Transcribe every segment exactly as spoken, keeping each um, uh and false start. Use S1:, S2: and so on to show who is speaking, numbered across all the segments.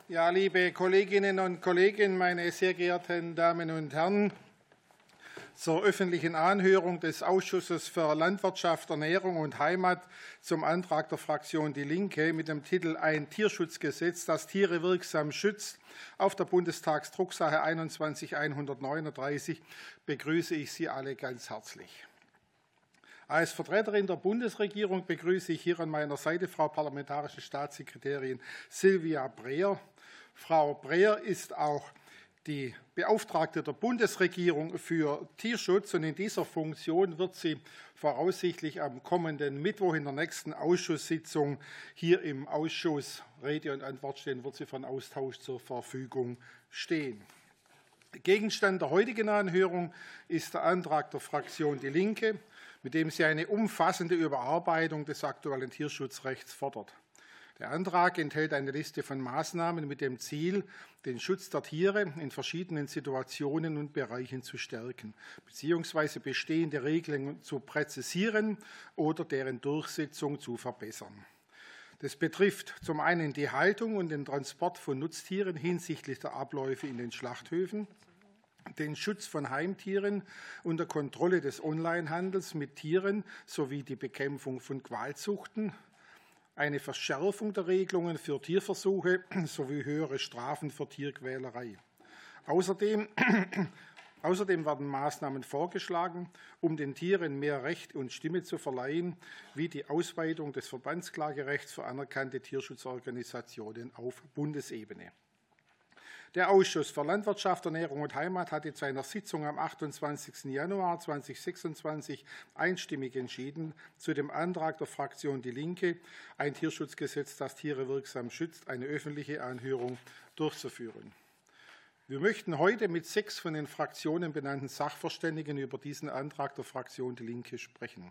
S1: Ja, liebe Kolleginnen und Kollegen, meine sehr geehrten Damen und Herren, zur öffentlichen Anhörung des Ausschusses für Landwirtschaft, Ernährung und Heimat zum Antrag der Fraktion Die Linke mit dem Titel Ein Tierschutzgesetz, das Tiere wirksam schützt, auf der Bundestagsdrucksache einundzwanzig einhundertneununddreißig begrüße ich Sie alle ganz herzlich. Als Vertreterin der Bundesregierung begrüße ich hier an meiner Seite Frau Parlamentarische Staatssekretärin Silvia Breer. Frau Breer ist auch die Beauftragte der Bundesregierung für Tierschutz, und in dieser Funktion wird sie voraussichtlich am kommenden Mittwoch in der nächsten Ausschusssitzung hier im Ausschuss Rede und Antwort stehen, wird sie für einen Austausch zur Verfügung stehen. Gegenstand der heutigen Anhörung ist der Antrag der Fraktion Die Linke, mit dem sie eine umfassende Überarbeitung des aktuellen Tierschutzrechts fordert. Der Antrag enthält eine Liste von Maßnahmen mit dem Ziel, den Schutz der Tiere in verschiedenen Situationen und Bereichen zu stärken, beziehungsweise bestehende Regelungen zu präzisieren oder deren Durchsetzung zu verbessern. Das betrifft zum einen die Haltung und den Transport von Nutztieren hinsichtlich der Abläufe in den Schlachthöfen, den Schutz von Heimtieren und der Kontrolle des Onlinehandels mit Tieren sowie die Bekämpfung von Qualzuchten, eine Verschärfung der Regelungen für Tierversuche sowie höhere Strafen für Tierquälerei. Außerdem, außerdem werden Maßnahmen vorgeschlagen, um den Tieren mehr Recht und Stimme zu verleihen, wie die Ausweitung des Verbandsklagerechts für anerkannte Tierschutzorganisationen auf Bundesebene. Der Ausschuss für Landwirtschaft, Ernährung und Heimat hat in seiner Sitzung am achtundzwanzigsten Januar zweitausendsechsundzwanzig einstimmig entschieden, zu dem Antrag der Fraktion Die Linke, ein Tierschutzgesetz, das Tiere wirksam schützt, eine öffentliche Anhörung durchzuführen. Wir möchten heute mit sechs von den Fraktionen benannten Sachverständigen über diesen Antrag der Fraktion Die Linke sprechen.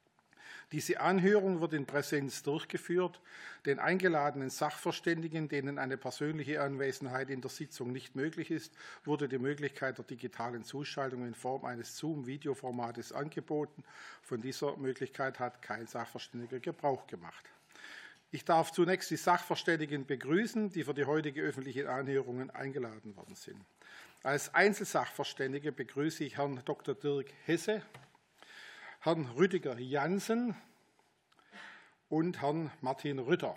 S1: Diese Anhörung wird in Präsenz durchgeführt. Den eingeladenen Sachverständigen, denen eine persönliche Anwesenheit in der Sitzung nicht möglich ist, wurde die Möglichkeit der digitalen Zuschaltung in Form eines Zoom-Videoformates angeboten. Von dieser Möglichkeit hat kein Sachverständiger Gebrauch gemacht. Ich darf zunächst die Sachverständigen begrüßen, die für die heutige öffentliche Anhörungen eingeladen worden sind. Als Einzelsachverständige begrüße ich Herrn Doktor Dirk Hesse, Herrn Rüdiger Jansen und Herrn Martin Rütter.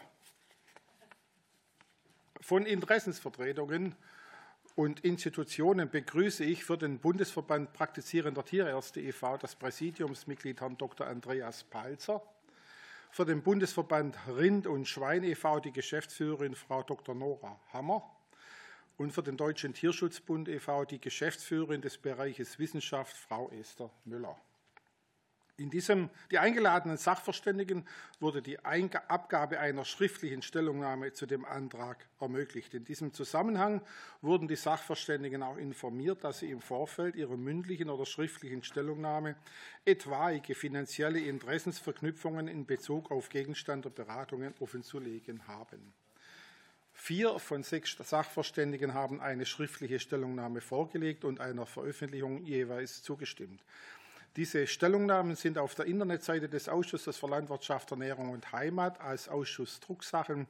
S1: Von Interessensvertretungen und Institutionen begrüße ich für den Bundesverband praktizierender Tierärzte e V das Präsidiumsmitglied Herrn Doktor Andreas Palzer, für den Bundesverband Rind und Schwein e V die Geschäftsführerin Frau Doktor Nora Hammer und für den Deutschen Tierschutzbund e V die Geschäftsführerin des Bereiches Wissenschaft Frau Esther Müller. In diesem, die eingeladenen Sachverständigen wurde die Abgabe einer schriftlichen Stellungnahme zu dem Antrag ermöglicht. In diesem Zusammenhang wurden die Sachverständigen auch informiert, dass sie im Vorfeld ihrer mündlichen oder schriftlichen Stellungnahme etwaige finanzielle Interessensverknüpfungen in Bezug auf Gegenstand der Beratungen offenzulegen haben. Vier von sechs Sachverständigen haben eine schriftliche Stellungnahme vorgelegt und einer Veröffentlichung jeweils zugestimmt. Diese Stellungnahmen sind auf der Internetseite des Ausschusses für Landwirtschaft, Ernährung und Heimat als Ausschussdrucksachen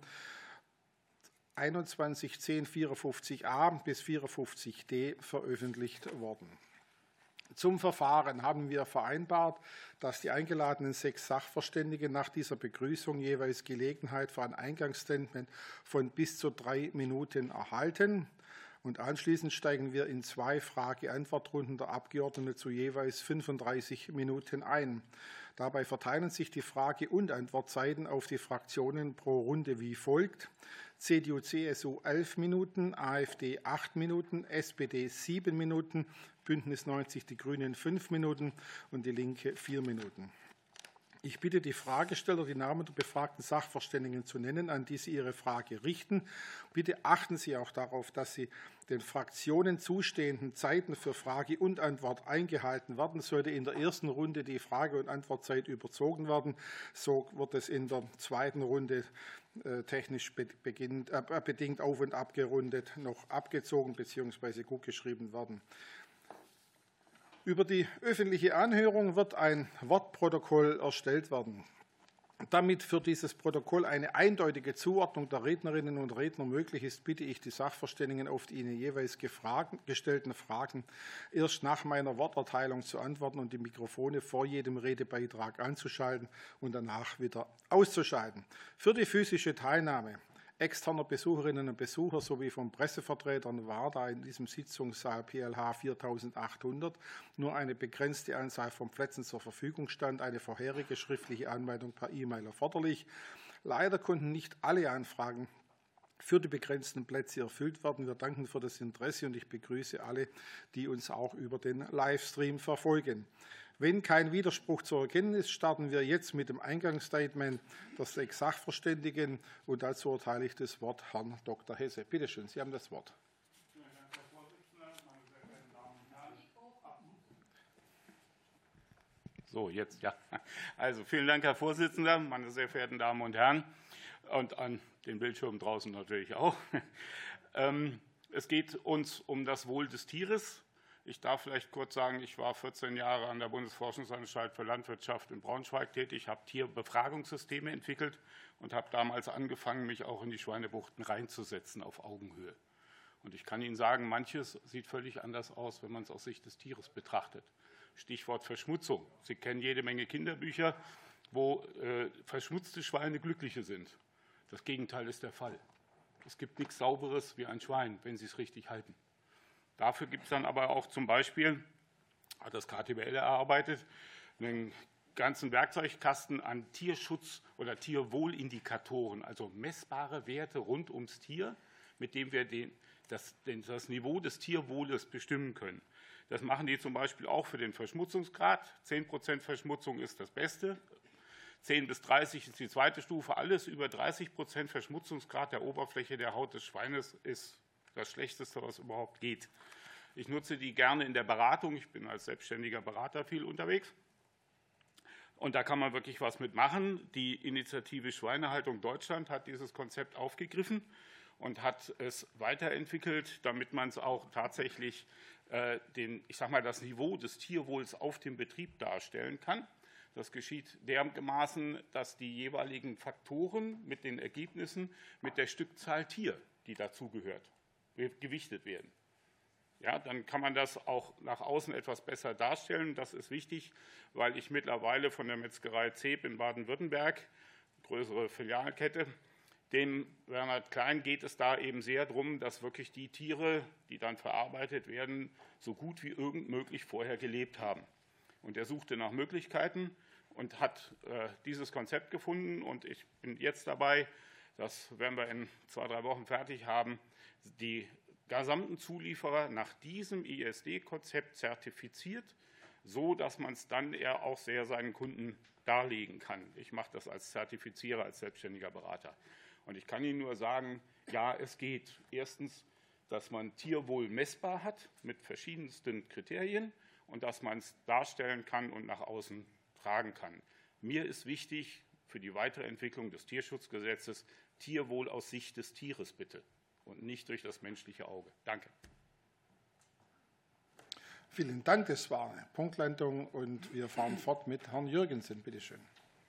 S1: einundzwanzig zehn vierundfünfzig a bis vierundfünfzig d veröffentlicht worden. Zum Verfahren haben wir vereinbart, dass die eingeladenen sechs Sachverständigen nach dieser Begrüßung jeweils Gelegenheit für ein Eingangsstatement von bis zu drei Minuten erhalten. Und anschließend steigen wir in zwei Frage-Antwort-Runden der Abgeordneten zu jeweils fünfunddreißig Minuten ein. Dabei verteilen sich die Frage- und Antwortzeiten auf die Fraktionen pro Runde wie folgt: C D U C S U elf Minuten, AfD acht Minuten, S P D sieben Minuten, Bündnis neunzig Die Grünen fünf Minuten und die Linke vier Minuten. Ich bitte die Fragesteller, die Namen der befragten Sachverständigen zu nennen, an die Sie Ihre Frage richten. Bitte achten Sie auch darauf, dass Sie den Fraktionen zustehenden Zeiten für Frage und Antwort eingehalten werden. Sollte in der ersten Runde die Frage- und Antwortzeit überzogen werden, so wird es in der zweiten Runde äh, technisch beginnt, äh, bedingt auf- und abgerundet noch abgezogen bzw. gutgeschrieben werden. Über die öffentliche Anhörung wird ein Wortprotokoll erstellt werden. Damit für dieses Protokoll eine eindeutige Zuordnung der Rednerinnen und Redner möglich ist, bitte ich die Sachverständigen auf die ihnen jeweils gestellten Fragen erst nach meiner Worterteilung zu antworten und die Mikrofone vor jedem Redebeitrag anzuschalten und danach wieder auszuschalten. Für die physische Teilnahme externer Besucherinnen und Besucher sowie von Pressevertretern war, da in diesem Sitzungssaal P L H viertausendachthundert nur eine begrenzte Anzahl von Plätzen zur Verfügung stand, eine vorherige schriftliche Anmeldung per E-Mail erforderlich. Leider konnten nicht alle Anfragen für die begrenzten Plätze erfüllt werden. Wir danken für das Interesse und ich begrüße alle, die uns auch über den Livestream verfolgen. Wenn kein Widerspruch zu erkennen ist, starten wir jetzt mit dem Eingangsstatement der sechs Sachverständigen. Und dazu erteile ich das Wort Herrn Doktor Hesse. Bitte schön, Sie haben das Wort.
S2: Vielen Dank, Herr Vorsitzender, meine sehr verehrten Damen und Herren. So, jetzt ja. Also vielen Dank, Herr Vorsitzender, meine sehr verehrten Damen und Herren, und an den Bildschirmen draußen natürlich auch. Es geht uns um das Wohl des Tieres. Ich darf vielleicht kurz sagen, ich war vierzehn Jahre an der Bundesforschungsanstalt für Landwirtschaft in Braunschweig tätig, habe Tierbefragungssysteme entwickelt und habe damals angefangen, mich auch in die Schweinebuchten reinzusetzen auf Augenhöhe. Und ich kann Ihnen sagen, manches sieht völlig anders aus, wenn man es aus Sicht des Tieres betrachtet. Stichwort Verschmutzung. Sie kennen jede Menge Kinderbücher, wo äh, verschmutzte Schweine glückliche sind. Das Gegenteil ist der Fall. Es gibt nichts Sauberes wie ein Schwein, wenn Sie es richtig halten. Dafür gibt es dann aber auch zum Beispiel, hat das K T B L erarbeitet, einen ganzen Werkzeugkasten an Tierschutz- oder Tierwohlindikatoren, also messbare Werte rund ums Tier, mit dem wir den, das, den, das Niveau des Tierwohles bestimmen können. Das machen die zum Beispiel auch für den Verschmutzungsgrad. zehn Prozent Verschmutzung ist das Beste. zehn bis dreißig ist die zweite Stufe. Alles über dreißig Prozent Verschmutzungsgrad der Oberfläche der Haut des Schweines ist das Schlechteste, was überhaupt geht. Ich nutze die gerne in der Beratung. Ich bin als selbstständiger Berater viel unterwegs. Und da kann man wirklich was mitmachen. Die Initiative Schweinehaltung Deutschland hat dieses Konzept aufgegriffen und hat es weiterentwickelt, damit man es auch tatsächlich äh, den, ich sag mal, das Niveau des Tierwohls auf dem Betrieb darstellen kann. Das geschieht dermaßen, dass die jeweiligen Faktoren mit den Ergebnissen mit der Stückzahl Tier, die dazugehört, gewichtet werden. Ja, dann kann man das auch nach außen etwas besser darstellen. Das ist wichtig, weil ich mittlerweile von der Metzgerei Zeb in Baden-Württemberg, größere Filialkette, dem Bernhard Klein geht es da eben sehr darum, dass wirklich die Tiere, die dann verarbeitet werden, so gut wie irgend möglich vorher gelebt haben. Und er suchte nach Möglichkeiten und hat äh, dieses Konzept gefunden. Und ich bin jetzt dabei, das werden wir in zwei, drei Wochen fertig haben, die gesamten Zulieferer nach diesem I S D-Konzept zertifiziert, so dass man es dann eher auch sehr seinen Kunden darlegen kann. Ich mache das als Zertifizierer, als selbstständiger Berater. Und ich kann Ihnen nur sagen, ja, es geht. Erstens, dass man Tierwohl messbar hat mit verschiedensten Kriterien und dass man es darstellen kann und nach außen tragen kann. Mir ist wichtig für die weitere Entwicklung des Tierschutzgesetzes Tierwohl aus Sicht des Tieres bitte und nicht durch das menschliche Auge. Danke.
S1: Vielen Dank. Das war eine Punktlandung und wir fahren fort mit Herrn Jürgensen. Bitte schön.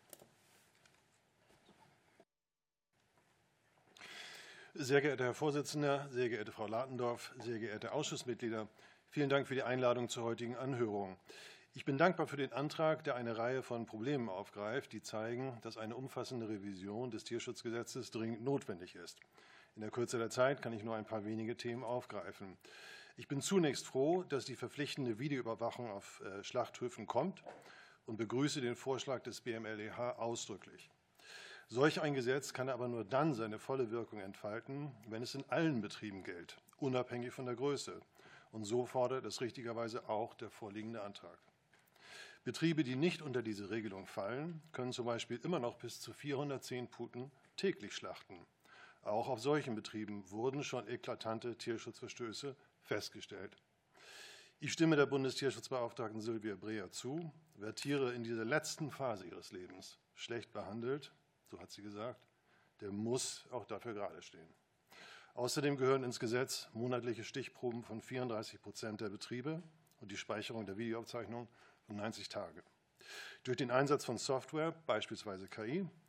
S3: Sehr geehrter Herr Vorsitzender, sehr geehrte Frau Latendorf, sehr geehrte Ausschussmitglieder, vielen Dank für die Einladung zur heutigen Anhörung. Ich bin dankbar für den Antrag, der eine Reihe von Problemen aufgreift, die zeigen, dass eine umfassende Revision des Tierschutzgesetzes dringend notwendig ist. In der Kürze der Zeit kann ich nur ein paar wenige Themen aufgreifen. Ich bin zunächst froh, dass die verpflichtende Videoüberwachung auf Schlachthöfen kommt und begrüße den Vorschlag des B M L E H ausdrücklich. Solch ein Gesetz kann aber nur dann seine volle Wirkung entfalten, wenn es in allen Betrieben gilt, unabhängig von der Größe. Und so fordert es richtigerweise auch der vorliegende Antrag. Betriebe, die nicht unter diese Regelung fallen, können zum Beispiel immer noch bis zu vierhundertzehn Puten täglich schlachten. Auch auf solchen Betrieben wurden schon eklatante Tierschutzverstöße festgestellt. Ich stimme der Bundestierschutzbeauftragten Sylvia Breer zu. Wer Tiere in dieser letzten Phase ihres Lebens schlecht behandelt, so hat sie gesagt, der muss auch dafür gerade stehen. Außerdem gehören ins Gesetz monatliche Stichproben von vierunddreißig Prozent der Betriebe und die Speicherung der Videoaufzeichnung von neunzig Tage. Durch den Einsatz von Software, beispielsweise K I,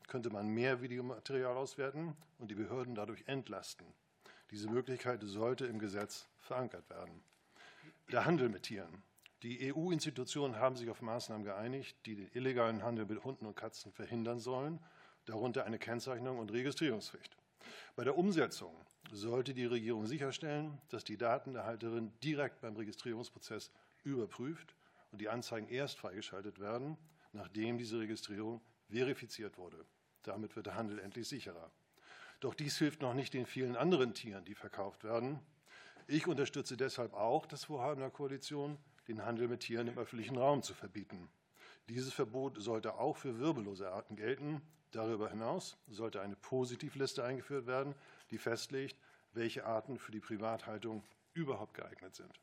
S3: könnte man mehr Videomaterial auswerten und die Behörden dadurch entlasten. Diese Möglichkeit sollte im Gesetz verankert werden. Der Handel mit Tieren. Die E U-Institutionen haben sich auf Maßnahmen geeinigt, die den illegalen Handel mit Hunden und Katzen verhindern sollen, darunter eine Kennzeichnung und Registrierungspflicht. Bei der Umsetzung sollte die Regierung sicherstellen, dass die Daten der Halterin direkt beim Registrierungsprozess überprüft und die Anzeigen erst freigeschaltet werden, nachdem diese Registrierung verifiziert wurde. Damit wird der Handel endlich sicherer. Doch dies hilft noch nicht den vielen anderen Tieren, die verkauft werden. Ich unterstütze deshalb auch das Vorhaben der Koalition, den Handel mit Tieren im öffentlichen Raum zu verbieten. Dieses Verbot sollte auch für wirbellose Arten gelten. Darüber hinaus sollte eine Positivliste eingeführt werden, die festlegt, welche Arten für die Privathaltung überhaupt geeignet sind.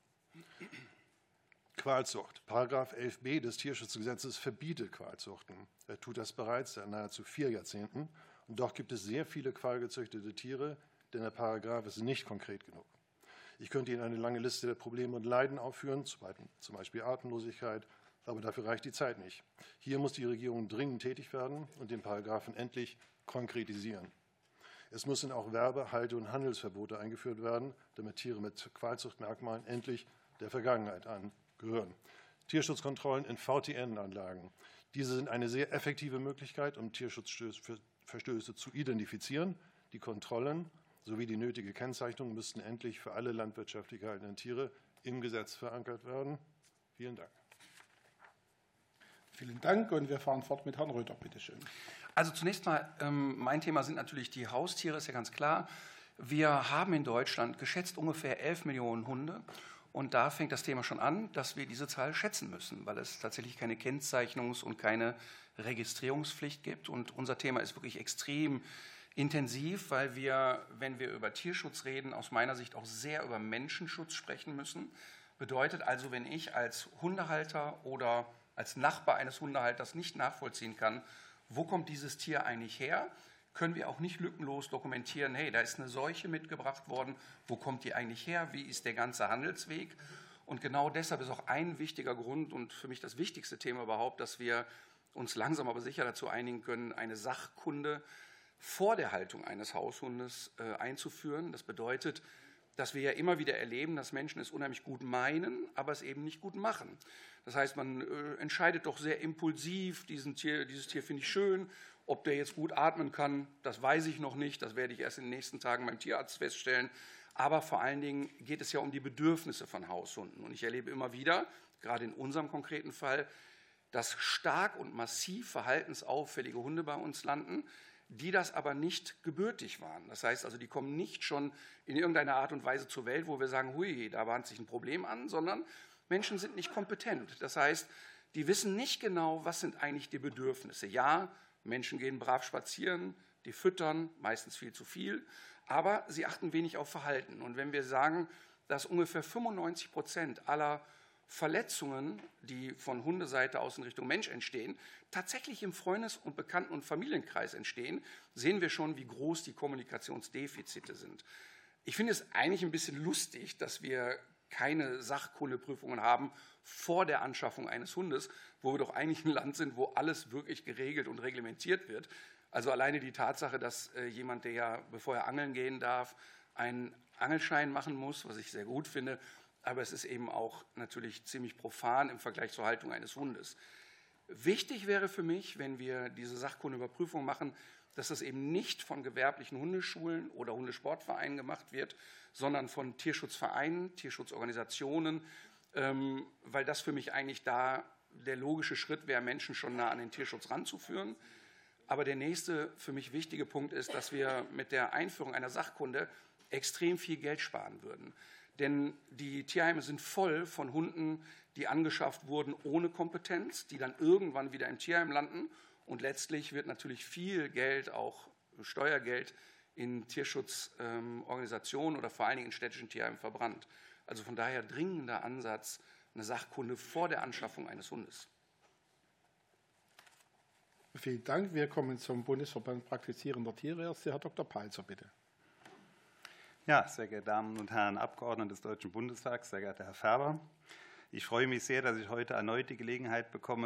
S3: Qualzucht. Paragraph elf b des Tierschutzgesetzes verbietet Qualzuchten. Er tut das bereits seit nahezu vier Jahrzehnten. Und doch gibt es sehr viele qualgezüchtete Tiere, denn der Paragraph ist nicht konkret genug. Ich könnte Ihnen eine lange Liste der Probleme und Leiden aufführen, zum Beispiel Atemlosigkeit, aber dafür reicht die Zeit nicht. Hier muss die Regierung dringend tätig werden und den Paragraphen endlich konkretisieren. Es müssen auch Werbe-, Halte- und Handelsverbote eingeführt werden, damit Tiere mit Qualzuchtmerkmalen endlich der Vergangenheit angehören. Tierschutzkontrollen in V T N-Anlagen. Diese sind eine sehr effektive Möglichkeit, um Tierschutzverstöße zu identifizieren. Die Kontrollen sowie die nötige Kennzeichnung müssten endlich für alle landwirtschaftlich gehaltenen Tiere im Gesetz verankert werden. Vielen Dank.
S1: Vielen Dank und wir fahren fort mit Herrn Röder, bitte schön.
S4: Also zunächst mal, ähm, mein Thema sind natürlich die Haustiere, ist ja ganz klar. Wir haben in Deutschland geschätzt ungefähr elf Millionen Hunde. Und da fängt das Thema schon an, dass wir diese Zahl schätzen müssen, weil es tatsächlich keine Kennzeichnungs- und keine Registrierungspflicht gibt. Und unser Thema ist wirklich extrem intensiv, weil wir, wenn wir über Tierschutz reden, aus meiner Sicht auch sehr über Menschenschutz sprechen müssen. Bedeutet also, wenn ich als Hundehalter oder als Nachbar eines Hundehalters nicht nachvollziehen kann, wo kommt dieses Tier eigentlich her, können wir auch nicht lückenlos dokumentieren, hey, da ist eine Seuche mitgebracht worden, wo kommt die eigentlich her, wie ist der ganze Handelsweg? Und genau deshalb ist auch ein wichtiger Grund und für mich das wichtigste Thema überhaupt, dass wir uns langsam aber sicher dazu einigen können, eine Sachkunde vor der Haltung eines Haushundes äh, einzuführen. Das bedeutet, dass wir ja immer wieder erleben, dass Menschen es unheimlich gut meinen, aber es eben nicht gut machen. Das heißt, man äh, entscheidet doch sehr impulsiv, diesen Tier, dieses Tier finde ich schön. Ob der jetzt gut atmen kann, das weiß ich noch nicht. Das werde ich erst in den nächsten Tagen beim Tierarzt feststellen. Aber vor allen Dingen geht es ja um die Bedürfnisse von Haushunden. Und ich erlebe immer wieder, gerade in unserem konkreten Fall, dass stark und massiv verhaltensauffällige Hunde bei uns landen, die das aber nicht gebürtig waren. Das heißt also, die kommen nicht schon in irgendeiner Art und Weise zur Welt, wo wir sagen, hui, da bahnt sich ein Problem an, sondern Menschen sind nicht kompetent. Das heißt, die wissen nicht genau, was sind eigentlich die Bedürfnisse. Ja, Menschen gehen brav spazieren, die füttern, meistens viel zu viel, aber sie achten wenig auf Verhalten. Und wenn wir sagen, dass ungefähr fünfundneunzig Prozent aller Verletzungen, die von Hundeseite aus in Richtung Mensch entstehen, tatsächlich im Freundes- und Bekannten- und Familienkreis entstehen, sehen wir schon, wie groß die Kommunikationsdefizite sind. Ich finde es eigentlich ein bisschen lustig, dass wir keine Sachkundeprüfungen haben vor der Anschaffung eines Hundes, wo wir doch eigentlich ein Land sind, wo alles wirklich geregelt und reglementiert wird. Also alleine die Tatsache, dass äh, jemand, der ja, bevor er angeln gehen darf, einen Angelschein machen muss, was ich sehr gut finde, aber es ist eben auch natürlich ziemlich profan im Vergleich zur Haltung eines Hundes. Wichtig wäre für mich, wenn wir diese Sachkundeüberprüfung machen, dass das eben nicht von gewerblichen Hundeschulen oder Hundesportvereinen gemacht wird, sondern von Tierschutzvereinen, Tierschutzorganisationen, ähm, weil das für mich eigentlich da der logische Schritt wäre, Menschen schon nah an den Tierschutz ranzuführen. Aber der nächste für mich wichtige Punkt ist, dass wir mit der Einführung einer Sachkunde extrem viel Geld sparen würden. Denn die Tierheime sind voll von Hunden, die angeschafft wurden ohne Kompetenz, die dann irgendwann wieder im Tierheim landen. Und letztlich wird natürlich viel Geld, auch Steuergeld, in Tierschutzorganisationen oder vor allen Dingen in städtischen Tierheimen verbrannt. Also von daher dringender Ansatz, eine Sachkunde vor der Anschaffung eines Hundes.
S1: Vielen Dank. Wir kommen zum Bundesverband praktizierender Tierärzte. Herr Doktor Palzer, bitte.
S5: Ja, sehr geehrte Damen und Herren Abgeordnete des Deutschen Bundestags, sehr geehrter Herr Färber. Ich freue mich sehr, dass ich heute erneut die Gelegenheit bekomme,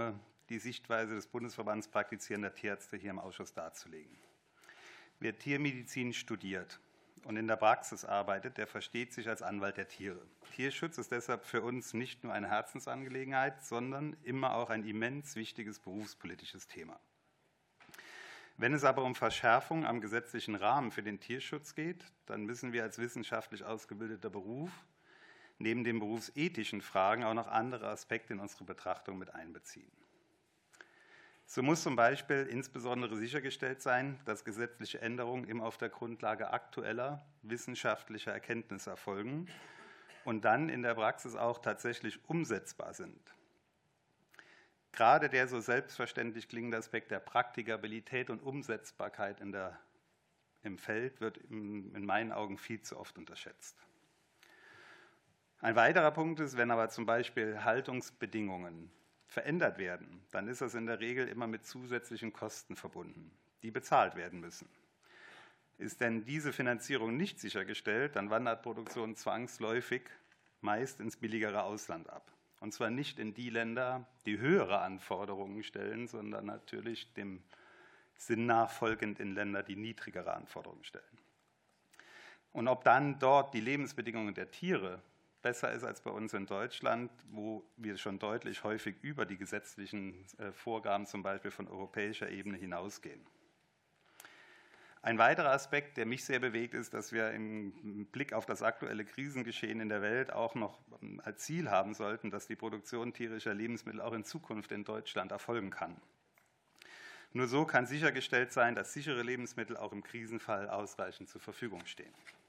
S5: die Sichtweise des Bundesverbands praktizierender Tierärzte hier im Ausschuss darzulegen. Wer Tiermedizin studiert und in der Praxis arbeitet, der versteht sich als Anwalt der Tiere. Tierschutz ist deshalb für uns nicht nur eine Herzensangelegenheit, sondern immer auch ein immens wichtiges berufspolitisches Thema. Wenn es aber um Verschärfung am gesetzlichen Rahmen für den Tierschutz geht, dann müssen wir als wissenschaftlich ausgebildeter Beruf neben den berufsethischen Fragen auch noch andere Aspekte in unsere Betrachtung mit einbeziehen. So muss zum Beispiel insbesondere sichergestellt sein, dass gesetzliche Änderungen immer auf der Grundlage aktueller wissenschaftlicher Erkenntnisse erfolgen und dann in der Praxis auch tatsächlich umsetzbar sind. Gerade der so selbstverständlich klingende Aspekt der Praktikabilität und Umsetzbarkeit in der, im Feld wird in, in meinen Augen viel zu oft unterschätzt. Ein weiterer Punkt ist, wenn aber zum Beispiel Haltungsbedingungen verändert werden, dann ist das in der Regel immer mit zusätzlichen Kosten verbunden, die bezahlt werden müssen. Ist denn diese Finanzierung nicht sichergestellt, dann wandert Produktion zwangsläufig meist ins billigere Ausland ab. Und zwar nicht in die Länder, die höhere Anforderungen stellen, sondern natürlich dem Sinn nachfolgend in Länder, die niedrigere Anforderungen stellen. Und ob dann dort die Lebensbedingungen der Tiere besser ist als bei uns in Deutschland, wo wir schon deutlich häufig über die gesetzlichen Vorgaben, zum Beispiel von europäischer Ebene, hinausgehen. Ein weiterer Aspekt, der mich sehr bewegt, ist, dass wir im Blick auf das aktuelle Krisengeschehen in der Welt auch noch als Ziel haben sollten, dass die Produktion tierischer Lebensmittel auch in Zukunft in Deutschland erfolgen kann. Nur so kann sichergestellt sein, dass sichere Lebensmittel auch im Krisenfall ausreichend zur Verfügung stehen.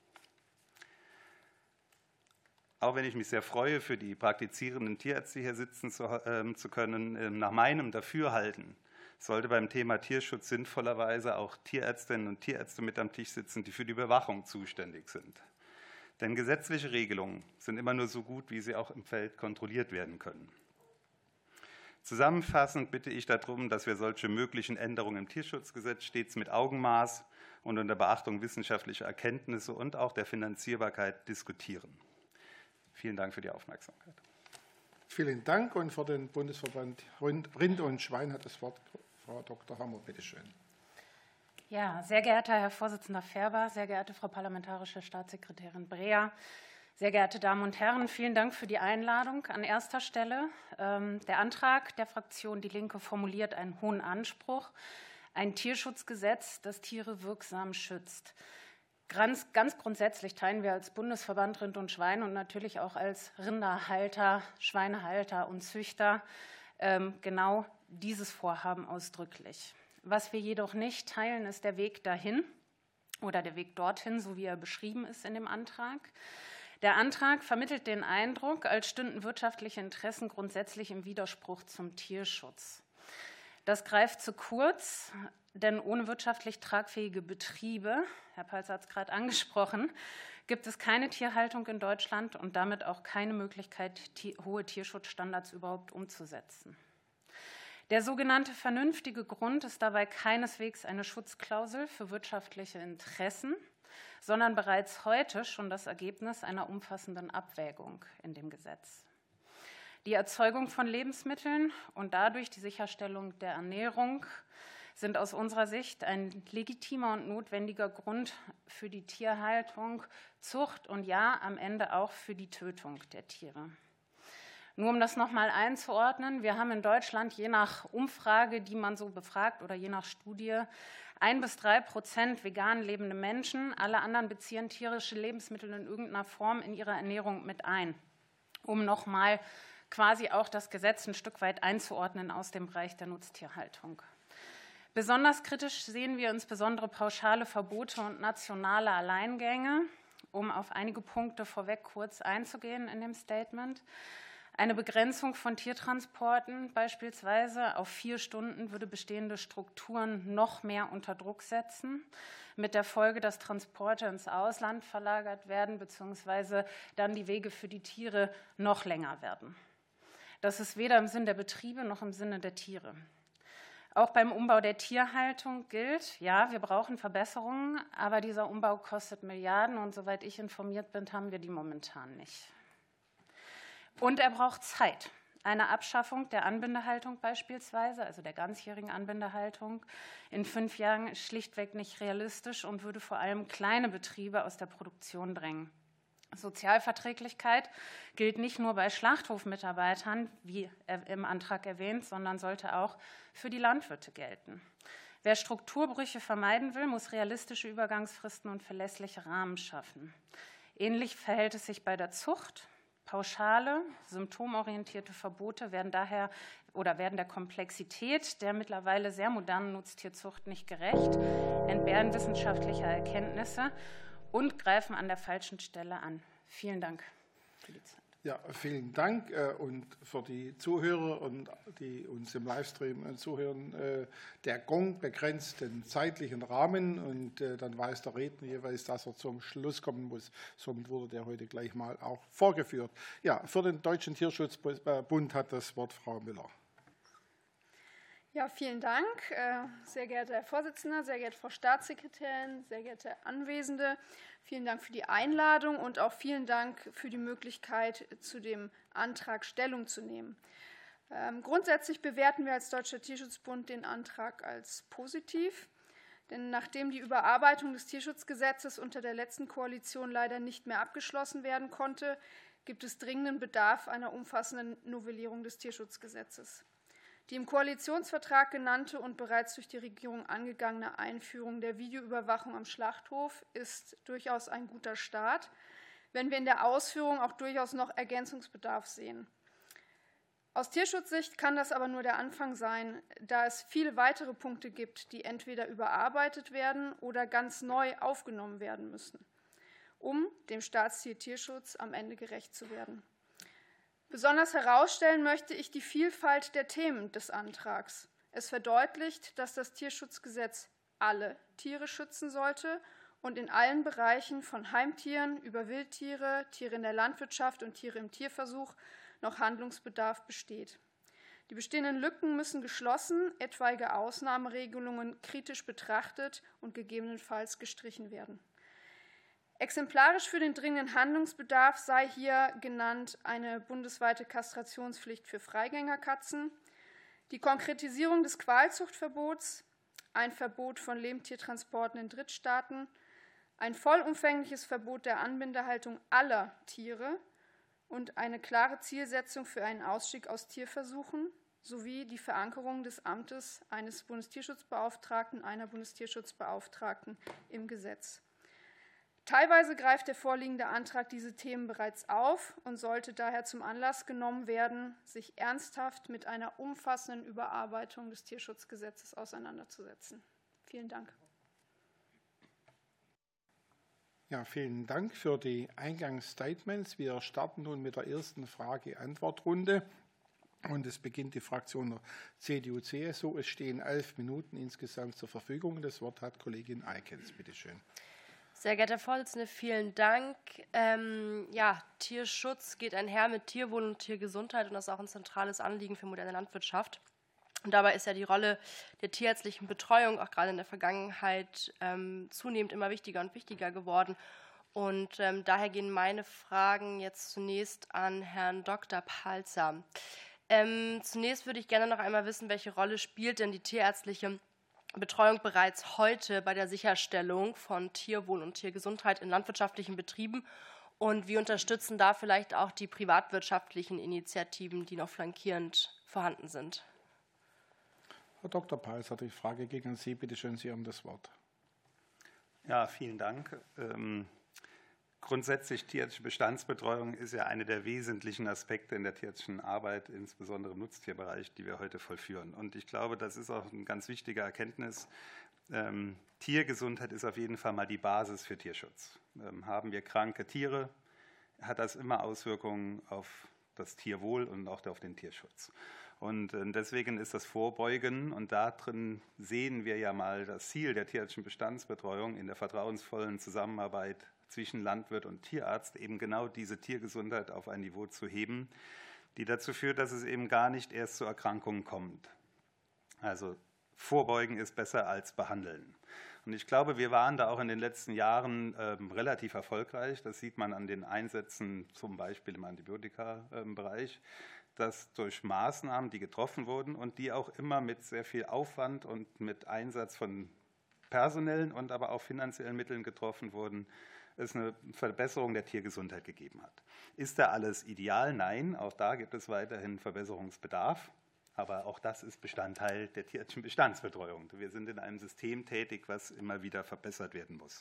S5: Auch wenn ich mich sehr freue, für die praktizierenden Tierärzte hier sitzen zu, äh, zu können, äh, nach meinem Dafürhalten sollte beim Thema Tierschutz sinnvollerweise auch Tierärztinnen und Tierärzte mit am Tisch sitzen, die für die Überwachung zuständig sind. Denn gesetzliche Regelungen sind immer nur so gut, wie sie auch im Feld kontrolliert werden können. Zusammenfassend bitte ich darum, dass wir solche möglichen Änderungen im Tierschutzgesetz stets mit Augenmaß und unter Beachtung wissenschaftlicher Erkenntnisse und auch der Finanzierbarkeit diskutieren. Vielen Dank für die Aufmerksamkeit.
S1: Vielen Dank. Und für den Bundesverband Rind und Schwein hat das Wort Frau Doktor Hammer. Bitte schön.
S6: Ja, sehr geehrter Herr Vorsitzender Ferber, sehr geehrte Frau Parlamentarische Staatssekretärin Breer, sehr geehrte Damen und Herren, vielen Dank für die Einladung. An erster Stelle der Antrag der Fraktion Die Linke formuliert einen hohen Anspruch, ein Tierschutzgesetz, das Tiere wirksam schützt. Ganz, ganz grundsätzlich teilen wir als Bundesverband Rind und Schwein und natürlich auch als Rinderhalter, Schweinehalter und Züchter ähm, genau dieses Vorhaben ausdrücklich. Was wir jedoch nicht teilen, ist der Weg dahin oder der Weg dorthin, so wie er beschrieben ist in dem Antrag. Der Antrag vermittelt den Eindruck, als stünden wirtschaftliche Interessen grundsätzlich im Widerspruch zum Tierschutz. Das greift zu kurz, denn ohne wirtschaftlich tragfähige Betriebe, Herr Palzer hat es gerade angesprochen, gibt es keine Tierhaltung in Deutschland und damit auch keine Möglichkeit, hohe Tierschutzstandards überhaupt umzusetzen. Der sogenannte vernünftige Grund ist dabei keineswegs eine Schutzklausel für wirtschaftliche Interessen, sondern bereits heute schon das Ergebnis einer umfassenden Abwägung in dem Gesetz. Die Erzeugung von Lebensmitteln und dadurch die Sicherstellung der Ernährung sind aus unserer Sicht ein legitimer und notwendiger Grund für die Tierhaltung, Zucht und ja, am Ende auch für die Tötung der Tiere. Nur um das noch mal einzuordnen, wir haben in Deutschland je nach Umfrage, die man so befragt oder je nach Studie, ein bis drei Prozent vegan lebende Menschen. Alle anderen beziehen tierische Lebensmittel in irgendeiner Form in ihre Ernährung mit ein, um noch mal quasi auch das Gesetz ein Stück weit einzuordnen aus dem Bereich der Nutztierhaltung. Besonders kritisch sehen wir insbesondere pauschale Verbote und nationale Alleingänge, um auf einige Punkte vorweg kurz einzugehen in dem Statement. Eine Begrenzung von Tiertransporten beispielsweise auf vier Stunden würde bestehende Strukturen noch mehr unter Druck setzen, mit der Folge, dass Transporte ins Ausland verlagert werden bzw. dann die Wege für die Tiere noch länger werden. Das ist weder im Sinn der Betriebe noch im Sinne der Tiere. Auch beim Umbau der Tierhaltung gilt, ja, wir brauchen Verbesserungen, aber dieser Umbau kostet Milliarden und soweit ich informiert bin, haben wir die momentan nicht. Und er braucht Zeit. eine Abschaffung der Anbindehaltung beispielsweise, also der ganzjährigen Anbindehaltung, in fünf Jahren schlichtweg nicht realistisch und würde vor allem kleine Betriebe aus der Produktion drängen. Sozialverträglichkeit gilt nicht nur bei Schlachthofmitarbeitern, wie im Antrag erwähnt, sondern sollte auch für die Landwirte gelten. Wer Strukturbrüche vermeiden will, muss realistische Übergangsfristen und verlässliche Rahmen schaffen. Ähnlich verhält es sich bei der Zucht. Pauschale, symptomorientierte Verbote werden daher oder werden der Komplexität der mittlerweile sehr modernen Nutztierzucht nicht gerecht, entbehren wissenschaftlicher Erkenntnisse und greifen an der falschen Stelle an. Vielen Dank für die Zeit.
S1: Ja, vielen Dank und für die Zuhörer und die uns im Livestream zuhören. Der Gong begrenzt den zeitlichen Rahmen und dann weiß der Redner jeweils, dass er zum Schluss kommen muss. Somit wurde der heute gleich mal auch vorgeführt. Ja, für den Deutschen Tierschutzbund hat das Wort Frau Müller.
S7: Ja, vielen Dank, sehr geehrter Herr Vorsitzender, sehr geehrte Frau Staatssekretärin, sehr geehrte Anwesende. Vielen Dank für die Einladung und auch vielen Dank für die Möglichkeit, zu dem Antrag Stellung zu nehmen. Ähm, grundsätzlich bewerten wir als Deutscher Tierschutzbund den Antrag als positiv. Denn nachdem die Überarbeitung des Tierschutzgesetzes unter der letzten Koalition leider nicht mehr abgeschlossen werden konnte, gibt es dringenden Bedarf einer umfassenden Novellierung des Tierschutzgesetzes. Die im Koalitionsvertrag genannte und bereits durch die Regierung angegangene Einführung der Videoüberwachung am Schlachthof ist durchaus ein guter Start, wenn wir in der Ausführung auch durchaus noch Ergänzungsbedarf sehen. Aus Tierschutzsicht kann das aber nur der Anfang sein, da es viele weitere Punkte gibt, die entweder überarbeitet werden oder ganz neu aufgenommen werden müssen, um dem Staatsziel Tierschutz am Ende gerecht zu werden. Besonders herausstellen möchte ich die Vielfalt der Themen des Antrags. Es verdeutlicht, dass das Tierschutzgesetz alle Tiere schützen sollte und in allen Bereichen von Heimtieren über Wildtiere, Tiere in der Landwirtschaft und Tiere im Tierversuch noch Handlungsbedarf besteht. Die bestehenden Lücken müssen geschlossen, etwaige Ausnahmeregelungen kritisch betrachtet und gegebenenfalls gestrichen werden. Exemplarisch für den dringenden Handlungsbedarf sei hier genannt eine bundesweite Kastrationspflicht für Freigängerkatzen, die Konkretisierung des Qualzuchtverbots, ein Verbot von Lebendtiertransporten in Drittstaaten, ein vollumfängliches Verbot der Anbindehaltung aller Tiere und eine klare Zielsetzung für einen Ausstieg aus Tierversuchen sowie die Verankerung des Amtes eines Bundestierschutzbeauftragten, einer Bundestierschutzbeauftragten im Gesetz. Teilweise greift der vorliegende Antrag diese Themen bereits auf und sollte daher zum Anlass genommen werden, sich ernsthaft mit einer umfassenden Überarbeitung des Tierschutzgesetzes auseinanderzusetzen. Vielen Dank.
S1: Ja, vielen Dank für die Eingangsstatements. Wir starten nun mit der ersten Frage-Antwort-Runde. Und es beginnt die Fraktion der C D U C S U. Es stehen elf Minuten insgesamt zur Verfügung. Das Wort hat Kollegin Eikens. Bitte schön.
S8: Sehr geehrter Herr Vorsitzender, vielen Dank. Ähm, ja, Tierschutz geht einher mit Tierwohl und Tiergesundheit und das ist auch ein zentrales Anliegen für moderne Landwirtschaft. Und dabei ist ja die Rolle der tierärztlichen Betreuung auch gerade in der Vergangenheit ähm, zunehmend immer wichtiger und wichtiger geworden. Und ähm, daher gehen meine Fragen jetzt zunächst an Herrn Doktor Palzer. Ähm, zunächst würde ich gerne noch einmal wissen, welche Rolle spielt denn die tierärztliche Betreuung bereits heute bei der Sicherstellung von Tierwohl und Tiergesundheit in landwirtschaftlichen Betrieben und wie unterstützen da vielleicht auch die privatwirtschaftlichen Initiativen, die noch flankierend vorhanden sind?
S1: Herr Doktor Palzer, die Frage geht an Sie. Bitte schön, Sie haben das Wort.
S5: Ja, vielen Dank. Ähm, grundsätzlich tierärztliche Bestandsbetreuung ist ja einer der wesentlichen Aspekte in der tierärztlichen Arbeit, insbesondere im Nutztierbereich, die wir heute vollführen. Und ich glaube, das ist auch eine ganz wichtige Erkenntnis. Ähm, Tiergesundheit ist auf jeden Fall mal die Basis für Tierschutz. Ähm, haben wir kranke Tiere, hat das immer Auswirkungen auf das Tierwohl und auch auf den Tierschutz. Und deswegen ist das Vorbeugen, und darin sehen wir ja mal das Ziel der tierärztlichen Bestandsbetreuung in der vertrauensvollen Zusammenarbeit zwischen Landwirt und Tierarzt, eben genau diese Tiergesundheit auf ein Niveau zu heben, die dazu führt, dass es eben gar nicht erst zu Erkrankungen kommt. Also Vorbeugen ist besser als behandeln. Und ich glaube, wir waren da auch in den letzten Jahren ähm, relativ erfolgreich. Das sieht man an den Einsätzen zum Beispiel im Antibiotika-Bereich. dass durch Maßnahmen, die getroffen wurden und die auch immer mit sehr viel Aufwand und mit Einsatz von personellen und aber auch finanziellen Mitteln getroffen wurden, es eine Verbesserung der Tiergesundheit gegeben hat. Ist da alles ideal? Nein, auch da gibt es weiterhin Verbesserungsbedarf. Aber auch das ist Bestandteil der tierischen Bestandsbetreuung. Wir sind in einem System tätig, was immer wieder verbessert werden muss.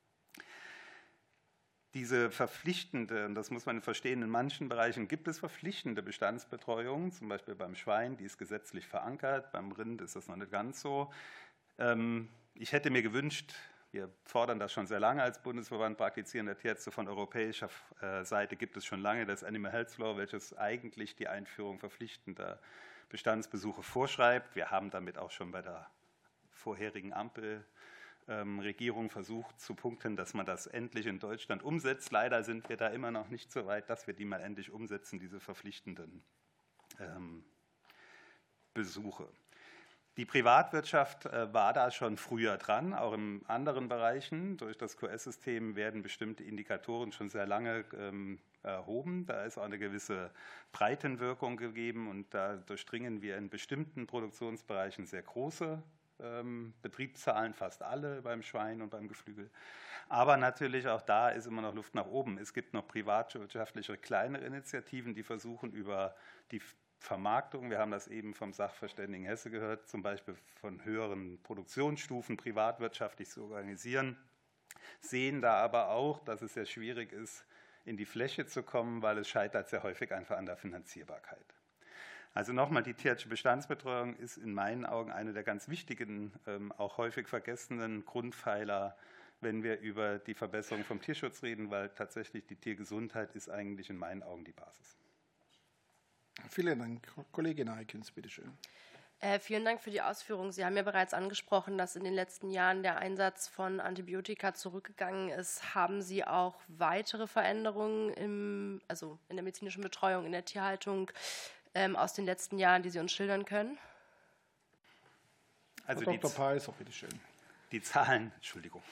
S5: Diese verpflichtende, und das muss man verstehen, in manchen Bereichen gibt es verpflichtende Bestandsbetreuung, zum Beispiel beim Schwein, die ist gesetzlich verankert, beim Rind ist das noch nicht ganz so. Ich hätte mir gewünscht, wir fordern das schon sehr lange als Bundesverband praktizierender Tierärzte, von europäischer Seite gibt es schon lange das Animal Health Law, welches eigentlich die Einführung verpflichtender Bestandsbesuche vorschreibt. Wir haben damit auch schon bei der vorherigen Ampelregierung versucht zu punkten, dass man das endlich in Deutschland umsetzt. Leider sind wir da immer noch nicht so weit, dass wir die mal endlich umsetzen, diese verpflichtenden ähm, Besuche. Die Privatwirtschaft war da schon früher dran, auch in anderen Bereichen. Durch das Q S-System werden bestimmte Indikatoren schon sehr lange ähm, erhoben. Da ist auch eine gewisse Breitenwirkung gegeben und da durchdringen wir in bestimmten Produktionsbereichen sehr große ähm, Betriebszahlen, fast alle beim Schwein und beim Geflügel. Aber natürlich auch da ist immer noch Luft nach oben. Es gibt noch privatwirtschaftliche kleinere Initiativen, die versuchen über die Vermarktung, wir haben das eben vom Sachverständigen Hesse gehört, zum Beispiel von höheren Produktionsstufen privatwirtschaftlich zu organisieren, sehen da aber auch, dass es sehr schwierig ist, in die Fläche zu kommen, weil es scheitert sehr häufig einfach an der Finanzierbarkeit. Also nochmal, die tierärztliche Bestandsbetreuung ist in meinen Augen eine der ganz wichtigen, ähm, auch häufig vergessenen Grundpfeiler, wenn wir über die Verbesserung vom Tierschutz reden, weil tatsächlich die Tiergesundheit ist eigentlich in meinen Augen die Basis.
S1: Vielen Dank. Kollegin Heikens, bitte schön.
S8: Äh, vielen Dank für die Ausführungen. Sie haben ja bereits angesprochen, dass in den letzten Jahren der Einsatz von Antibiotika zurückgegangen ist. Haben Sie auch weitere Veränderungen im, also in der medizinischen Betreuung, in der Tierhaltung ähm, aus den letzten Jahren, die Sie uns schildern können?
S1: Also Herr Doktor Peiser, bitte schön.
S5: Die Zahlen, Entschuldigung,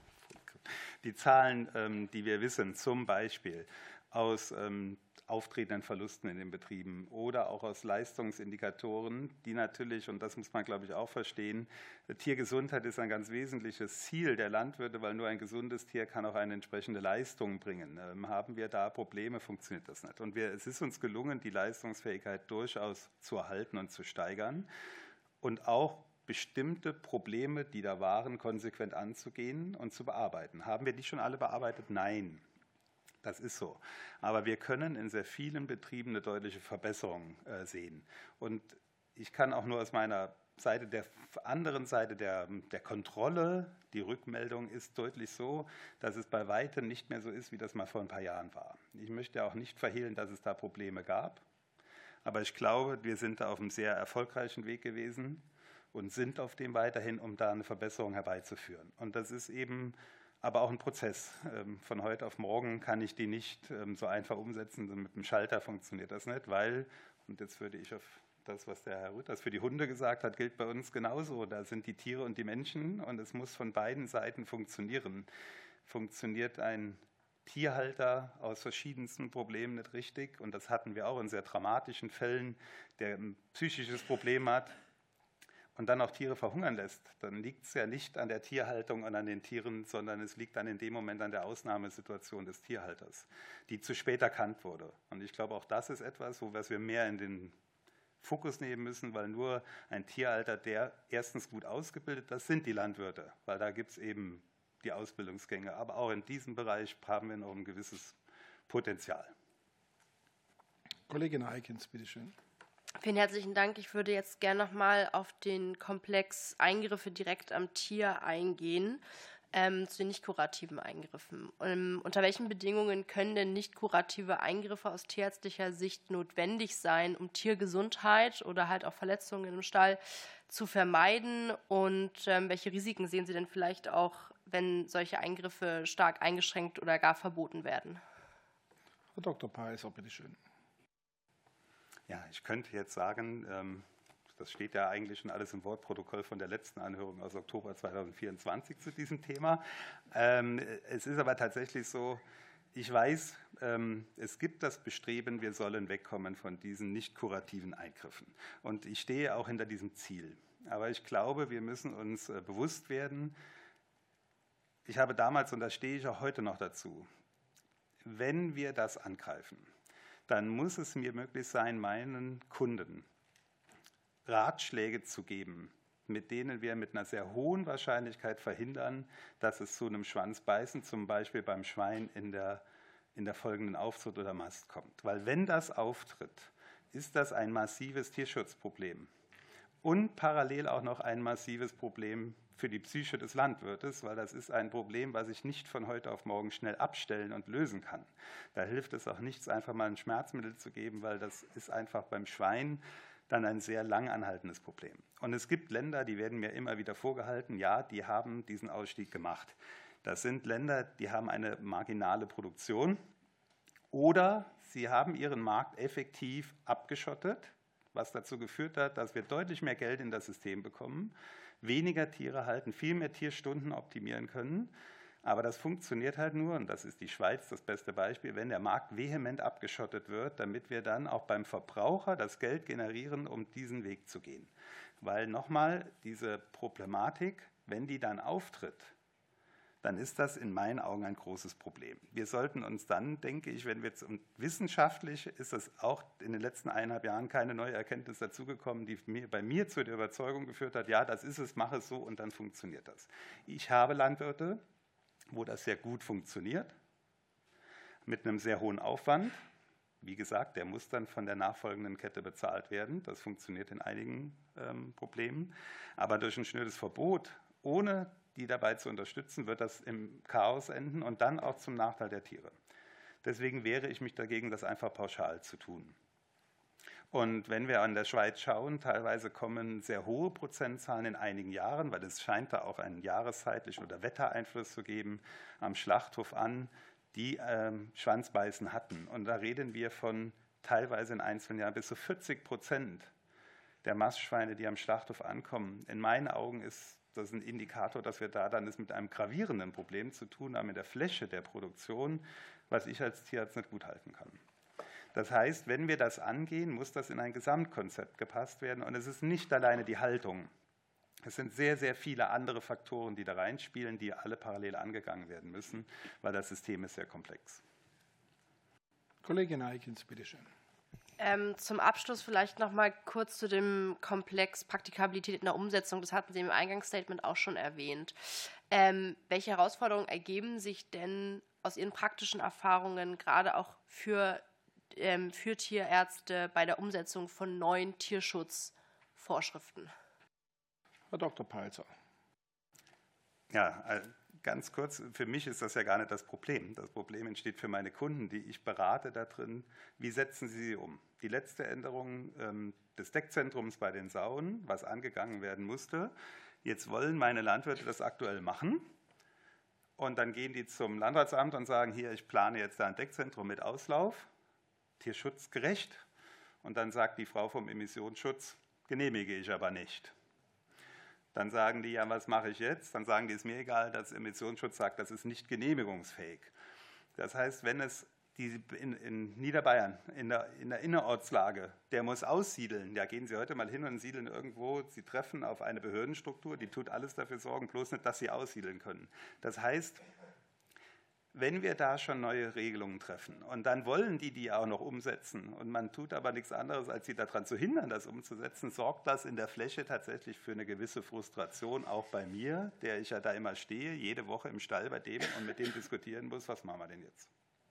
S5: die Zahlen, ähm, die wir wissen, zum Beispiel aus ähm, auftretenden Verlusten in den Betrieben oder auch aus Leistungsindikatoren, die natürlich, und das muss man, glaube ich, auch verstehen, Tiergesundheit ist ein ganz wesentliches Ziel der Landwirte, weil nur ein gesundes Tier kann auch eine entsprechende Leistung bringen. Ähm, haben wir da Probleme, funktioniert das nicht. Und wir, es ist uns gelungen, die Leistungsfähigkeit durchaus zu erhalten und zu steigern und auch bestimmte Probleme, die da waren, konsequent anzugehen und zu bearbeiten. Haben wir die schon alle bearbeitet? Nein. Das ist so. Aber wir können in sehr vielen Betrieben eine deutliche Verbesserung äh, sehen. Und ich kann auch nur aus meiner Seite, der anderen Seite der, der Kontrolle, die Rückmeldung ist deutlich so, dass es bei weitem nicht mehr so ist, wie das mal vor ein paar Jahren war. Ich möchte auch nicht verhehlen, dass es da Probleme gab. Aber ich glaube, wir sind da auf einem sehr erfolgreichen Weg gewesen und sind auf dem weiterhin, um da eine Verbesserung herbeizuführen. Und das ist eben aber auch ein Prozess. Von heute auf morgen kann ich die nicht so einfach umsetzen. Mit dem Schalter funktioniert das nicht, weil, und jetzt würde ich auf das, was der Herr Rütters für die Hunde gesagt hat, gilt bei uns genauso. Da sind die Tiere und die Menschen und es muss von beiden Seiten funktionieren. Funktioniert ein Tierhalter aus verschiedensten Problemen nicht richtig, und das hatten wir auch in sehr dramatischen Fällen, der ein psychisches Problem hat, und dann auch Tiere verhungern lässt, dann liegt es ja nicht an der Tierhaltung und an den Tieren, sondern es liegt dann in dem Moment an der Ausnahmesituation des Tierhalters, die zu spät erkannt wurde. Und ich glaube, auch das ist etwas, wo wir mehr in den Fokus nehmen müssen, weil nur ein Tierhalter, der erstens gut ausgebildet, das sind die Landwirte, weil da gibt es eben die Ausbildungsgänge. Aber auch in diesem Bereich haben wir noch ein gewisses Potenzial.
S1: Kollegin Heikens, bitte schön.
S8: Vielen herzlichen Dank. Ich würde jetzt gerne noch mal auf den Komplex Eingriffe direkt am Tier eingehen, ähm, zu den nicht kurativen Eingriffen. Ähm, unter welchen Bedingungen können denn nicht kurative Eingriffe aus tierärztlicher Sicht notwendig sein, um Tiergesundheit oder halt auch Verletzungen im Stall zu vermeiden? Und ähm, welche Risiken sehen Sie denn vielleicht auch, wenn solche Eingriffe stark eingeschränkt oder gar verboten werden?
S1: Herr Doktor Peiser, bitte schön.
S5: Ja, ich könnte jetzt sagen, das steht ja eigentlich schon alles im Wortprotokoll von der letzten Anhörung aus Oktober zweitausendvierundzwanzig zu diesem Thema. Es ist aber tatsächlich so, Ich weiß, es gibt das Bestreben, wir sollen wegkommen von diesen nicht kurativen Eingriffen. Und ich stehe auch hinter diesem Ziel. Aber ich glaube, wir müssen uns bewusst werden, ich habe damals, und da stehe ich auch heute noch dazu, wenn wir das angreifen, dann muss es mir möglich sein, meinen Kunden Ratschläge zu geben, mit denen wir mit einer sehr hohen Wahrscheinlichkeit verhindern, dass es zu einem Schwanzbeißen, zum Beispiel beim Schwein in der, in der folgenden Aufzucht oder Mast kommt. Weil wenn das auftritt, ist das ein massives Tierschutzproblem und parallel auch noch ein massives Problem für die Psyche des Landwirtes, weil das ist ein Problem, was ich nicht von heute auf morgen schnell abstellen und lösen kann. Da hilft es auch nichts, einfach mal ein Schmerzmittel zu geben, weil das ist einfach beim Schwein dann ein sehr lang anhaltendes Problem. Und es gibt Länder, die werden mir immer wieder vorgehalten, ja, die haben diesen Ausstieg gemacht. Das sind Länder, die haben eine marginale Produktion oder sie haben ihren Markt effektiv abgeschottet, was dazu geführt hat, dass wir deutlich mehr Geld in das System bekommen, weniger Tiere halten, viel mehr Tierstunden optimieren können. Aber das funktioniert halt nur, und das ist die Schweiz das beste Beispiel, wenn der Markt vehement abgeschottet wird, damit wir dann auch beim Verbraucher das Geld generieren, um diesen Weg zu gehen. Weil nochmal, diese Problematik, wenn die dann auftritt, dann ist das in meinen Augen ein großes Problem. Wir sollten uns dann, denke ich, wenn wir jetzt, und wissenschaftlich ist es auch in den letzten eineinhalb Jahren keine neue Erkenntnis dazugekommen, die mir, bei mir zu der Überzeugung geführt hat, ja, das ist es, mache es so und dann funktioniert das. Ich habe Landwirte, wo das sehr gut funktioniert, mit einem sehr hohen Aufwand. Wie gesagt, der muss dann von der nachfolgenden Kette bezahlt werden. Das funktioniert in einigen ähm, Problemen. Aber durch ein schnödes Verbot, ohne die dabei zu unterstützen, wird das im Chaos enden und dann auch zum Nachteil der Tiere. Deswegen wehre ich mich dagegen, das einfach pauschal zu tun. Und wenn wir an der Schweiz schauen, teilweise kommen sehr hohe Prozentzahlen in einigen Jahren, weil es scheint da auch einen jahreszeitlichen oder Wettereinfluss zu geben, am Schlachthof an, die ähm, Schwanzbeißen hatten. Und da reden wir von teilweise in einzelnen Jahren bis zu vierzig Prozent der Mastschweine, die am Schlachthof ankommen. In meinen Augen ist das ein Indikator, dass wir da dann es mit einem gravierenden Problem zu tun haben in der Fläche der Produktion, was ich als Tierarzt nicht gut halten kann. Das heißt, wenn wir das angehen, muss das in ein Gesamtkonzept gepasst werden. Und es ist nicht alleine die Haltung. Es sind sehr, sehr viele andere Faktoren, die da reinspielen, die alle parallel angegangen werden müssen, weil das System ist sehr komplex.
S1: Kollegin Eikens, bitteschön.
S8: Ähm, zum Abschluss vielleicht noch mal kurz zu dem Komplex Praktikabilität in der Umsetzung. Das hatten Sie im Eingangsstatement auch schon erwähnt. Ähm, welche Herausforderungen ergeben sich denn aus Ihren praktischen Erfahrungen, gerade auch für, ähm, für Tierärzte bei der Umsetzung von neuen Tierschutzvorschriften?
S1: Herr Doktor Peitzer.
S5: Ja, ganz kurz, für mich ist das ja gar nicht das Problem. Das Problem entsteht für meine Kunden, die ich berate da drin. Wie setzen Sie sie um? Die letzte Änderung ähm, des Deckzentrums bei den Sauen, was angegangen werden musste. Jetzt wollen meine Landwirte das aktuell machen. Und dann gehen die zum Landratsamt und sagen, hier, ich plane jetzt da ein Deckzentrum mit Auslauf, tierschutzgerecht. Und dann sagt die Frau vom Emissionsschutz, genehmige ich aber nicht. Dann sagen die, ja, was mache ich jetzt? Dann sagen die, ist mir egal, dass Emissionsschutz sagt, das ist nicht genehmigungsfähig. Das heißt, wenn es die in, in Niederbayern, in der, in der Innerortslage, der muss aussiedeln, da gehen Sie heute mal hin und siedeln irgendwo, Sie treffen auf eine Behördenstruktur, die tut alles dafür sorgen, bloß nicht, dass Sie aussiedeln können. Das heißt, wenn wir da schon neue Regelungen treffen und dann wollen die die auch noch umsetzen und man tut aber nichts anderes, als sie daran zu hindern, das umzusetzen, sorgt das in der Fläche tatsächlich für eine gewisse Frustration, auch bei mir, der ich ja da immer stehe, jede Woche im Stall bei dem und mit dem diskutieren muss, was machen wir denn jetzt?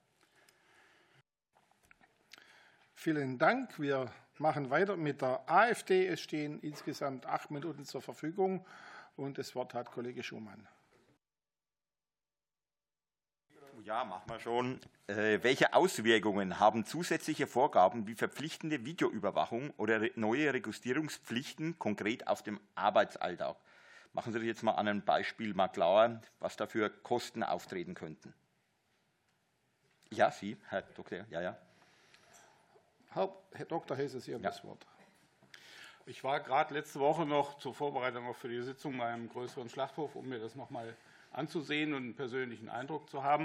S1: Vielen Dank. Wir machen weiter mit der AfD. Es stehen insgesamt acht Minuten zur Verfügung und das Wort hat Kollege Schumann.
S9: Ja, machen wir schon. Äh, welche Auswirkungen haben zusätzliche Vorgaben wie verpflichtende Videoüberwachung oder re neue Registrierungspflichten konkret auf dem Arbeitsalltag? Machen Sie sich jetzt mal an einem Beispiel mal klar, was da für Kosten auftreten könnten. Ja, Sie, Herr Doktor, ja, ja.
S1: Herr, Herr Doktor Hesse, Sie haben ja das Wort.
S2: Ich war gerade letzte Woche noch zur Vorbereitung auch für die Sitzung bei einem größeren Schlachthof, um mir das nochmal anzusehen und einen persönlichen Eindruck zu haben.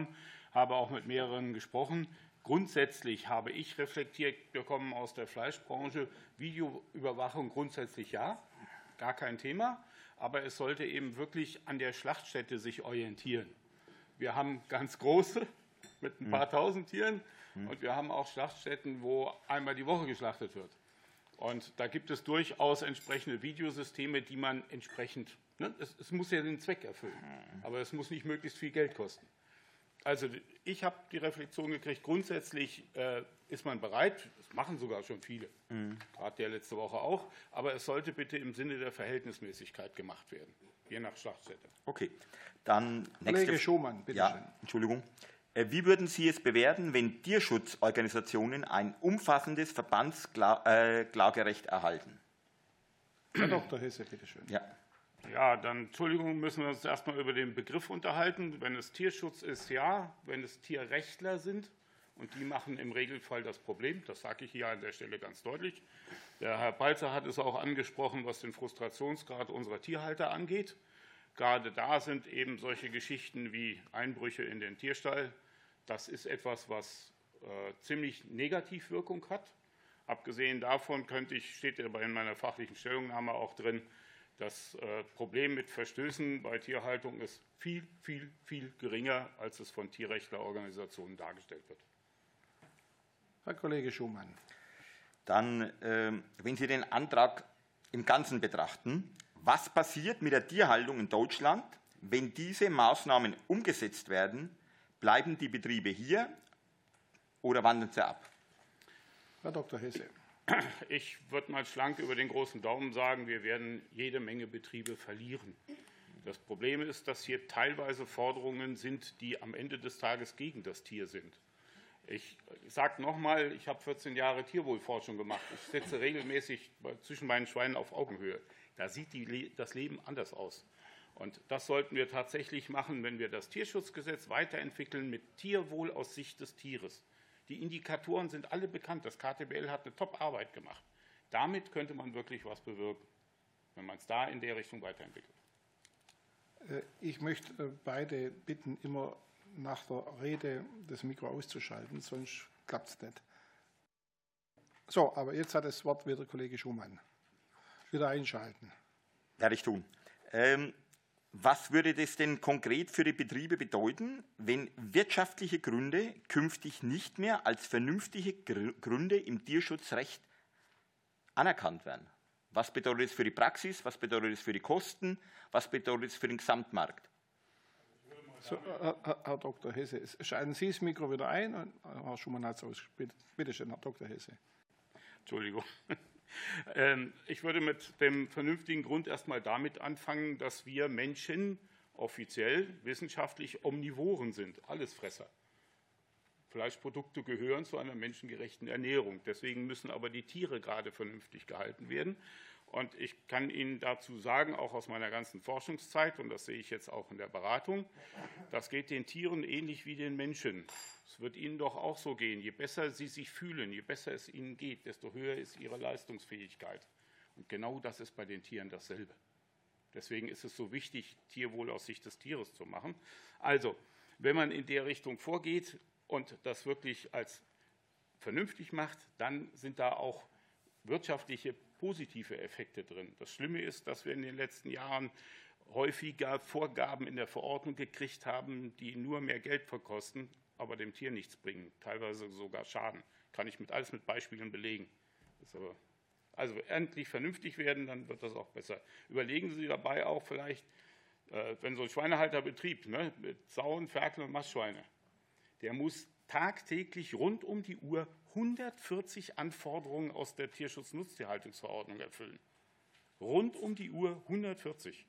S2: habe auch mit mehreren gesprochen. Grundsätzlich habe ich reflektiert bekommen aus der Fleischbranche, Videoüberwachung grundsätzlich ja, gar kein Thema, aber es sollte eben wirklich an der Schlachtstätte sich orientieren. Wir haben ganz große mit ein paar tausend Tieren und wir haben auch Schlachtstätten, wo einmal die Woche geschlachtet wird. Und da gibt es durchaus entsprechende Videosysteme, die man entsprechend, ne, es, es muss ja den Zweck erfüllen, aber es muss nicht möglichst viel Geld kosten. Also ich habe die Reflexion gekriegt, grundsätzlich äh, ist man bereit, das machen sogar schon viele, mhm. gerade der letzte Woche auch, aber es sollte bitte im Sinne der Verhältnismäßigkeit gemacht werden, je nach Schlachtstätte.
S9: Okay, dann
S1: Kollege nächste Schumann, bitte
S9: ja,
S1: schön.
S9: Entschuldigung. Wie würden Sie es bewerten, wenn Tierschutzorganisationen ein umfassendes Verbandsklagerecht erhalten?
S1: Herr Doktor Hesse, bitte schön.
S2: Ja. Ja, dann, Entschuldigung, müssen wir uns erstmal über den Begriff unterhalten. Wenn es Tierschutz ist, ja. Wenn es Tierrechtler sind, und die machen im Regelfall das Problem, das sage ich hier an der Stelle ganz deutlich. Der Herr Balzer hat es auch angesprochen, was den Frustrationsgrad unserer Tierhalter angeht. Gerade da sind eben solche Geschichten wie Einbrüche in den Tierstall. Das ist etwas, was äh, ziemlich Negativwirkung hat. Abgesehen davon könnte ich, steht ja in meiner fachlichen Stellungnahme auch drin, das äh, Problem mit Verstößen bei Tierhaltung ist viel, viel, viel geringer, als es von Tierrechtlerorganisationen dargestellt wird.
S1: Herr Kollege Schumann.
S9: Dann, äh, wenn Sie den Antrag im Ganzen betrachten, was passiert mit der Tierhaltung in Deutschland, wenn diese Maßnahmen umgesetzt werden? Bleiben die Betriebe hier oder wandern sie ab?
S1: Herr Doktor Hesse.
S2: Ich würde mal schlank über den großen Daumen sagen, wir werden jede Menge Betriebe verlieren. Das Problem ist, dass hier teilweise Forderungen sind, die am Ende des Tages gegen das Tier sind. Ich sage nochmal, ich habe vierzehn Jahre Tierwohlforschung gemacht. Ich setze regelmäßig zwischen meinen Schweinen auf Augenhöhe. Da sieht die, das Leben anders aus. Und das sollten wir tatsächlich machen, wenn wir das Tierschutzgesetz weiterentwickeln mit Tierwohl aus Sicht des Tieres. Die Indikatoren sind alle bekannt. Das K T B L hat eine Top-Arbeit gemacht. Damit könnte man wirklich was bewirken, wenn man es da in der Richtung weiterentwickelt.
S1: Ich möchte beide bitten, immer nach der Rede das Mikro auszuschalten, sonst klappt es nicht. So, aber jetzt hat das Wort wieder Kollege Schumann. Wieder einschalten.
S9: Werde ich tun. Ähm, was würde das denn konkret für die Betriebe bedeuten, wenn wirtschaftliche Gründe künftig nicht mehr als vernünftige Gründe im Tierschutzrecht anerkannt werden? Was bedeutet das für die Praxis? Was bedeutet das für die Kosten? Was bedeutet das für den Gesamtmarkt?
S1: So, Herr, Herr Doktor Hesse, schalten Sie das Mikro wieder ein und Herr Schumann hat es aus. Bitte schön, Herr Doktor Hesse.
S2: Entschuldigung. Ich würde mit dem vernünftigen Grund erstmal damit anfangen, dass wir Menschen offiziell wissenschaftlich Omnivoren sind, Allesfresser. Fleischprodukte gehören zu einer menschengerechten Ernährung. Deswegen müssen aber die Tiere gerade vernünftig gehalten werden. Und ich kann Ihnen dazu sagen, auch aus meiner ganzen Forschungszeit, und das sehe ich jetzt auch in der Beratung, das geht den Tieren ähnlich wie den Menschen. Es wird Ihnen doch auch so gehen. Je besser Sie sich fühlen, je besser es Ihnen geht, desto höher ist Ihre Leistungsfähigkeit. Und genau das ist bei den Tieren dasselbe. Deswegen ist es so wichtig, Tierwohl aus Sicht des Tieres zu machen. Also, wenn man in der Richtung vorgeht und das wirklich als vernünftig macht, dann sind da auch wirtschaftliche positive Effekte drin. Das Schlimme ist, dass wir in den letzten Jahren häufiger Vorgaben in der Verordnung gekriegt haben, die nur mehr Geld verkosten, aber dem Tier nichts bringen, teilweise sogar schaden. Kann ich mit alles mit Beispielen belegen. Das ist aber, also endlich vernünftig werden, dann wird das auch besser. Überlegen Sie dabei auch vielleicht, äh, wenn so ein Schweinehalterbetrieb, ne, mit Sauen, Ferkeln und Mastschweine, der muss tagtäglich rund um die Uhr hundertvierzig Anforderungen aus der Tierschutz-Nutztierhaltungsverordnung erfüllen. Rund um die Uhr hundertvierzig.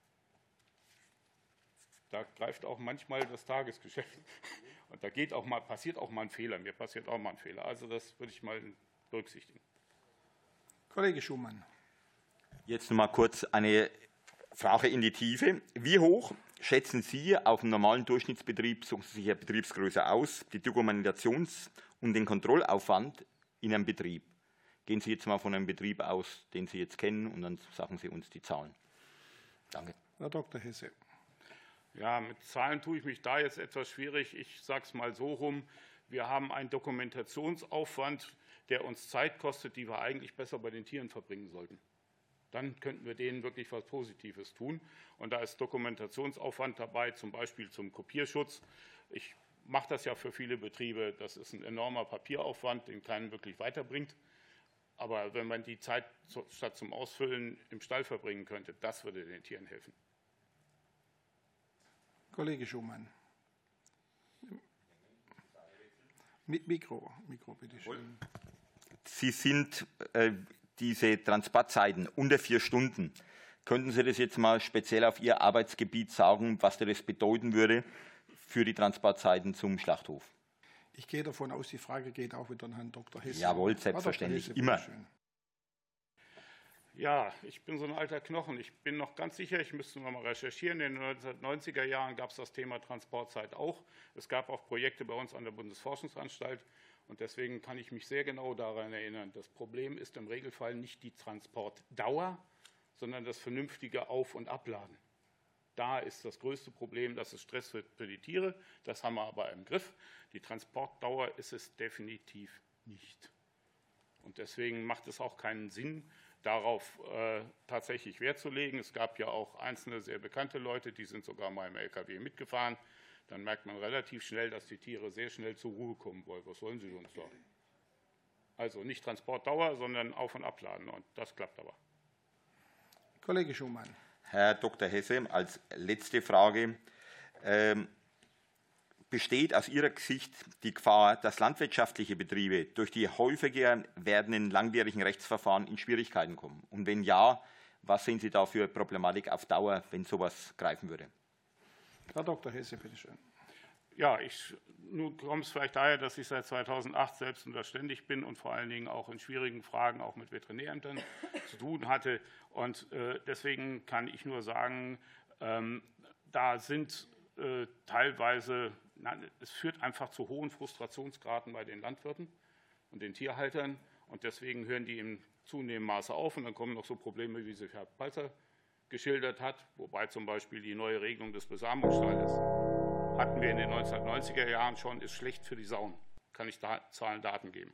S2: Da greift auch manchmal das Tagesgeschäft. Und da geht auch mal, passiert auch mal ein Fehler. Mir passiert auch mal ein Fehler. Also das würde ich mal berücksichtigen. Kollege Schumann.
S9: Jetzt noch mal kurz eine Frage in die Tiefe. Wie hoch schätzen Sie auf einem normalen Durchschnittsbetrieb, suchen Sie sich eine Betriebsgröße aus, die Dokumentations- und den Kontrollaufwand in einem Betrieb? Gehen Sie jetzt mal von einem Betrieb aus, den Sie jetzt kennen, und dann sagen Sie uns die Zahlen. Danke.
S1: Herr Doktor Hesse.
S2: Ja, mit Zahlen tue ich mich da jetzt etwas schwierig. Ich sage es mal so rum. Wir haben einen Dokumentationsaufwand, der uns Zeit kostet, die wir eigentlich besser bei den Tieren verbringen sollten. Dann könnten wir denen wirklich was Positives tun. Und da ist Dokumentationsaufwand dabei, zum Beispiel zum Kopierschutz. Ich mache das ja für viele Betriebe. Das ist ein enormer Papieraufwand, den keinen wirklich weiterbringt. Aber wenn man die Zeit statt zum Ausfüllen im Stall verbringen könnte, das würde den Tieren helfen.
S1: Kollege Schumann. Mit Mikro, Mikro bitte schön.
S9: Sie sind äh, diese Transportzeiten unter vier Stunden. Könnten Sie das jetzt mal speziell auf Ihr Arbeitsgebiet sagen, was das bedeuten würde für die Transportzeiten zum Schlachthof?
S1: Ich gehe davon aus, die Frage geht auch wieder an Herrn Doktor Hesse.
S9: Jawohl, selbstverständlich,
S1: Hesse,
S9: immer.
S2: Ja, ich bin so ein alter Knochen. Ich bin noch ganz sicher, ich müsste noch mal recherchieren. In den neunzehnhundertneunziger Jahren gab es das Thema Transportzeit auch. Es gab auch Projekte bei uns an der Bundesforschungsanstalt. Und deswegen kann ich mich sehr genau daran erinnern. Das Problem ist im Regelfall nicht die Transportdauer, sondern das vernünftige Auf- und Abladen. Da ist das größte Problem, dass es Stress wird für die Tiere. Das haben wir aber im Griff. Die Transportdauer ist es definitiv nicht. Und deswegen macht es auch keinen Sinn, darauf äh, tatsächlich Wert zu legen. Es gab ja auch einzelne sehr bekannte Leute, die sind sogar mal im L K W mitgefahren. Dann merkt man relativ schnell, dass die Tiere sehr schnell zur Ruhe kommen wollen. Was wollen sie uns da? Also nicht Transportdauer, sondern Auf- und Abladen. Und das klappt aber.
S1: Kollege Schumann.
S9: Herr Doktor Hesse, als letzte Frage. Ähm, besteht aus Ihrer Sicht die Gefahr, dass landwirtschaftliche Betriebe durch die häufiger werdenden langwierigen Rechtsverfahren in Schwierigkeiten kommen? Und wenn ja, was sehen Sie da für Problematik auf Dauer, wenn sowas greifen würde?
S1: Herr Doktor Hesse, bitte schön.
S2: Ja, ich, nun kommt es vielleicht daher, dass ich seit zweitausendacht selbst unterständig bin und vor allen Dingen auch in schwierigen Fragen auch mit Veterinärämtern zu tun hatte. Und äh, deswegen kann ich nur sagen, ähm, da sind äh, teilweise, na, es führt einfach zu hohen Frustrationsgraden bei den Landwirten und den Tierhaltern. Und deswegen hören die im zunehmenden Maße auf. Und dann kommen noch so Probleme, wie sie Herr Palzer geschildert hat, wobei zum Beispiel die neue Regelung des Besamungsstalles hatten wir in den neunzehnhundertneunziger Jahren schon, ist schlecht für die Sauen. Kann ich da Zahlen, Daten geben.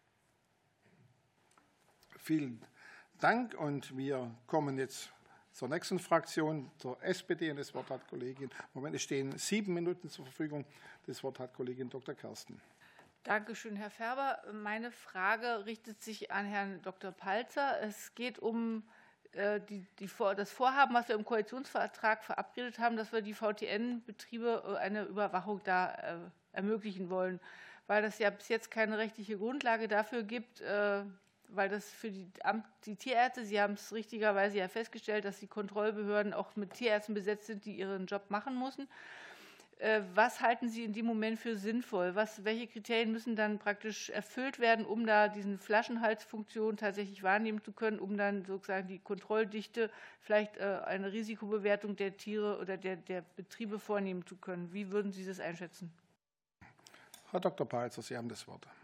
S1: Vielen Dank und wir kommen jetzt zur nächsten Fraktion, zur S P D. Und das Wort hat Kollegin, Moment, es stehen sieben Minuten zur Verfügung. Das Wort hat Kollegin Doktor Kersten.
S10: Danke schön, Herr Färber. Meine Frage richtet sich an Herrn Doktor Palzer. Es geht um Die, die, das Vorhaben, was wir im Koalitionsvertrag verabredet haben, dass wir die V T N-Betriebe eine Überwachung da äh, ermöglichen wollen, weil das ja bis jetzt keine rechtliche Grundlage dafür gibt, äh, weil das für die, Amt, die Tierärzte, Sie haben es richtigerweise ja festgestellt, dass die Kontrollbehörden auch mit Tierärzten besetzt sind, die ihren Job machen müssen. Was halten Sie in dem Moment für sinnvoll? Was, welche Kriterien müssen dann praktisch erfüllt werden, um da diesen Flaschenhalsfunktion tatsächlich wahrnehmen zu können, um dann sozusagen die Kontrolldichte, vielleicht eine Risikobewertung der Tiere oder der, der Betriebe vornehmen zu können? Wie würden Sie das einschätzen?
S1: Herr Doktor Palzer, Sie haben das Wort.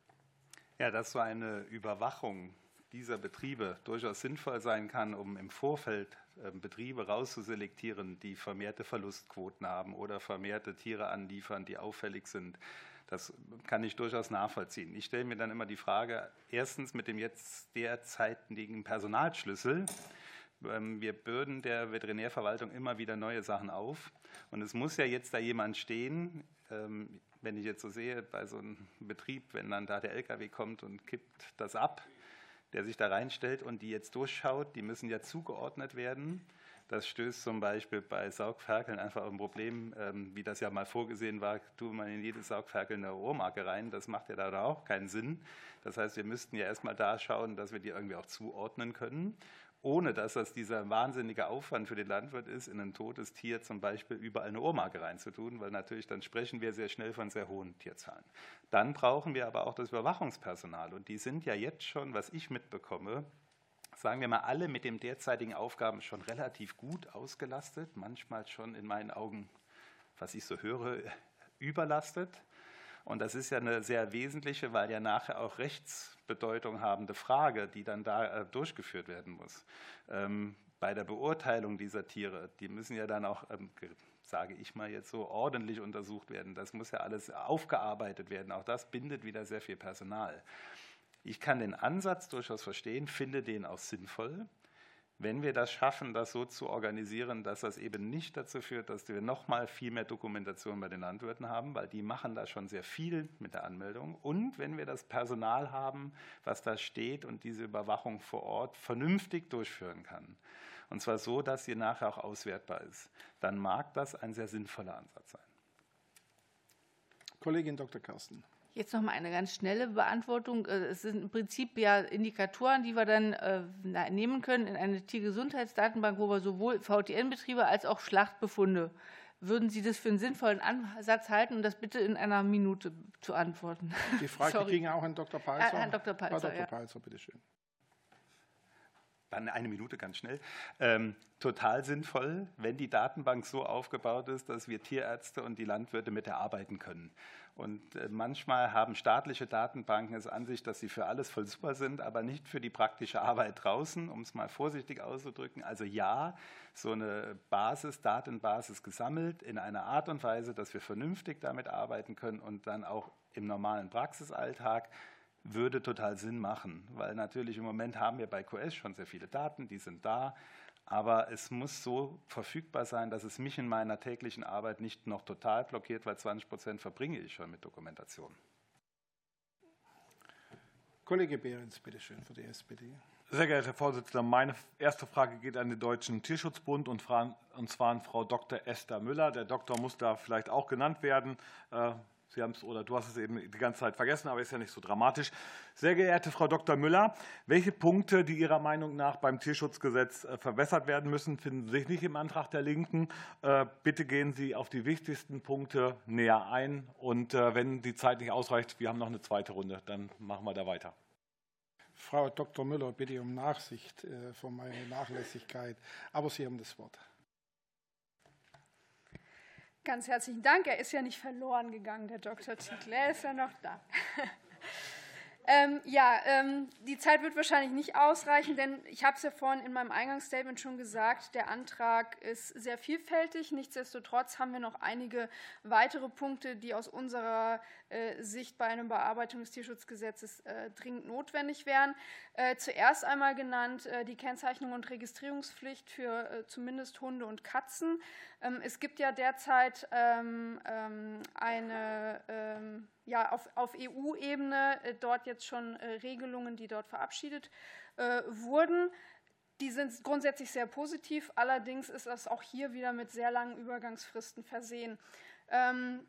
S5: Ja, dass so eine Überwachung dieser Betriebe durchaus sinnvoll sein kann, um im Vorfeld Betriebe rauszuselektieren, die vermehrte Verlustquoten haben oder vermehrte Tiere anliefern, die auffällig sind. Das kann ich durchaus nachvollziehen. Ich stelle mir dann immer die Frage, erstens mit dem jetzt derzeitigen Personalschlüssel. Wir bürden der Veterinärverwaltung immer wieder neue Sachen auf. Und es muss ja jetzt da jemand stehen, wenn ich jetzt so sehe, bei so einem Betrieb, wenn dann da der L K W kommt und kippt das ab, der sich da reinstellt und die jetzt durchschaut, die müssen ja zugeordnet werden. Das stößt zum Beispiel bei Saugferkeln einfach auf ein Problem, wie das ja mal vorgesehen war, tut man in jedes Saugferkel eine Ohrmarke rein. Das macht ja da auch keinen Sinn. Das heißt, wir müssten ja erstmal da schauen, dass wir die irgendwie auch zuordnen können, ohne dass das dieser wahnsinnige Aufwand für den Landwirt ist, in ein totes Tier zum Beispiel überall eine Ohrmarke reinzutun, weil natürlich dann sprechen wir sehr schnell von sehr hohen Tierzahlen. Dann brauchen wir aber auch das Überwachungspersonal und die sind ja jetzt schon, was ich mitbekomme, sagen wir mal, alle mit den derzeitigen Aufgaben schon relativ gut ausgelastet, manchmal schon in meinen Augen, was ich so höre, überlastet. Und das ist ja eine sehr wesentliche, weil ja nachher auch Rechtsbedeutung habende Frage, die dann da äh, durchgeführt werden muss. Ähm, bei der Beurteilung dieser Tiere, die müssen ja dann auch ähm, sage ich mal jetzt so, ordentlich untersucht werden. Das muss ja alles aufgearbeitet werden. Auch das bindet wieder sehr viel Personal. Ich kann den Ansatz durchaus verstehen, finde den auch sinnvoll. Wenn wir das schaffen, das so zu organisieren, dass das eben nicht dazu führt, dass wir noch mal viel mehr Dokumentation bei den Landwirten haben, weil die machen da schon sehr viel mit der Anmeldung. Und wenn wir das Personal haben, was da steht und diese Überwachung vor Ort vernünftig durchführen kann, und zwar so, dass sie nachher auch auswertbar ist, dann mag das ein sehr sinnvoller Ansatz sein.
S1: Kollegin Doktor Kersten.
S10: Jetzt noch mal eine ganz schnelle Beantwortung. Es sind im Prinzip ja Indikatoren, die wir dann äh, nehmen können in eine Tiergesundheitsdatenbank, wo wir sowohl V T N-Betriebe als auch Schlachtbefunde. Würden Sie das für einen sinnvollen Ansatz halten und das bitte in einer Minute zu antworten?
S1: Die Frage
S10: Sorry.
S1: ging auch an Doktor Palzer.
S10: Herrn Doktor Palzer,
S1: Frau Doktor
S10: ja.
S1: Palzer, bitteschön.
S5: Dann eine Minute ganz schnell. Ähm, total sinnvoll, wenn die Datenbank so aufgebaut ist, dass wir Tierärzte und die Landwirte mit erarbeiten können. Und äh, manchmal haben staatliche Datenbanken es an sich, dass sie für alles voll super sind, aber nicht für die praktische Arbeit draußen, um es mal vorsichtig auszudrücken. Also ja, so eine Basis, Datenbasis gesammelt in einer Art und Weise, dass wir vernünftig damit arbeiten können und dann auch im normalen Praxisalltag, würde total Sinn machen, weil natürlich im Moment haben wir bei Q S schon sehr viele Daten, die sind da, aber es muss so verfügbar sein, dass es mich in meiner täglichen Arbeit nicht noch total blockiert, weil zwanzig Prozent verbringe ich schon mit Dokumentation.
S1: Kollege Behrens, bitteschön, für die S P D.
S11: Sehr geehrter Herr Vorsitzender, meine erste Frage geht an den Deutschen Tierschutzbund und zwar an Frau Doktor Esther Müller. Der Doktor muss da vielleicht auch genannt werden. Sie haben es, oder du hast es eben die ganze Zeit vergessen, aber ist ja nicht so dramatisch. Sehr geehrte Frau Doktor Müller, welche Punkte, die Ihrer Meinung nach beim Tierschutzgesetz verbessert werden müssen, finden sich nicht im Antrag der Linken? Bitte gehen Sie auf die wichtigsten Punkte näher ein. Und wenn die Zeit nicht ausreicht, wir haben noch eine zweite Runde, dann machen wir da weiter.
S1: Frau Doktor Müller, bitte um Nachsicht für meine Nachlässigkeit. Aber Sie haben das Wort.
S7: Ganz herzlichen Dank. Er ist ja nicht verloren gegangen, der Doktortitel. Er ist ja noch da. ähm, ja, ähm, die Zeit wird wahrscheinlich nicht ausreichen, denn ich habe es ja vorhin in meinem Eingangsstatement schon gesagt, der Antrag ist sehr vielfältig. Nichtsdestotrotz haben wir noch einige weitere Punkte, die aus unserer äh, Sicht bei einer Bearbeitung des Tierschutzgesetzes äh, dringend notwendig wären. Äh, zuerst einmal genannt äh, die Kennzeichnung und Registrierungspflicht für äh, zumindest Hunde und Katzen. Ähm, es gibt ja derzeit ähm, ähm, eine, ähm, ja, auf, auf E U-Ebene äh, dort jetzt schon äh, Regelungen, die dort verabschiedet äh, wurden. Die sind grundsätzlich sehr positiv, allerdings ist das auch hier wieder mit sehr langen Übergangsfristen versehen. Ähm,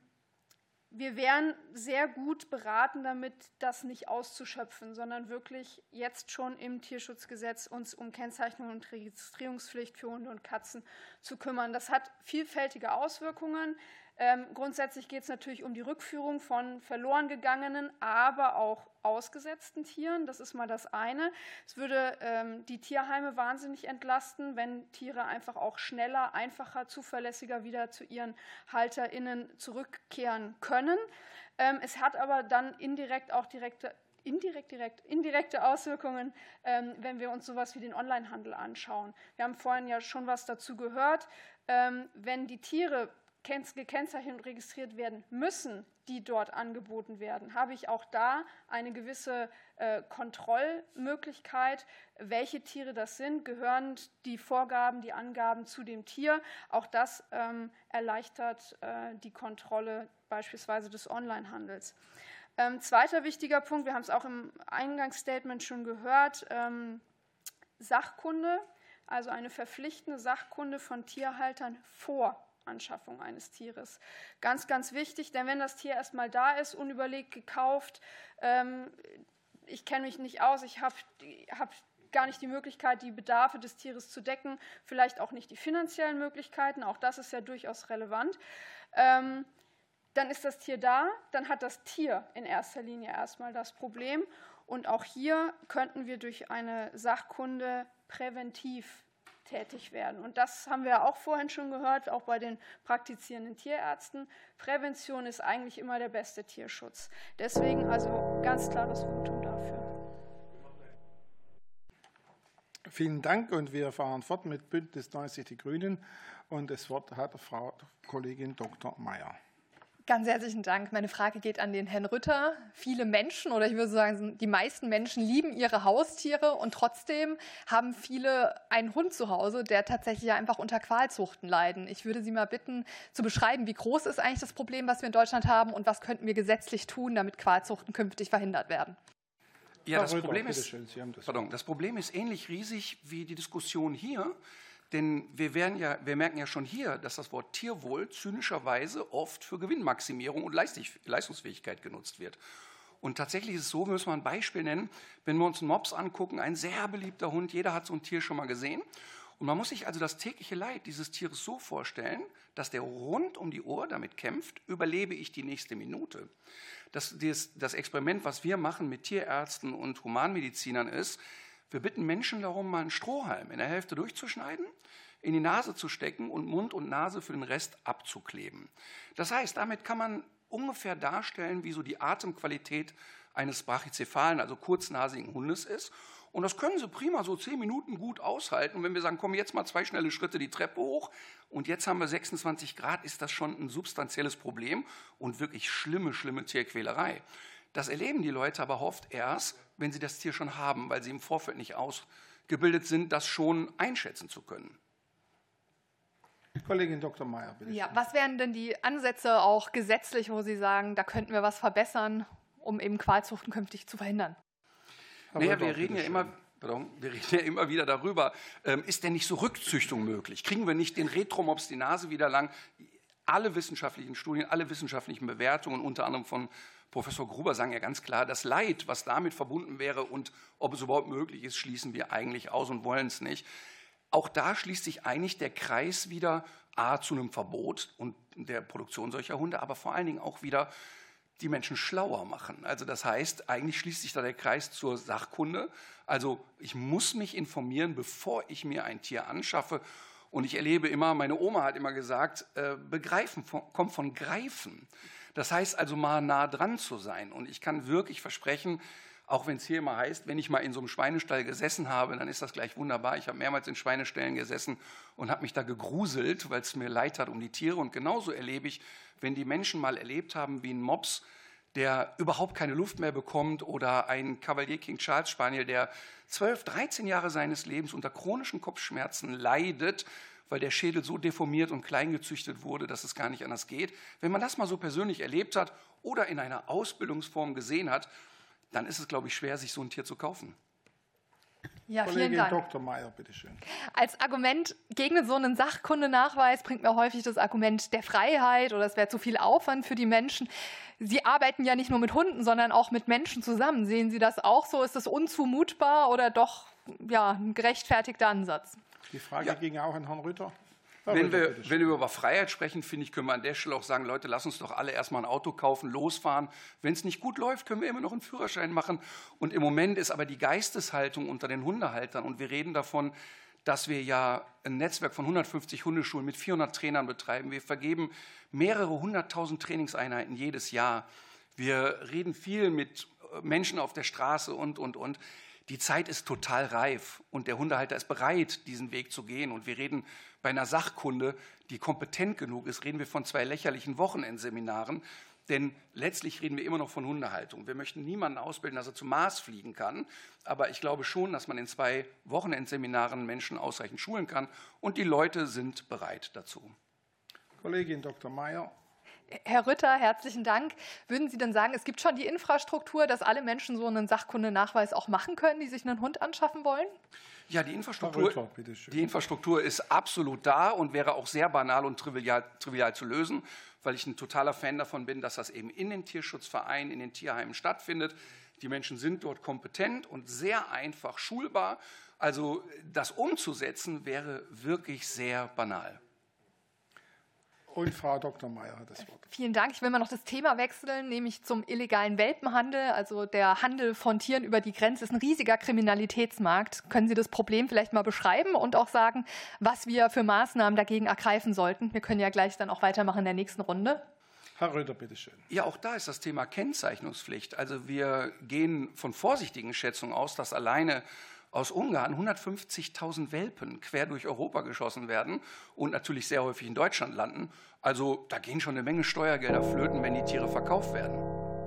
S7: Wir wären sehr gut beraten, damit das nicht auszuschöpfen, sondern wirklich jetzt schon im Tierschutzgesetz uns um Kennzeichnung und Registrierungspflicht für Hunde und Katzen zu kümmern. Das hat vielfältige Auswirkungen. Ähm, grundsätzlich geht es natürlich um die Rückführung von verloren gegangenen, aber auch ausgesetzten Tieren. Das ist mal das eine. Es würde ähm, die Tierheime wahnsinnig entlasten, wenn Tiere einfach auch schneller, einfacher, zuverlässiger wieder zu ihren HalterInnen zurückkehren können. Ähm, es hat aber dann indirekt auch direkte Indirekt, direkt, indirekte Auswirkungen, ähm, wenn wir uns sowas wie den Onlinehandel anschauen. Wir haben vorhin ja schon was dazu gehört. Ähm, wenn die Tiere gekennzeichnet und registriert werden müssen, die dort angeboten werden, habe ich auch da eine gewisse äh, Kontrollmöglichkeit, welche Tiere das sind, gehören die Vorgaben, die Angaben zu dem Tier. Auch das ähm, erleichtert äh, die Kontrolle beispielsweise des Onlinehandels. Ähm, zweiter wichtiger Punkt, wir haben es auch im Eingangsstatement schon gehört, ähm, Sachkunde, also eine verpflichtende Sachkunde von Tierhaltern vor Anschaffung eines Tieres. Ganz, ganz wichtig, denn wenn das Tier erstmal da ist, unüberlegt gekauft, ähm, ich kenne mich nicht aus, ich habe hab gar nicht die Möglichkeit, die Bedarfe des Tieres zu decken, vielleicht auch nicht die finanziellen Möglichkeiten, auch das ist ja durchaus relevant, ähm, dann ist das Tier da, dann hat das Tier in erster Linie erstmal das Problem und auch hier könnten wir durch eine Sachkunde präventiv tätig werden. Und das haben wir auch vorhin schon gehört, auch bei den praktizierenden Tierärzten. Prävention ist eigentlich immer der beste Tierschutz. Deswegen also ganz klares Votum dafür.
S1: Vielen Dank und wir fahren fort mit Bündnis neunzig Die Grünen. Und das Wort hat Frau Kollegin Doktor Mayer.
S12: Ganz herzlichen Dank. Meine Frage geht an den Herrn Rütter. Viele Menschen, oder ich würde sagen, die meisten Menschen lieben ihre Haustiere und trotzdem haben viele einen Hund zu Hause, der tatsächlich einfach unter Qualzuchten leiden. Ich würde Sie mal bitten, zu beschreiben, wie groß ist eigentlich das Problem, was wir in Deutschland haben und was könnten wir gesetzlich tun, damit Qualzuchten künftig verhindert werden?
S4: Ja, das Problem ist, pardon, das Problem ist ähnlich riesig wie die Diskussion hier. Denn wir, werden ja, wir merken ja schon hier, dass das Wort Tierwohl zynischerweise oft für Gewinnmaximierung und Leistungsfähigkeit genutzt wird. Und tatsächlich ist es so, wir müssen mal ein Beispiel nennen, wenn wir uns einen Mops angucken, ein sehr beliebter Hund, jeder hat so ein Tier schon mal gesehen. Und man muss sich also das tägliche Leid dieses Tieres so vorstellen, dass der rund um die Uhr damit kämpft, überlebe ich die nächste Minute. Das, das, das Experiment, was wir machen mit Tierärzten und Humanmedizinern ist, wir bitten Menschen darum, mal einen Strohhalm in der Hälfte durchzuschneiden, in die Nase zu stecken und Mund und Nase für den Rest abzukleben. Das heißt, damit kann man ungefähr darstellen, wie so die Atemqualität eines brachycephalen, also kurznasigen Hundes ist. Und das können Sie prima so zehn Minuten gut aushalten. Und wenn wir sagen, komm jetzt mal zwei schnelle Schritte die Treppe hoch und jetzt haben wir sechsundzwanzig Grad, ist das schon ein substanzielles Problem und wirklich schlimme, schlimme Tierquälerei. Das erleben die Leute aber oft erst, wenn sie das Tier schon haben, weil sie im Vorfeld nicht ausgebildet sind, das schon einschätzen zu können.
S1: Kollegin Doktor Mayer, bitte.
S12: Ja, was wären denn die Ansätze auch gesetzlich, wo Sie sagen, da könnten wir was verbessern, um eben Qualzuchten künftig zu verhindern?
S4: Naja, wir reden ja immer, pardon, wir reden ja immer wieder darüber, ähm, ist denn nicht so Rückzüchtung möglich? Kriegen wir nicht den Retromops die Nase wieder lang? Alle wissenschaftlichen Studien, alle wissenschaftlichen Bewertungen, unter anderem von Professor Gruber, sagen ja ganz klar, das Leid, was damit verbunden wäre und ob es überhaupt möglich ist, schließen wir eigentlich aus und wollen es nicht. Auch da schließt sich eigentlich der Kreis wieder A, zu einem Verbot und der Produktion solcher Hunde, aber vor allen Dingen auch wieder die Menschen schlauer machen. Also das heißt, eigentlich schließt sich da der Kreis zur Sachkunde. Also ich muss mich informieren, bevor ich mir ein Tier anschaffe. Und ich erlebe immer, meine Oma hat immer gesagt, äh, begreifen von, kommt von greifen. Das heißt also mal nah dran zu sein. Und ich kann wirklich versprechen, auch wenn es hier immer heißt, wenn ich mal in so einem Schweinestall gesessen habe, dann ist das gleich wunderbar. Ich habe mehrmals in Schweineställen gesessen und habe mich da gegruselt, weil es mir leid hat um die Tiere. Und genauso erlebe ich, wenn die Menschen mal erlebt haben, wie ein Mops, der überhaupt keine Luft mehr bekommt, oder ein Cavalier King Charles Spaniel, der zwölf, dreizehn Jahre seines Lebens unter chronischen Kopfschmerzen leidet, weil der Schädel so deformiert und klein gezüchtet wurde, dass es gar nicht anders geht. Wenn man das mal so persönlich erlebt hat oder in einer Ausbildungsform gesehen hat, dann ist es, glaube ich, schwer, sich so ein Tier zu kaufen.
S12: Ja,
S1: Kollegin
S12: vielen Dank.
S1: Doktor Mayer, bitte schön.
S12: Als Argument gegen so einen Sachkundenachweis bringt mir häufig das Argument der Freiheit oder es wäre zu viel Aufwand für die Menschen. Sie arbeiten ja nicht nur mit Hunden, sondern auch mit Menschen zusammen. Sehen Sie das auch so? Ist das unzumutbar oder doch ja, ein gerechtfertigter Ansatz?
S1: Die Frage
S4: Ja.
S1: ging auch an Herrn Rütter.
S4: Wenn wir, wenn wir über Freiheit sprechen, finde ich, können wir an der Stelle auch sagen, Leute, lass uns doch alle erstmal ein Auto kaufen, losfahren. Wenn es nicht gut läuft, können wir immer noch einen Führerschein machen. Und im Moment ist aber die Geisteshaltung unter den Hundehaltern, und wir reden davon, dass wir ja ein Netzwerk von hundertfünfzig Hundeschulen mit vierhundert Trainern betreiben. Wir vergeben mehrere hunderttausend Trainingseinheiten jedes Jahr. Wir reden viel mit Menschen auf der Straße und, und, und. Die Zeit ist total reif und der Hundehalter ist bereit, diesen Weg zu gehen. Und wir reden bei einer Sachkunde, die kompetent genug ist, reden wir von zwei lächerlichen Wochenendseminaren. Denn letztlich reden wir immer noch von Hundehaltung. Wir möchten niemanden ausbilden, dass er zum Mars fliegen kann. Aber ich glaube schon, dass man in zwei Wochenendseminaren Menschen ausreichend schulen kann. Und die Leute sind bereit dazu.
S1: Kollegin Doktor Mayer.
S12: Herr Rütter, herzlichen Dank. Würden Sie denn sagen, es gibt schon die Infrastruktur, dass alle Menschen so einen Sachkundenachweis auch machen können, die sich einen Hund anschaffen wollen?
S4: Ja, die Infrastruktur,
S1: Rütter, bitteschön.
S4: die Infrastruktur ist absolut da und wäre auch sehr banal und trivial, trivial zu lösen, weil ich ein totaler Fan davon bin, dass das eben in den Tierschutzvereinen, in den Tierheimen stattfindet. Die Menschen sind dort kompetent und sehr einfach schulbar. Also das umzusetzen wäre wirklich sehr banal.
S1: Und Frau Doktor Mayer hat das Wort.
S12: Vielen Dank. Ich will mal noch das Thema wechseln, nämlich zum illegalen Welpenhandel. Also der Handel von Tieren über die Grenze ist ein riesiger Kriminalitätsmarkt. Können Sie das Problem vielleicht mal beschreiben und auch sagen, was wir für Maßnahmen dagegen ergreifen sollten? Wir können ja gleich dann auch weitermachen in der nächsten Runde.
S1: Herr Röder, bitteschön.
S4: Ja, auch da ist das Thema Kennzeichnungspflicht. Also wir gehen von vorsichtigen Schätzungen aus, dass alleine aus Ungarn hundertfünfzigtausend Welpen quer durch Europa geschossen werden und natürlich sehr häufig in Deutschland landen. Also da gehen schon eine Menge Steuergelder flöten, wenn die Tiere verkauft werden.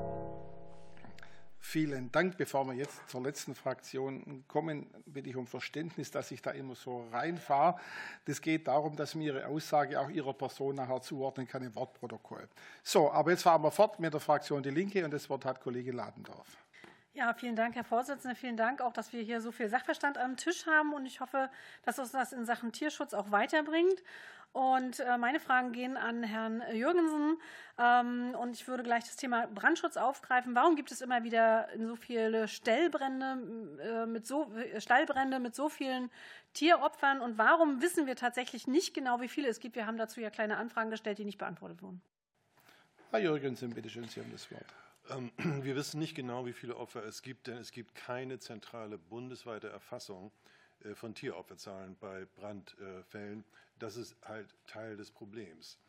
S1: Vielen Dank. Bevor wir jetzt zur letzten Fraktion kommen, bitte ich um Verständnis, dass ich da immer so reinfahre. Das geht darum, dass mir Ihre Aussage auch Ihrer Person nachher zuordnen kann im Wortprotokoll. So, aber jetzt fahren wir fort mit der Fraktion Die Linke und das Wort hat Kollege Ladendorf.
S13: Ja, vielen Dank, Herr Vorsitzender. Vielen Dank auch, dass wir hier so viel Sachverstand am Tisch haben. Und ich hoffe, dass uns das in Sachen Tierschutz auch weiterbringt. Und meine Fragen gehen an Herrn Jürgensen. Und ich würde gleich das Thema Brandschutz aufgreifen. Warum gibt es immer wieder so viele Stallbrände mit so, Stallbrände mit so vielen Tieropfern? Und warum wissen wir tatsächlich nicht genau, wie viele es gibt? Wir haben dazu ja kleine Anfragen gestellt, die nicht beantwortet wurden.
S1: Herr Jürgensen, bitte schön, Sie haben das Wort.
S3: Wir wissen nicht genau, wie viele Opfer es gibt, denn es gibt keine zentrale bundesweite Erfassung von Tieropferzahlen bei Brandfällen. Das ist halt Teil des Problems.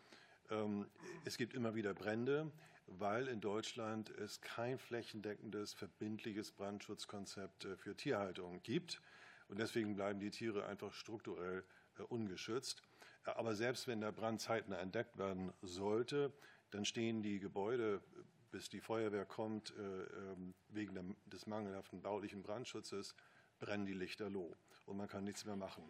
S3: Es gibt immer wieder Brände, weil in Deutschland es kein flächendeckendes, verbindliches Brandschutzkonzept für Tierhaltung gibt. Und deswegen bleiben die Tiere einfach strukturell ungeschützt. Aber selbst wenn der Brand zeitnah entdeckt werden sollte, dann stehen die Gebäude, bis die Feuerwehr kommt, wegen des mangelhaften baulichen Brandschutzes, brennen die lichterloh und man kann nichts mehr machen.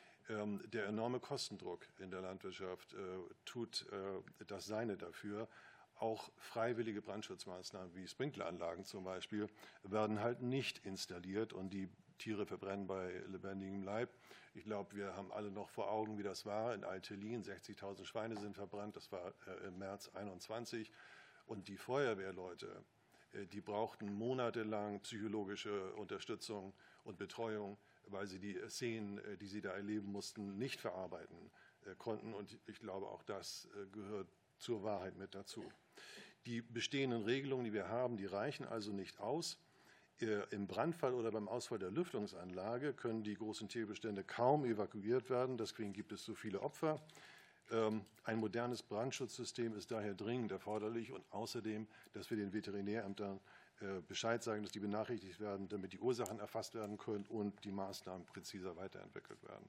S3: Der enorme Kostendruck in der Landwirtschaft tut das Seine dafür. Auch freiwillige Brandschutzmaßnahmen wie Sprinkleranlagen zum Beispiel werden halt nicht installiert und die Tiere verbrennen bei lebendigem Leib. Ich glaube, wir haben alle noch vor Augen, wie das war in Altelin. sechzigtausend Schweine sind verbrannt, das war im März einundzwanzig. Und die Feuerwehrleute, die brauchten monatelang psychologische Unterstützung und Betreuung, weil sie die Szenen, die sie da erleben mussten, nicht verarbeiten konnten. Und ich glaube, auch das gehört zur Wahrheit mit dazu. Die bestehenden Regelungen, die wir haben, die reichen also nicht aus. Im Brandfall oder beim Ausfall der Lüftungsanlage können die großen Tierbestände kaum evakuiert werden. Deswegen gibt es so viele Opfer. Ein modernes Brandschutzsystem ist daher dringend erforderlich und außerdem, dass wir den Veterinärämtern Bescheid sagen, dass die benachrichtigt werden, damit die Ursachen erfasst werden können und die Maßnahmen präziser weiterentwickelt werden.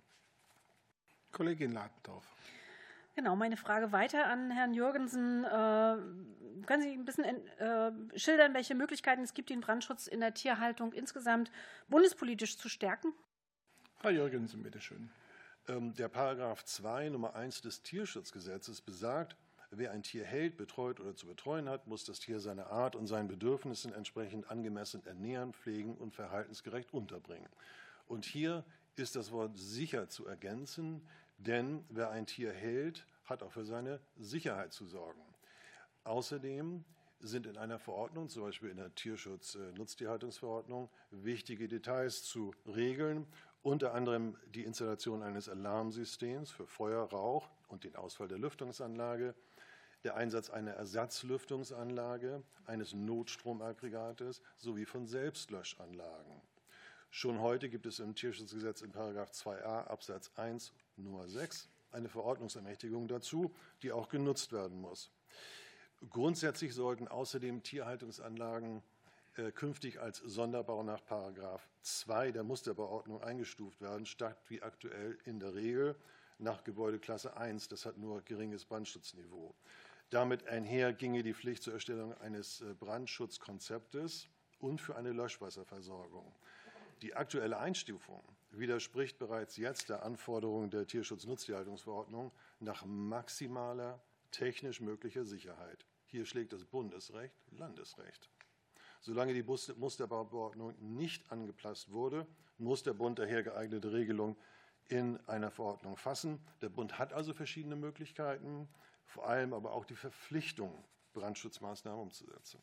S1: Kollegin Ladendorf.
S13: Genau, meine Frage weiter an Herrn Jürgensen. Äh, können Sie ein bisschen äh, schildern, welche Möglichkeiten es gibt, den Brandschutz in der Tierhaltung insgesamt bundespolitisch zu stärken?
S1: Herr Jürgensen, bitte schön.
S3: Der Paragraph zwei Nummer eins des Tierschutzgesetzes besagt, wer ein Tier hält, betreut oder zu betreuen hat, muss das Tier seiner Art und seinen Bedürfnissen entsprechend angemessen ernähren, pflegen und verhaltensgerecht unterbringen. Und hier ist das Wort sicher zu ergänzen, denn wer ein Tier hält, hat auch für seine Sicherheit zu sorgen. Außerdem sind in einer Verordnung, zum Beispiel in der Tierschutz-Nutztierhaltungsverordnung, wichtige Details zu regeln, unter anderem die Installation eines Alarmsystems für Feuer, Rauch und den Ausfall der Lüftungsanlage, der Einsatz einer Ersatzlüftungsanlage, eines Notstromaggregates sowie von Selbstlöschanlagen. Schon heute gibt es im Tierschutzgesetz in Paragraph zwei a Absatz eins Nummer sechs eine Verordnungsermächtigung dazu, die auch genutzt werden muss. Grundsätzlich sollten außerdem Tierhaltungsanlagen äh, künftig als Sonderbau nach Paragraph zwei der Musterbauordnung eingestuft werden, statt wie aktuell in der Regel nach Gebäudeklasse eins. Das hat nur geringes Brandschutzniveau. Damit einher ginge die Pflicht zur Erstellung eines Brandschutzkonzeptes und für eine Löschwasserversorgung. Die aktuelle Einstufung widerspricht bereits jetzt der Anforderung der Tierschutz-Nutztierhaltungsverordnung nach maximaler technisch möglicher Sicherheit. Hier schlägt das Bundesrecht Landesrecht. Solange die Musterbauverordnung nicht angepasst wurde, muss der Bund daher geeignete Regelungen in einer Verordnung fassen. Der Bund hat also verschiedene Möglichkeiten, vor allem aber auch die Verpflichtung, Brandschutzmaßnahmen umzusetzen.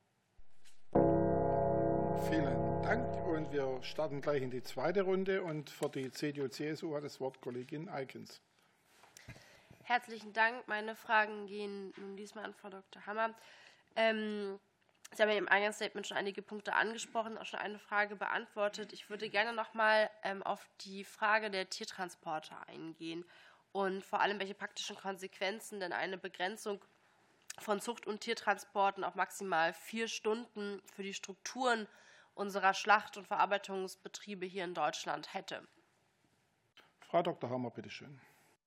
S1: Vielen Dank und wir starten gleich in die zweite Runde und für die C D U C S U hat das Wort Kollegin Eikens.
S8: Herzlichen Dank. Meine Fragen gehen nun diesmal an Frau Doktor Hammer. Ähm, Sie haben ja im Eingangsstatement schon einige Punkte angesprochen, auch schon eine Frage beantwortet. Ich würde gerne noch mal ähm, auf die Frage der Tiertransporte eingehen und vor allem, welche praktischen Konsequenzen denn eine Begrenzung von Zucht- und Tiertransporten auf maximal vier Stunden für die Strukturen unserer Schlacht- und Verarbeitungsbetriebe hier in Deutschland hätte.
S1: Frau Doktor Hammer, bitteschön.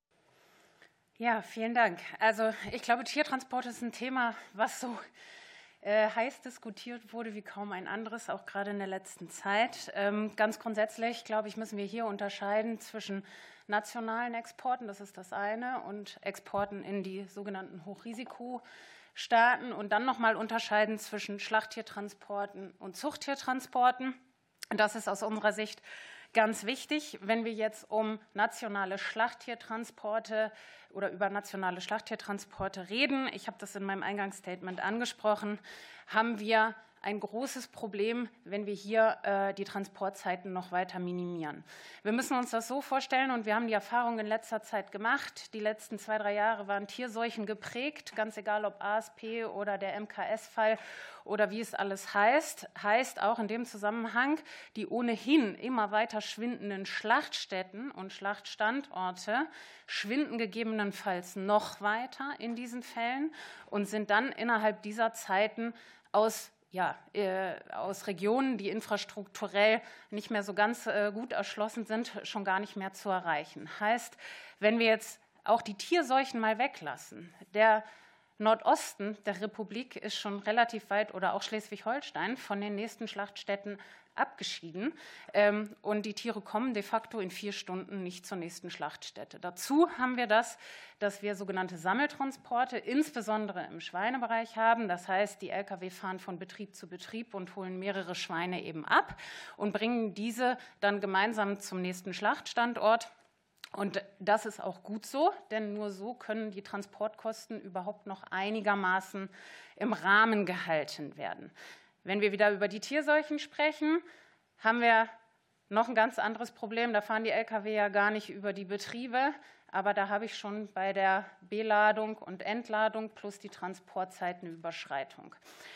S6: Ja, vielen Dank. Also ich glaube, Tiertransport ist ein Thema, was so äh, heiß diskutiert wurde wie kaum ein anderes, auch gerade in der letzten Zeit. Ähm, ganz grundsätzlich, glaube ich, müssen wir hier unterscheiden zwischen nationalen Exporten, das ist das eine, und Exporten in die sogenannten Hochrisikostaaten und dann nochmal unterscheiden zwischen Schlachttiertransporten und Zuchttiertransporten. Das ist aus unserer Sicht ganz wichtig, wenn wir jetzt um nationale Schlachttiertransporte oder über nationale Schlachttiertransporte reden. Ich habe das in meinem Eingangsstatement angesprochen, haben wir ein großes Problem, wenn wir hier äh, die Transportzeiten noch weiter minimieren. Wir müssen uns das so vorstellen, und wir haben die Erfahrung in letzter Zeit gemacht. Die letzten zwei, drei Jahre waren Tierseuchen geprägt, ganz egal ob A S P oder der M K S-Fall oder wie es alles heißt. Heißt auch in dem Zusammenhang, die ohnehin immer weiter schwindenden Schlachtstätten und Schlachtstandorte schwinden gegebenenfalls noch weiter in diesen Fällen und sind dann innerhalb dieser Zeiten aus Ja, äh, aus Regionen, die infrastrukturell nicht mehr so ganz äh, gut erschlossen sind, schon gar nicht mehr zu erreichen. Heißt, wenn wir jetzt auch die Tierseuchen mal weglassen, der Nordosten der Republik ist schon relativ weit, oder auch Schleswig-Holstein, von den nächsten Schlachtstätten abgeschieden. Ähm, und die Tiere kommen de facto in vier Stunden nicht zur nächsten Schlachtstätte. Dazu haben wir das, dass wir sogenannte Sammeltransporte, insbesondere im Schweinebereich haben. Das heißt, die L K W fahren von Betrieb zu Betrieb und holen mehrere Schweine eben ab und bringen diese dann gemeinsam zum nächsten Schlachtstandort. Und das ist auch gut so, denn nur so können die Transportkosten überhaupt noch einigermaßen im Rahmen gehalten werden. Wenn wir wieder über die Tierseuchen sprechen, haben wir noch ein ganz anderes Problem. Da fahren die L K W ja gar nicht über die Betriebe, aber da habe ich schon bei der Beladung und Entladung plus die Transportzeiten eine Überschreitung.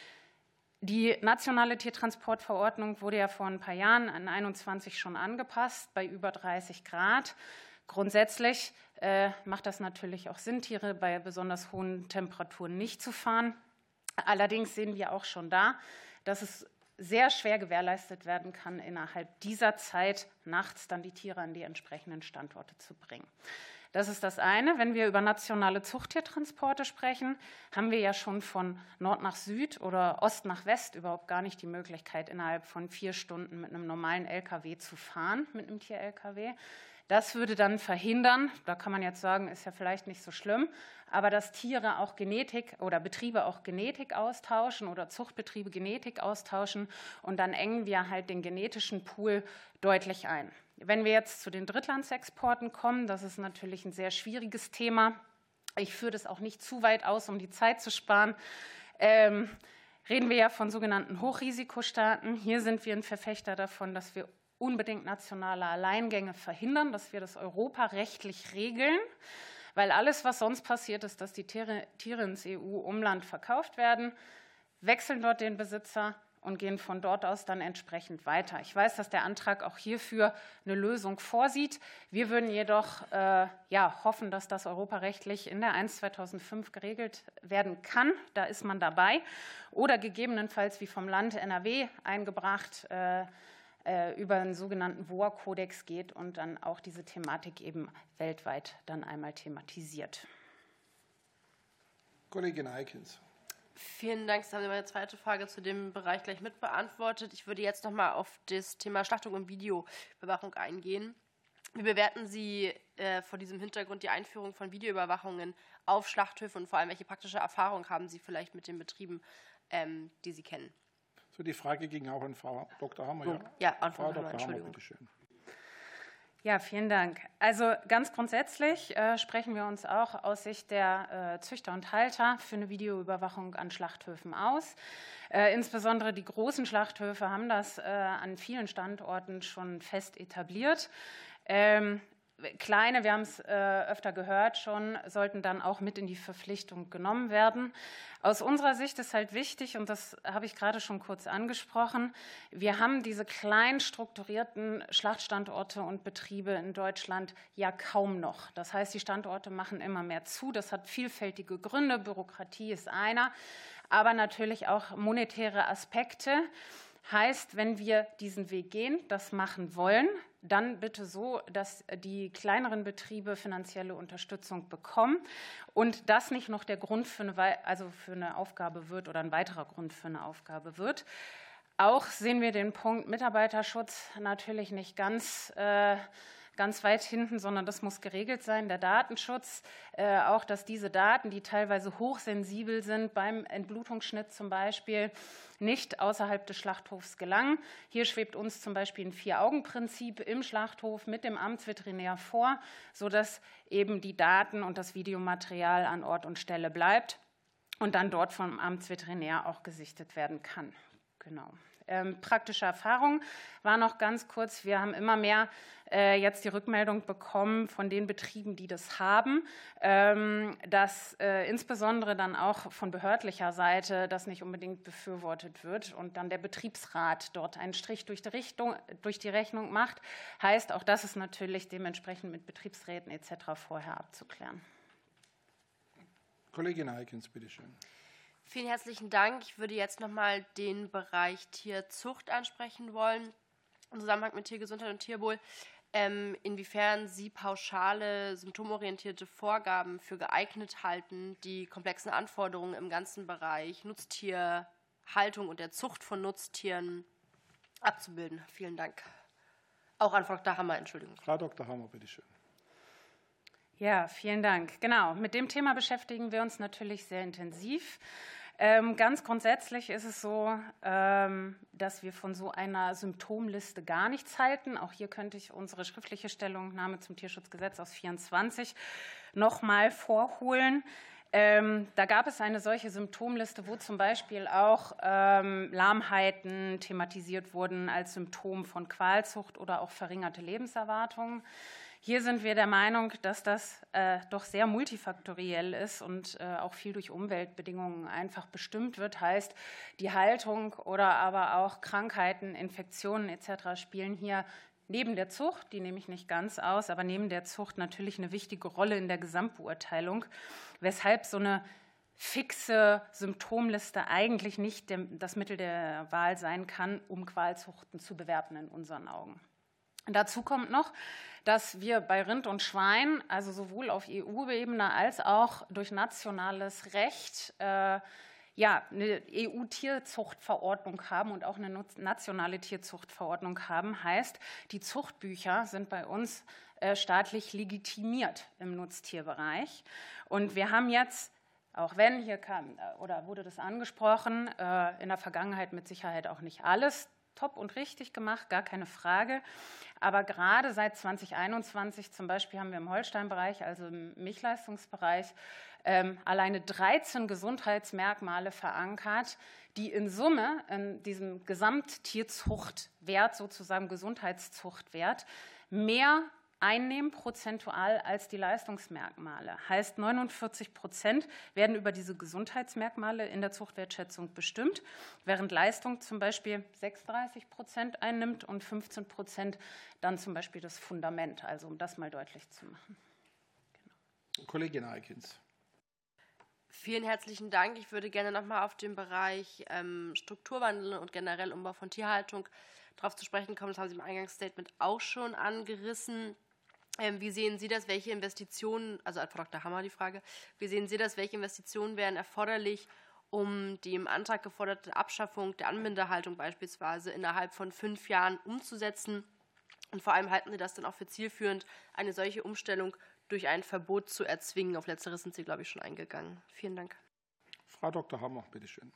S6: Die nationale Tiertransportverordnung wurde ja vor ein paar Jahren an einundzwanzig schon angepasst, bei über dreißig Grad. Grundsätzlich äh, macht das natürlich auch Sinn, Tiere bei besonders hohen Temperaturen nicht zu fahren. Allerdings sehen wir auch schon da, dass es sehr schwer gewährleistet werden kann, innerhalb dieser Zeit nachts dann die Tiere an die entsprechenden Standorte zu bringen. Das ist das eine. Wenn wir über nationale Zuchttiertransporte sprechen, haben wir ja schon von Nord nach Süd oder Ost nach West überhaupt gar nicht die Möglichkeit, innerhalb von vier Stunden mit einem normalen L K W zu fahren, mit einem Tier-L K W. Das würde dann verhindern, da kann man jetzt sagen, ist ja vielleicht nicht so schlimm, aber dass Tiere auch Genetik oder Betriebe auch Genetik austauschen oder Zuchtbetriebe Genetik austauschen, und dann engen wir halt den genetischen Pool deutlich ein. Wenn wir jetzt zu den Drittlandsexporten kommen, das ist natürlich ein sehr schwieriges Thema. Ich führe das auch nicht zu weit aus, um die Zeit zu sparen. Ähm, reden wir ja von sogenannten Hochrisikostaaten. Hier sind wir ein Verfechter davon, dass wir unbedingt nationale Alleingänge verhindern, dass wir das europarechtlich regeln, weil alles, was sonst passiert, ist, dass die Tiere, Tiere ins E U-Umland verkauft werden, wechseln dort den Besitzer und gehen von dort aus dann entsprechend weiter. Ich weiß, dass der Antrag auch hierfür eine Lösung vorsieht. Wir würden jedoch äh, ja, hoffen, dass das europarechtlich in der eins zweitausendfünf geregelt werden kann. Da ist man dabei. Oder gegebenenfalls, wie vom Land N R W eingebracht, äh, über einen sogenannten V O A-Kodex geht und dann auch diese Thematik eben weltweit dann einmal thematisiert.
S1: Kollegin Eikens.
S8: Vielen Dank. Sie haben meine zweite Frage zu dem Bereich gleich mit beantwortet. Ich würde jetzt noch mal auf das Thema Schlachtung und Videoüberwachung eingehen. Wie bewerten Sie äh, vor diesem Hintergrund die Einführung von Videoüberwachungen auf Schlachthöfen und vor allem, welche praktische Erfahrung haben Sie vielleicht mit den Betrieben, ähm, die Sie kennen?
S1: So, die Frage ging auch an Frau Doktor Hammer.
S8: Ja, ja an
S1: Frau
S8: Frau Hammer,
S1: Doktor Hammer, bitte schön.
S6: Ja, vielen Dank. Also ganz grundsätzlich äh, sprechen wir uns auch aus Sicht der äh, Züchter und Halter für eine Videoüberwachung an Schlachthöfen aus. Äh, insbesondere die großen Schlachthöfe haben das äh, an vielen Standorten schon fest etabliert. Ähm, Kleine, wir haben es äh, öfter gehört schon, sollten dann auch mit in die Verpflichtung genommen werden. Aus unserer Sicht ist halt wichtig, und das habe ich gerade schon kurz angesprochen, wir haben diese klein strukturierten Schlachtstandorte und Betriebe in Deutschland ja kaum noch. Das heißt, die Standorte machen immer mehr zu. Das hat vielfältige Gründe. Bürokratie ist einer, aber natürlich auch monetäre Aspekte. Heißt, wenn wir diesen Weg gehen, das machen wollen, dann bitte so, dass die kleineren Betriebe finanzielle Unterstützung bekommen und das nicht noch der Grund für eine, also für eine Aufgabe wird oder ein weiterer Grund für eine Aufgabe wird. Auch sehen wir den Punkt Mitarbeiterschutz natürlich nicht ganz äh, ganz weit hinten, sondern das muss geregelt sein. Der Datenschutz, äh, auch dass diese Daten, die teilweise hochsensibel sind, beim Entblutungsschnitt zum Beispiel, nicht außerhalb des Schlachthofs gelangen. Hier schwebt uns zum Beispiel ein Vier-Augen-Prinzip im Schlachthof mit dem Amtsveterinär vor, sodass eben die Daten und das Videomaterial an Ort und Stelle bleibt und dann dort vom Amtsveterinär auch gesichtet werden kann. Genau. Ähm, praktische Erfahrung war noch ganz kurz. Wir haben immer mehr äh, jetzt die Rückmeldung bekommen von den Betrieben, die das haben, ähm, dass äh, insbesondere dann auch von behördlicher Seite das nicht unbedingt befürwortet wird und dann der Betriebsrat dort einen Strich durch die, Richtung, durch die Rechnung macht. Heißt, auch das ist natürlich dementsprechend mit Betriebsräten et cetera vorher abzuklären.
S1: Kollegin Heikens, bitteschön.
S8: Vielen herzlichen Dank. Ich würde jetzt noch mal den Bereich Tierzucht ansprechen wollen, im Zusammenhang mit Tiergesundheit und Tierwohl. Ähm, inwiefern Sie pauschale, symptomorientierte Vorgaben für geeignet halten, die komplexen Anforderungen im ganzen Bereich Nutztierhaltung und der Zucht von Nutztieren abzubilden. Vielen Dank. Auch an Frau Doktor Hammer, Entschuldigung.
S1: Frau Doktor Hammer, bitteschön.
S6: Ja, vielen Dank. Genau, mit dem Thema beschäftigen wir uns natürlich sehr intensiv. Ähm, ganz grundsätzlich ist es so, ähm, dass wir von so einer Symptomliste gar nichts halten. Auch hier könnte ich unsere schriftliche Stellungnahme zum Tierschutzgesetz aus vierundzwanzig noch mal vorholen. Ähm, da gab es eine solche Symptomliste, wo zum Beispiel auch ähm, Lahmheiten thematisiert wurden als Symptom von Qualzucht oder auch verringerte Lebenserwartung. Hier sind wir der Meinung, dass das äh, doch sehr multifaktoriell ist und äh, auch viel durch Umweltbedingungen einfach bestimmt wird. Heißt, die Haltung oder aber auch Krankheiten, Infektionen et cetera spielen hier neben der Zucht, die nehme ich nicht ganz aus, aber neben der Zucht natürlich eine wichtige Rolle in der Gesamtbeurteilung, weshalb so eine fixe Symptomliste eigentlich nicht dem, das Mittel der Wahl sein kann, um Qualzuchten zu bewerten in unseren Augen. Dazu kommt noch, dass wir bei Rind und Schwein, also sowohl auf E U-Ebene als auch durch nationales Recht, äh, ja, eine E U-Tierzuchtverordnung haben und auch eine nationale Tierzuchtverordnung haben. Heißt, die Zuchtbücher sind bei uns äh, staatlich legitimiert im Nutztierbereich. Und wir haben jetzt, auch wenn hier kam, oder wurde das angesprochen, äh, in der Vergangenheit mit Sicherheit auch nicht alles top und richtig gemacht, gar keine Frage. Aber gerade seit zweitausendeinundzwanzig zum Beispiel haben wir im Holstein-Bereich, also im Milchleistungsbereich, ähm, alleine dreizehn Gesundheitsmerkmale verankert, die in Summe in diesem Gesamttierzuchtwert, sozusagen Gesundheitszuchtwert, mehr einnehmen prozentual als die Leistungsmerkmale. Heißt, neunundvierzig Prozent werden über diese Gesundheitsmerkmale in der Zuchtwertschätzung bestimmt, während Leistung zum Beispiel sechsunddreißig Prozent einnimmt und fünfzehn Prozent dann zum Beispiel das Fundament, also um das mal deutlich zu machen.
S1: Genau. Kollegin Heikens.
S8: Vielen herzlichen Dank. Ich würde gerne noch mal auf den Bereich ähm, Strukturwandel und generell Umbau von Tierhaltung darauf zu sprechen kommen. Das haben Sie im Eingangsstatement auch schon angerissen. Ähm, wie sehen Sie das? Welche Investitionen, also an Frau Doktor Hammer die Frage, wie sehen Sie das? Welche Investitionen wären erforderlich, um die im Antrag geforderte Abschaffung der Anbindehaltung beispielsweise innerhalb von fünf Jahren umzusetzen? Und vor allem halten Sie das dann auch für zielführend, eine solche Umstellung durch ein Verbot zu erzwingen? Auf Letzteres sind Sie, glaube ich, schon eingegangen. Vielen Dank.
S1: Frau Doktor Hammer, bitteschön.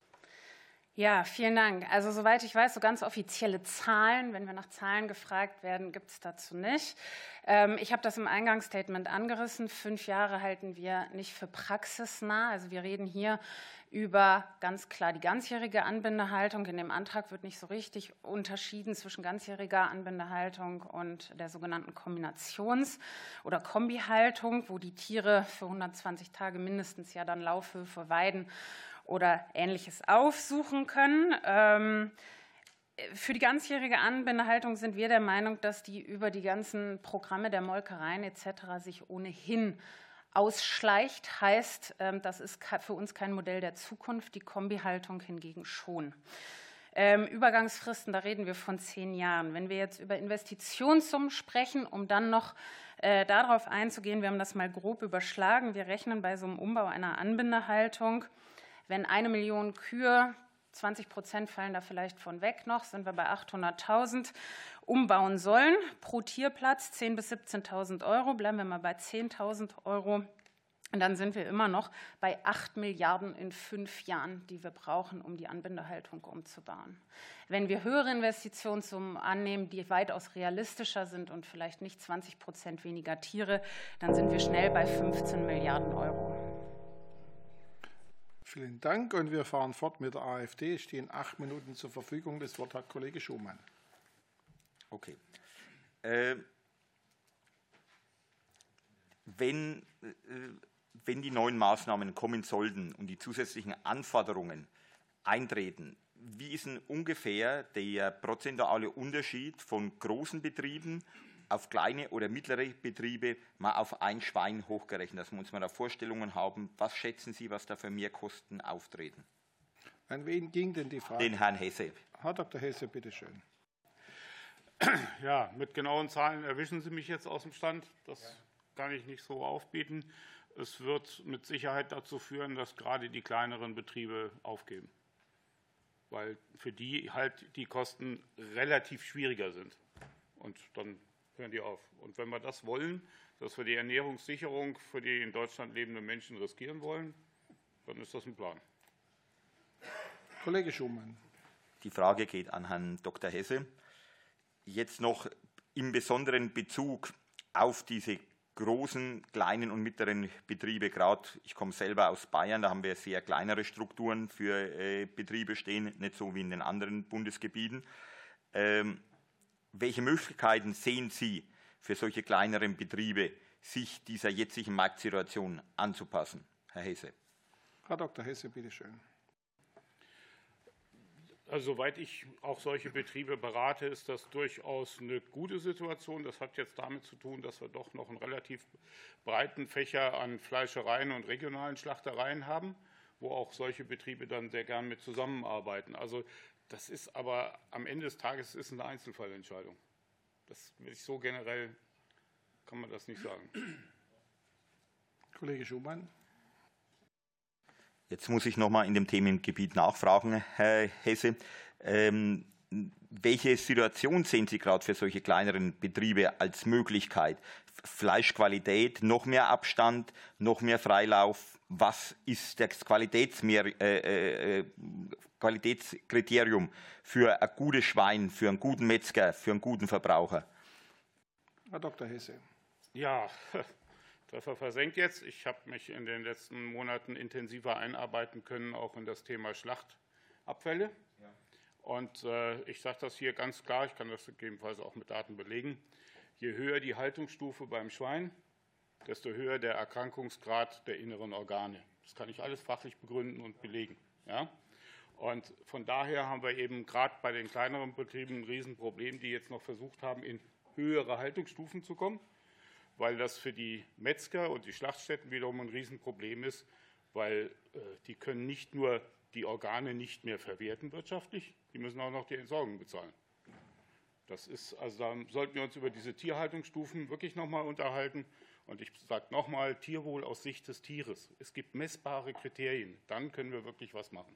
S6: Ja, vielen Dank. Also soweit ich weiß, so ganz offizielle Zahlen, wenn wir nach Zahlen gefragt werden, gibt es dazu nicht. Ähm, ich habe das im Eingangsstatement angerissen. Fünf Jahre halten wir nicht für praxisnah. Also wir reden hier über ganz klar die ganzjährige Anbindehaltung. In dem Antrag wird nicht so richtig unterschieden zwischen ganzjähriger Anbindehaltung und der sogenannten Kombinations- oder Kombihaltung, wo die Tiere für hundertzwanzig Tage mindestens ja dann Laufhöfe, Weiden oder Ähnliches aufsuchen können. Ähm, für die ganzjährige Anbindehaltung sind wir der Meinung, dass die über die ganzen Programme der Molkereien et cetera sich ohnehin ausschleicht. Heißt, ähm, das ist für uns kein Modell der Zukunft, die Kombihaltung hingegen schon. Ähm, Übergangsfristen, da reden wir von zehn Jahren. Wenn wir jetzt über Investitionssummen sprechen, um dann noch äh, darauf einzugehen, wir haben das mal grob überschlagen, wir rechnen bei so einem Umbau einer Anbindehaltung, wenn eine Million Kühe, zwanzig Prozent fallen da vielleicht von weg noch, sind wir bei achthunderttausend, umbauen sollen, pro Tierplatz zehntausend bis siebzehntausend Euro, bleiben wir mal bei zehntausend Euro. Und dann sind wir immer noch bei acht Milliarden in fünf Jahren, die wir brauchen, um die Anbindehaltung umzubauen. Wenn wir höhere Investitionssummen annehmen, die weitaus realistischer sind und vielleicht nicht zwanzig Prozent weniger Tiere, dann sind wir schnell bei fünfzehn Milliarden Euro.
S1: Vielen Dank. Und wir fahren fort mit der AfD. Es stehen acht Minuten zur Verfügung. Das Wort hat Kollege Schumann.
S9: Okay. Äh, wenn... Äh, Wenn die neuen Maßnahmen kommen sollten und die zusätzlichen Anforderungen eintreten, wie ist denn ungefähr der prozentuale Unterschied von großen Betrieben auf kleine oder mittlere Betriebe mal auf ein Schwein hochgerechnet, dass wir uns mal da Vorstellungen haben, was schätzen Sie, was da für Mehrkosten auftreten?
S1: An wen ging denn die Frage?
S9: Den Herrn Hesse.
S1: Herr Doktor Hesse, bitteschön.
S2: Ja, mit genauen Zahlen erwischen Sie mich jetzt aus dem Stand. Das kann ich nicht so aufbieten. Es wird mit Sicherheit dazu führen, dass gerade die kleineren Betriebe aufgeben, weil für die halt die Kosten relativ schwieriger sind. Und dann hören die auf. Und wenn wir das wollen, dass wir die Ernährungssicherung für die in Deutschland lebenden Menschen riskieren wollen, dann ist das ein Plan.
S1: Kollege Schumann.
S9: Die Frage geht an Herrn Doktor Hesse. Jetzt noch im besonderen Bezug auf diese großen, kleinen und mittleren Betriebe, gerade ich komme selber aus Bayern, da haben wir sehr kleinere Strukturen für äh, Betriebe stehen, nicht so wie in den anderen Bundesgebieten. Ähm, welche Möglichkeiten sehen Sie für solche kleineren Betriebe, sich dieser jetzigen Marktsituation anzupassen? Herr Hesse.
S1: Herr Doktor Hesse, bitteschön.
S2: Also, soweit ich auch solche Betriebe berate, ist das durchaus eine gute Situation. Das hat jetzt damit zu tun, dass wir doch noch einen relativ breiten Fächer an Fleischereien und regionalen Schlachtereien haben, wo auch solche Betriebe dann sehr gern mit zusammenarbeiten. Also das ist aber am Ende des Tages ist eine Einzelfallentscheidung. Das ist so generell, kann man das nicht sagen.
S1: Kollege Schumann.
S9: Jetzt muss ich noch mal in dem Themengebiet nachfragen, Herr Hesse. Ähm, welche Situation sehen Sie gerade für solche kleineren Betriebe als Möglichkeit? Fleischqualität, noch mehr Abstand, noch mehr Freilauf? Was ist das Qualitätsmehr, äh, äh, Qualitätskriterium für ein gutes Schwein, für einen guten Metzger, für einen guten Verbraucher?
S1: Herr Doktor Hesse.
S2: Ja, Treffer versenkt jetzt. Ich habe mich in den letzten Monaten intensiver einarbeiten können, auch in das Thema Schlachtabfälle. Ja. Und äh, ich sage das hier ganz klar, ich kann das gegebenenfalls auch mit Daten belegen. Je höher die Haltungsstufe beim Schwein, desto höher der Erkrankungsgrad der inneren Organe. Das kann ich alles fachlich begründen und belegen. Ja? Und von daher haben wir eben gerade bei den kleineren Betrieben ein Riesenproblem, die jetzt noch versucht haben, in höhere Haltungsstufen zu kommen, weil das für die Metzger und die Schlachtstätten wiederum ein Riesenproblem ist, weil äh, die können nicht nur die Organe nicht mehr verwerten wirtschaftlich, die müssen auch noch die Entsorgung bezahlen. Das ist, also da sollten wir uns über diese Tierhaltungsstufen wirklich nochmal unterhalten. Und ich sage nochmal, Tierwohl aus Sicht des Tieres. Es gibt messbare Kriterien, dann können wir wirklich was machen.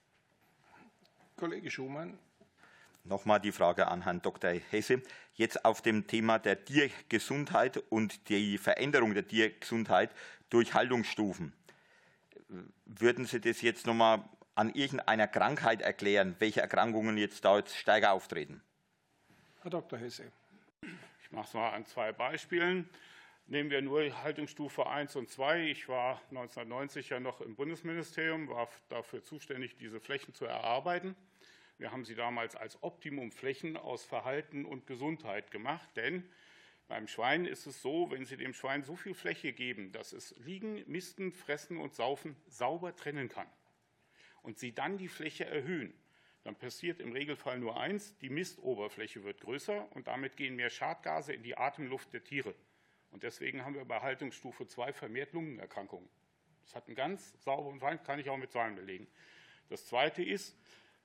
S1: Kollege Schumann.
S9: Nochmal die Frage an Herrn Doktor Hesse. Jetzt auf dem Thema der Tiergesundheit und die Veränderung der Tiergesundheit durch Haltungsstufen. Würden Sie das jetzt nochmal an irgendeiner Krankheit erklären, welche Erkrankungen jetzt da jetzt stärker auftreten?
S1: Herr Doktor Hesse.
S2: Ich mache es mal an zwei Beispielen. Nehmen wir nur Haltungsstufe eins und zwei. Ich war neunzehnhundertneunzig ja noch im Bundesministerium, war dafür zuständig, diese Flächen zu erarbeiten. Wir haben sie damals als Optimumflächen aus Verhalten und Gesundheit gemacht, denn beim Schwein ist es so, wenn Sie dem Schwein so viel Fläche geben, dass es liegen, misten, fressen und saufen sauber trennen kann und Sie dann die Fläche erhöhen, dann passiert im Regelfall nur eins, die Mistoberfläche wird größer und damit gehen mehr Schadgase in die Atemluft der Tiere. Und deswegen haben wir bei Haltungsstufe zwei vermehrt Lungenerkrankungen. Das hat einen ganz sauberen Feind, kann ich auch mit Zahlen belegen. Das Zweite ist,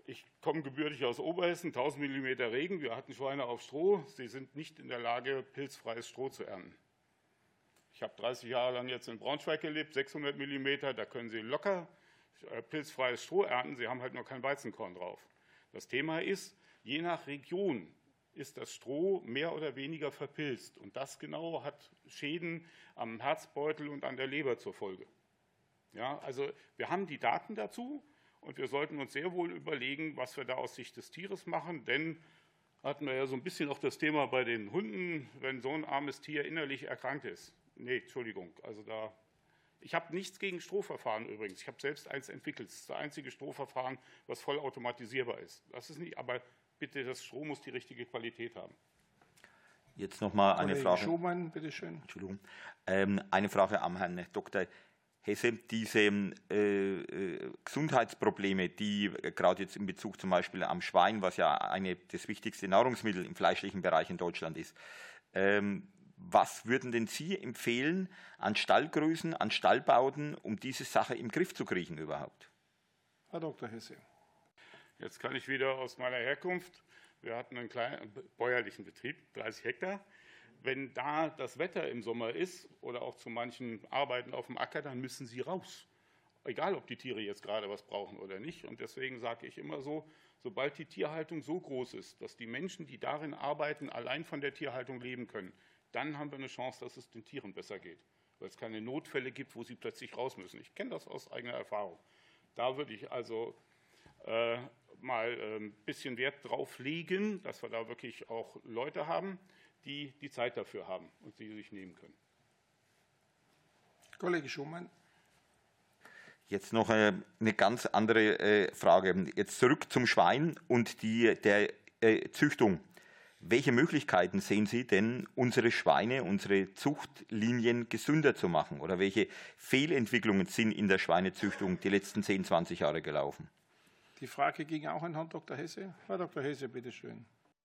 S2: ich komme gebürtig aus Oberhessen, tausend Millimeter Regen, wir hatten Schweine auf Stroh, sie sind nicht in der Lage, pilzfreies Stroh zu ernten. Ich habe dreißig Jahre lang jetzt in Braunschweig gelebt, sechshundert Millimeter, da können Sie locker pilzfreies Stroh ernten, Sie haben halt nur kein Weizenkorn drauf. Das Thema ist, je nach Region ist das Stroh mehr oder weniger verpilzt. Und das genau hat Schäden am Herzbeutel und an der Leber zur Folge. Ja, also wir haben die Daten dazu und wir sollten uns sehr wohl überlegen, was wir da aus Sicht des Tieres machen, denn hatten wir ja so ein bisschen auch das Thema bei den Hunden, wenn so ein armes Tier innerlich erkrankt ist. Nee, Entschuldigung, also da, ich habe nichts gegen Strohverfahren übrigens. Ich habe selbst eins entwickelt. Das ist das einzige Strohverfahren, was vollautomatisierbar ist. Das ist nicht, aber bitte, das Stroh muss die richtige Qualität haben.
S9: Jetzt noch mal eine
S1: Kollege
S9: Frage.
S1: Schumann, bitte schön.
S9: Entschuldigung. Ähm, eine Frage am Herrn Doktor Hesse. Diese äh, Gesundheitsprobleme, die gerade jetzt in Bezug zum Beispiel am Schwein, was ja eine, das wichtigste Nahrungsmittel im fleischlichen Bereich in Deutschland ist, ähm, was würden denn Sie empfehlen an Stallgrößen, an Stallbauten, um diese Sache im Griff zu kriegen überhaupt?
S1: Herr Doktor Hesse.
S2: Jetzt kann ich wieder aus meiner Herkunft, wir hatten einen kleinen bäuerlichen Betrieb, dreißig Hektar. Wenn da das Wetter im Sommer ist oder auch zu manchen Arbeiten auf dem Acker, dann müssen Sie raus. Egal, ob die Tiere jetzt gerade was brauchen oder nicht. Und deswegen sage ich immer so, sobald die Tierhaltung so groß ist, dass die Menschen, die darin arbeiten, allein von der Tierhaltung leben können, dann haben wir eine Chance, dass es den Tieren besser geht. Weil es keine Notfälle gibt, wo sie plötzlich raus müssen. Ich kenne das aus eigener Erfahrung. Da würde ich also äh, mal ein bisschen Wert drauf legen, dass wir da wirklich auch Leute haben, die die Zeit dafür haben und sie sich nehmen können.
S1: Kollege Schumann.
S9: Jetzt noch eine ganz andere Frage. Jetzt zurück zum Schwein und die, der Züchtung. Welche Möglichkeiten sehen Sie denn, unsere Schweine, unsere Zuchtlinien gesünder zu machen? Oder welche Fehlentwicklungen sind in der Schweinezüchtung die letzten zehn, zwanzig Jahre gelaufen?
S1: Die Frage ging auch an Herrn Doktor Hesse. Herr Doktor Hesse, bitte schön.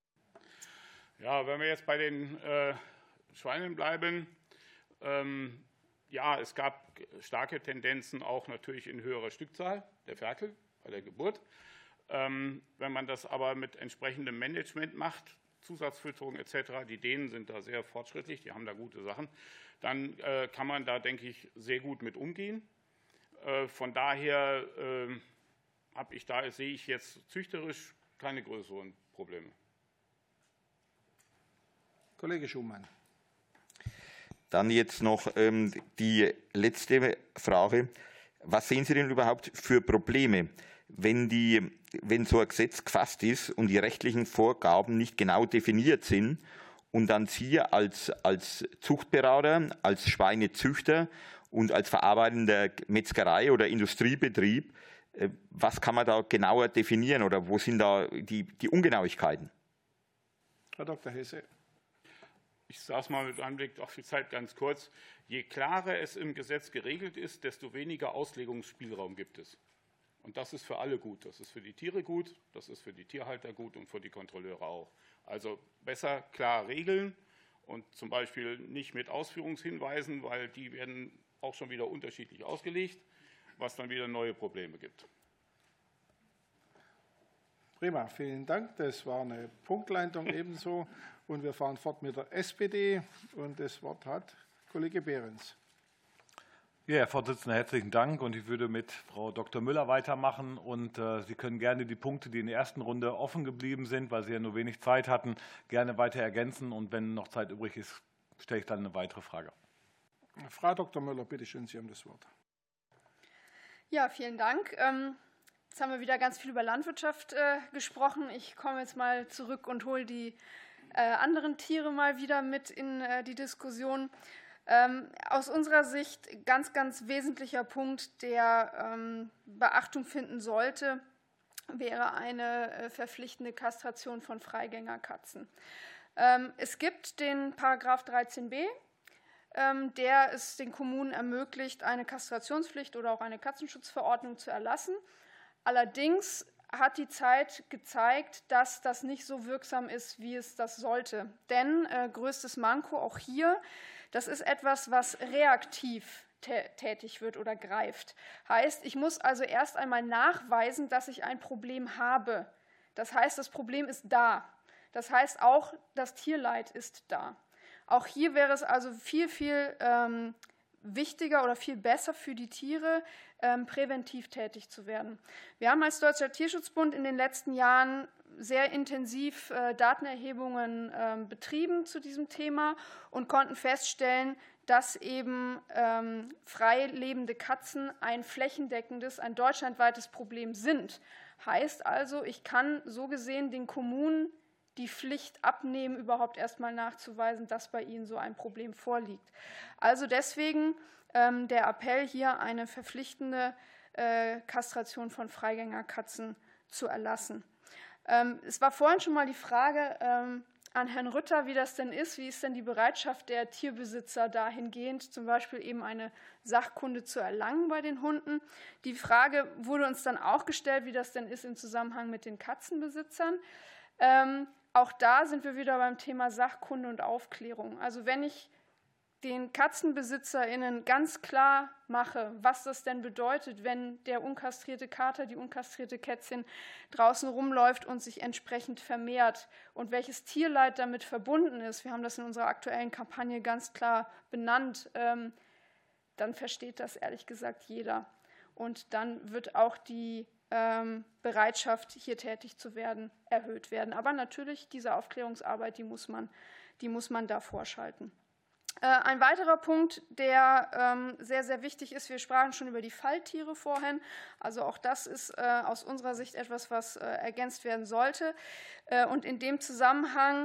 S2: Ja, wenn wir jetzt bei den äh, Schweinen bleiben, ähm, ja, es gab starke Tendenzen auch natürlich in höherer Stückzahl der Ferkel bei der Geburt. Ähm, wenn man das aber mit entsprechendem Management macht, Zusatzfütterung et cetera, die Dänen sind da sehr fortschrittlich, die haben da gute Sachen, dann äh, kann man da, denke ich, sehr gut mit umgehen. Äh, von daher äh, habe ich da, sehe ich jetzt züchterisch keine größeren Probleme.
S1: Kollege Schumann.
S9: Dann jetzt noch ähm, die letzte Frage. Was sehen Sie denn überhaupt für Probleme, wenn, die, wenn so ein Gesetz gefasst ist und die rechtlichen Vorgaben nicht genau definiert sind und dann Sie als, als Zuchtberater, als Schweinezüchter und als verarbeitender Metzgerei oder Industriebetrieb, äh, was kann man da genauer definieren oder wo sind da die, die Ungenauigkeiten?
S1: Herr Doktor Hesse.
S2: Ich sage es mal mit Anblick auf die Zeit ganz kurz. Je klarer es im Gesetz geregelt ist, desto weniger Auslegungsspielraum gibt es. Und das ist für alle gut. Das ist für die Tiere gut, das ist für die Tierhalter gut und für die Kontrolleure auch. Also besser klar regeln und zum Beispiel nicht mit Ausführungshinweisen, weil die werden auch schon wieder unterschiedlich ausgelegt, was dann wieder neue Probleme gibt.
S1: Prima, vielen Dank. Das war eine Punktlandung ebenso. Und wir fahren fort mit der S P D. Und das Wort hat Kollege Behrens.
S11: Ja, Herr Vorsitzender, herzlichen Dank. Und ich würde mit Frau Doktor Müller weitermachen. Und äh, Sie können gerne die Punkte, die in der ersten Runde offen geblieben sind, weil Sie ja nur wenig Zeit hatten, gerne weiter ergänzen. Und wenn noch Zeit übrig ist, stelle ich dann eine weitere Frage.
S1: Frau Doktor Müller, bitte schön, Sie haben das Wort.
S7: Ja, vielen Dank. Ähm Jetzt haben wir wieder ganz viel über Landwirtschaft äh, gesprochen. Ich komme jetzt mal zurück und hole die äh, anderen Tiere mal wieder mit in äh, die Diskussion. Ähm, aus unserer Sicht ganz, ganz wesentlicher Punkt, der ähm, Beachtung finden sollte, wäre eine äh, verpflichtende Kastration von Freigängerkatzen. Ähm, es gibt den Paragraph dreizehn b, ähm, der es den Kommunen ermöglicht, eine Kastrationspflicht oder auch eine Katzenschutzverordnung zu erlassen. Allerdings hat die Zeit gezeigt, dass das nicht so wirksam ist, wie es das sollte. Denn äh, größtes Manko auch hier, das ist etwas, was reaktiv tätig wird oder greift. Heißt, ich muss also erst einmal nachweisen, dass ich ein Problem habe. Das heißt, das Problem ist da. Das heißt, auch das Tierleid ist da. Auch hier wäre es also viel, viel ähm, wichtiger oder viel besser für die Tiere, ähm, präventiv tätig zu werden. Wir haben als Deutscher Tierschutzbund in den letzten Jahren sehr intensiv äh, Datenerhebungen äh, betrieben zu diesem Thema und konnten feststellen, dass eben ähm, frei lebende Katzen ein flächendeckendes, ein deutschlandweites Problem sind. Heißt also, ich kann so gesehen den Kommunen die Pflicht abnehmen, überhaupt erstmal nachzuweisen, dass bei ihnen so ein Problem vorliegt. Also deswegen ähm, der Appell hier, eine verpflichtende äh, Kastration von Freigängerkatzen zu erlassen. Ähm, es war vorhin schon mal die Frage ähm, an Herrn Rütter, wie das denn ist, wie ist denn die Bereitschaft der Tierbesitzer dahingehend, zum Beispiel eben eine Sachkunde zu erlangen bei den Hunden. Die Frage wurde uns dann auch gestellt, wie das denn ist im Zusammenhang mit den Katzenbesitzern. Ähm, Auch da sind wir wieder beim Thema Sachkunde und Aufklärung. Also wenn ich den KatzenbesitzerInnen ganz klar mache, was das denn bedeutet, wenn der unkastrierte Kater, die unkastrierte Kätzchen draußen rumläuft und sich entsprechend vermehrt und welches Tierleid damit verbunden ist, wir haben das in unserer aktuellen Kampagne ganz klar benannt, ähm, dann versteht das ehrlich gesagt jeder. Und dann wird auch die Bereitschaft, hier tätig zu werden, erhöht werden. Aber natürlich, diese Aufklärungsarbeit, die muss man, die muss man da vorschalten. Ein weiterer Punkt, der sehr, sehr wichtig ist, wir sprachen schon über die Falltiere vorhin, also auch das ist aus unserer Sicht etwas, was ergänzt werden sollte. Und in dem Zusammenhang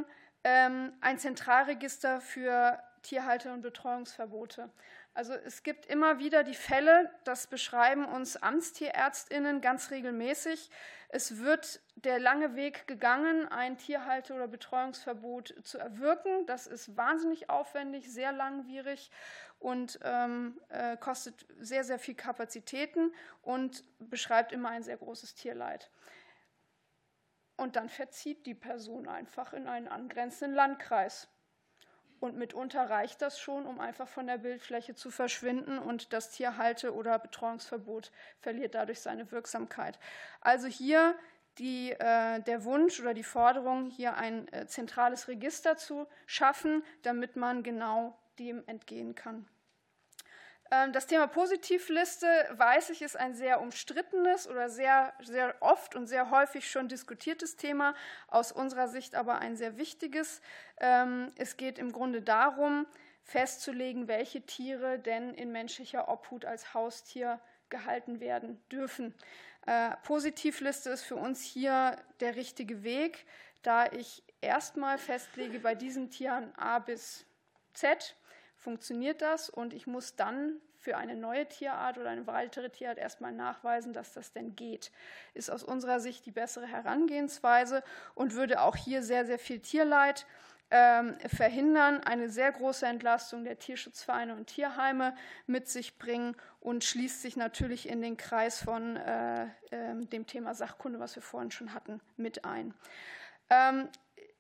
S7: ein Zentralregister für Tierhalter- und Betreuungsverbote. Also es gibt immer wieder die Fälle, das beschreiben uns AmtstierärztInnen ganz regelmäßig. Es wird der lange Weg gegangen, ein Tierhalte- oder Betreuungsverbot zu erwirken. Das ist wahnsinnig aufwendig, sehr langwierig und ähm, äh, kostet sehr, sehr viel Kapazitäten und beschreibt immer ein sehr großes Tierleid. Und dann verzieht die Person einfach in einen angrenzenden Landkreis. Und mitunter reicht das schon, um einfach von der Bildfläche zu verschwinden und das Tierhalte- oder Betreuungsverbot verliert dadurch seine Wirksamkeit. Also hier die, äh, der Wunsch oder die Forderung, hier ein äh, zentrales Register zu schaffen, damit man genau dem entgehen kann. Das Thema Positivliste, weiß ich, ist ein sehr umstrittenes oder sehr, sehr oft und sehr häufig schon diskutiertes Thema, aus unserer Sicht aber ein sehr wichtiges. Es geht im Grunde darum, festzulegen, welche Tiere denn in menschlicher Obhut als Haustier gehalten werden dürfen. Positivliste ist für uns hier der richtige Weg, da ich erstmal festlege, bei diesen Tieren A bis Z, funktioniert das und ich muss dann für eine neue Tierart oder eine weitere Tierart erstmal nachweisen, dass das denn geht. Ist aus unserer Sicht die bessere Herangehensweise und würde auch hier sehr, sehr viel Tierleid ähm, verhindern, eine sehr große Entlastung der Tierschutzvereine und Tierheime mit sich bringen und schließt sich natürlich in den Kreis von äh, äh, dem Thema Sachkunde, was wir vorhin schon hatten, mit ein. Ähm,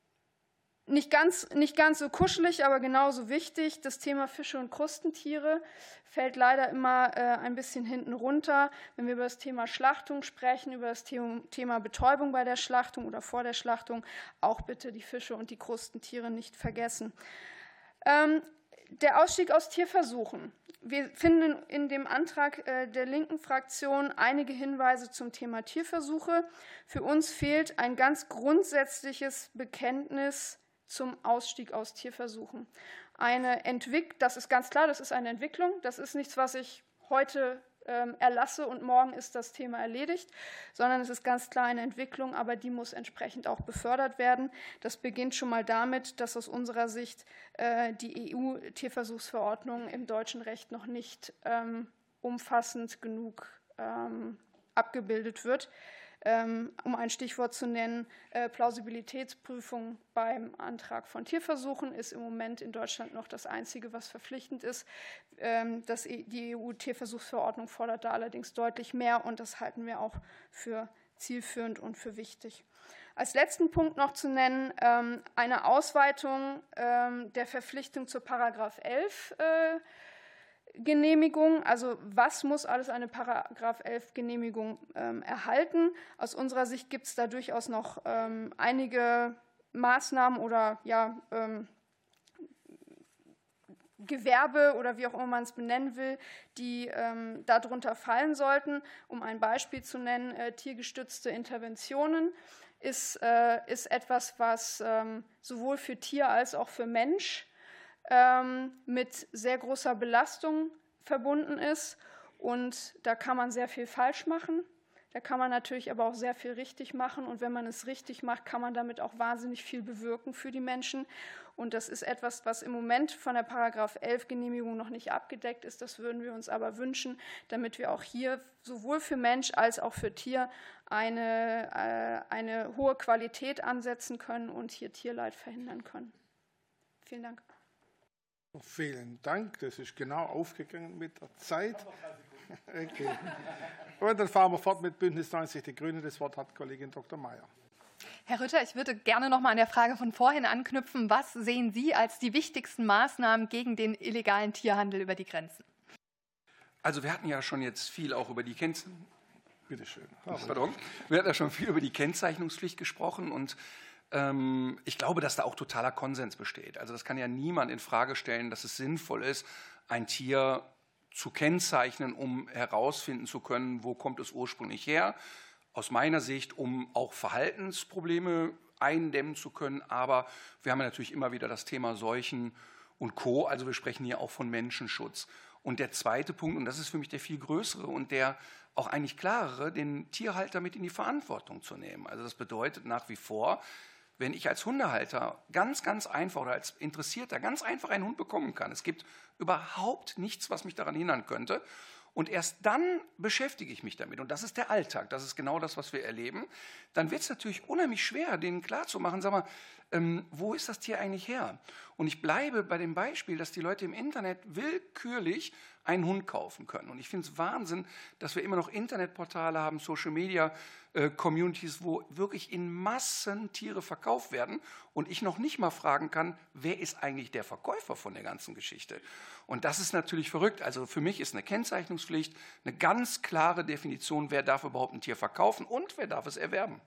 S7: Nicht ganz, nicht ganz so kuschelig, aber genauso wichtig. Das Thema Fische und Krustentiere fällt leider immer äh, ein bisschen hinten runter. Wenn wir über das Thema Schlachtung sprechen, über das Thema, Thema Betäubung bei der Schlachtung oder vor der Schlachtung, auch bitte die Fische und die Krustentiere nicht vergessen. Ähm, der Ausstieg aus Tierversuchen. Wir finden in dem Antrag äh, der linken Fraktion einige Hinweise zum Thema Tierversuche. Für uns fehlt ein ganz grundsätzliches Bekenntnis zum Ausstieg aus Tierversuchen. Eine Entwick- das ist ganz klar, das ist eine Entwicklung. Das ist nichts, was ich heute ähm, erlasse und morgen ist das Thema erledigt, sondern es ist ganz klar eine Entwicklung, aber die muss entsprechend auch befördert werden. Das beginnt schon mal damit, dass aus unserer Sicht äh, die E U-Tierversuchsverordnung im deutschen Recht noch nicht ähm, umfassend genug ähm, abgebildet wird. Um ein Stichwort zu nennen, Plausibilitätsprüfung beim Antrag von Tierversuchen ist im Moment in Deutschland noch das Einzige, was verpflichtend ist. Das, die E U-Tierversuchsverordnung fordert da allerdings deutlich mehr und das halten wir auch für zielführend und für wichtig. Als letzten Punkt noch zu nennen, eine Ausweitung der Verpflichtung zur Paragraph elf Genehmigung, also was muss alles eine Paragraph elf Genehmigung ähm, erhalten? Aus unserer Sicht gibt es da durchaus noch ähm, einige Maßnahmen oder ja, ähm, Gewerbe oder wie auch immer man es benennen will, die ähm, darunter fallen sollten. Um ein Beispiel zu nennen, äh, tiergestützte Interventionen ist, äh, ist etwas, was ähm, sowohl für Tier als auch für Mensch ähm, mit sehr großer Belastung verbunden ist. Und da kann man sehr viel falsch machen. Da kann man natürlich aber auch sehr viel richtig machen. Und wenn man es richtig macht, kann man damit auch wahnsinnig viel bewirken für die Menschen. Und das ist etwas, was im Moment von der Paragraph elf Genehmigung noch nicht abgedeckt ist. Das würden wir uns aber wünschen, damit wir auch hier sowohl für Mensch als auch für Tier eine, äh, eine hohe Qualität ansetzen können und hier Tierleid verhindern können. Vielen Dank.
S1: Vielen Dank. Das ist genau aufgegangen mit der Zeit. Okay. Und dann fahren wir fort mit Bündnis neunzig Die Grünen. Das Wort hat Kollegin Doktor Mayer.
S12: Herr Rütter, ich würde gerne noch mal an der Frage von vorhin anknüpfen. Was sehen Sie als die wichtigsten Maßnahmen gegen den illegalen Tierhandel über die Grenzen?
S4: Also wir hatten ja schon jetzt viel auch über die Kennzeichnung.
S1: Bitte schön.
S4: Pardon. Wir hatten ja schon viel über die Kennzeichnungspflicht gesprochen und ähm, ich glaube, dass da auch totaler Konsens besteht. Also das kann ja niemand in Frage stellen, dass es sinnvoll ist, ein Tier zu kennzeichnen, um herausfinden zu können, wo kommt es ursprünglich her. Aus meiner Sicht, um auch Verhaltensprobleme eindämmen zu können. Aber wir haben ja natürlich immer wieder das Thema Seuchen und Co. Also wir sprechen hier auch von Menschenschutz. Und der zweite Punkt, und das ist für mich der viel größere und der auch eigentlich klarere, den Tierhalter mit in die Verantwortung zu nehmen. Also das bedeutet nach wie vor, wenn ich als Hundehalter ganz, ganz einfach oder als Interessierter ganz einfach einen Hund bekommen kann, es gibt überhaupt nichts, was mich daran hindern könnte, und erst dann beschäftige ich mich damit. Und das ist der Alltag, das ist genau das, was wir erleben. Dann wird es natürlich unheimlich schwer, denen klarzumachen, sag mal, ähm, wo ist das Tier eigentlich her? Und ich bleibe bei dem Beispiel, dass die Leute im Internet willkürlich einen Hund kaufen können. Und ich finde es Wahnsinn, dass wir immer noch Internetportale haben, Social-Media-Communities, wo wirklich in Massen Tiere verkauft werden und ich noch nicht mal fragen kann, wer ist eigentlich der Verkäufer von der ganzen Geschichte? Und das ist natürlich verrückt. Also für mich ist eine Kennzeichnungspflicht eine ganz klare Definition, wer darf überhaupt ein Tier verkaufen und wer darf es erwerben.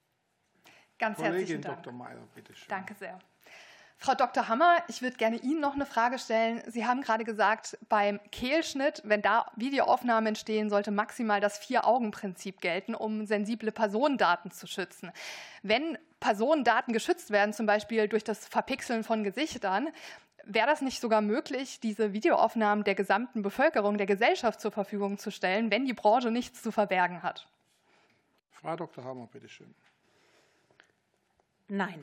S12: Ganz herzlichen
S1: Kollegin
S12: Dank.
S1: Doktor Mayer, bitte schön.
S12: Danke sehr. Frau Doktor Hammer, ich würde gerne Ihnen noch eine Frage stellen. Sie haben gerade gesagt, beim Kehlschnitt, wenn da Videoaufnahmen entstehen, sollte maximal das Vier-Augen-Prinzip gelten, um sensible Personendaten zu schützen. Wenn Personendaten geschützt werden, zum Beispiel durch das Verpixeln von Gesichtern, wäre das nicht sogar möglich, diese Videoaufnahmen der gesamten Bevölkerung, der Gesellschaft zur Verfügung zu stellen, wenn die Branche nichts zu verbergen hat?
S1: Frau Doktor Hammer, bitte schön.
S6: Nein,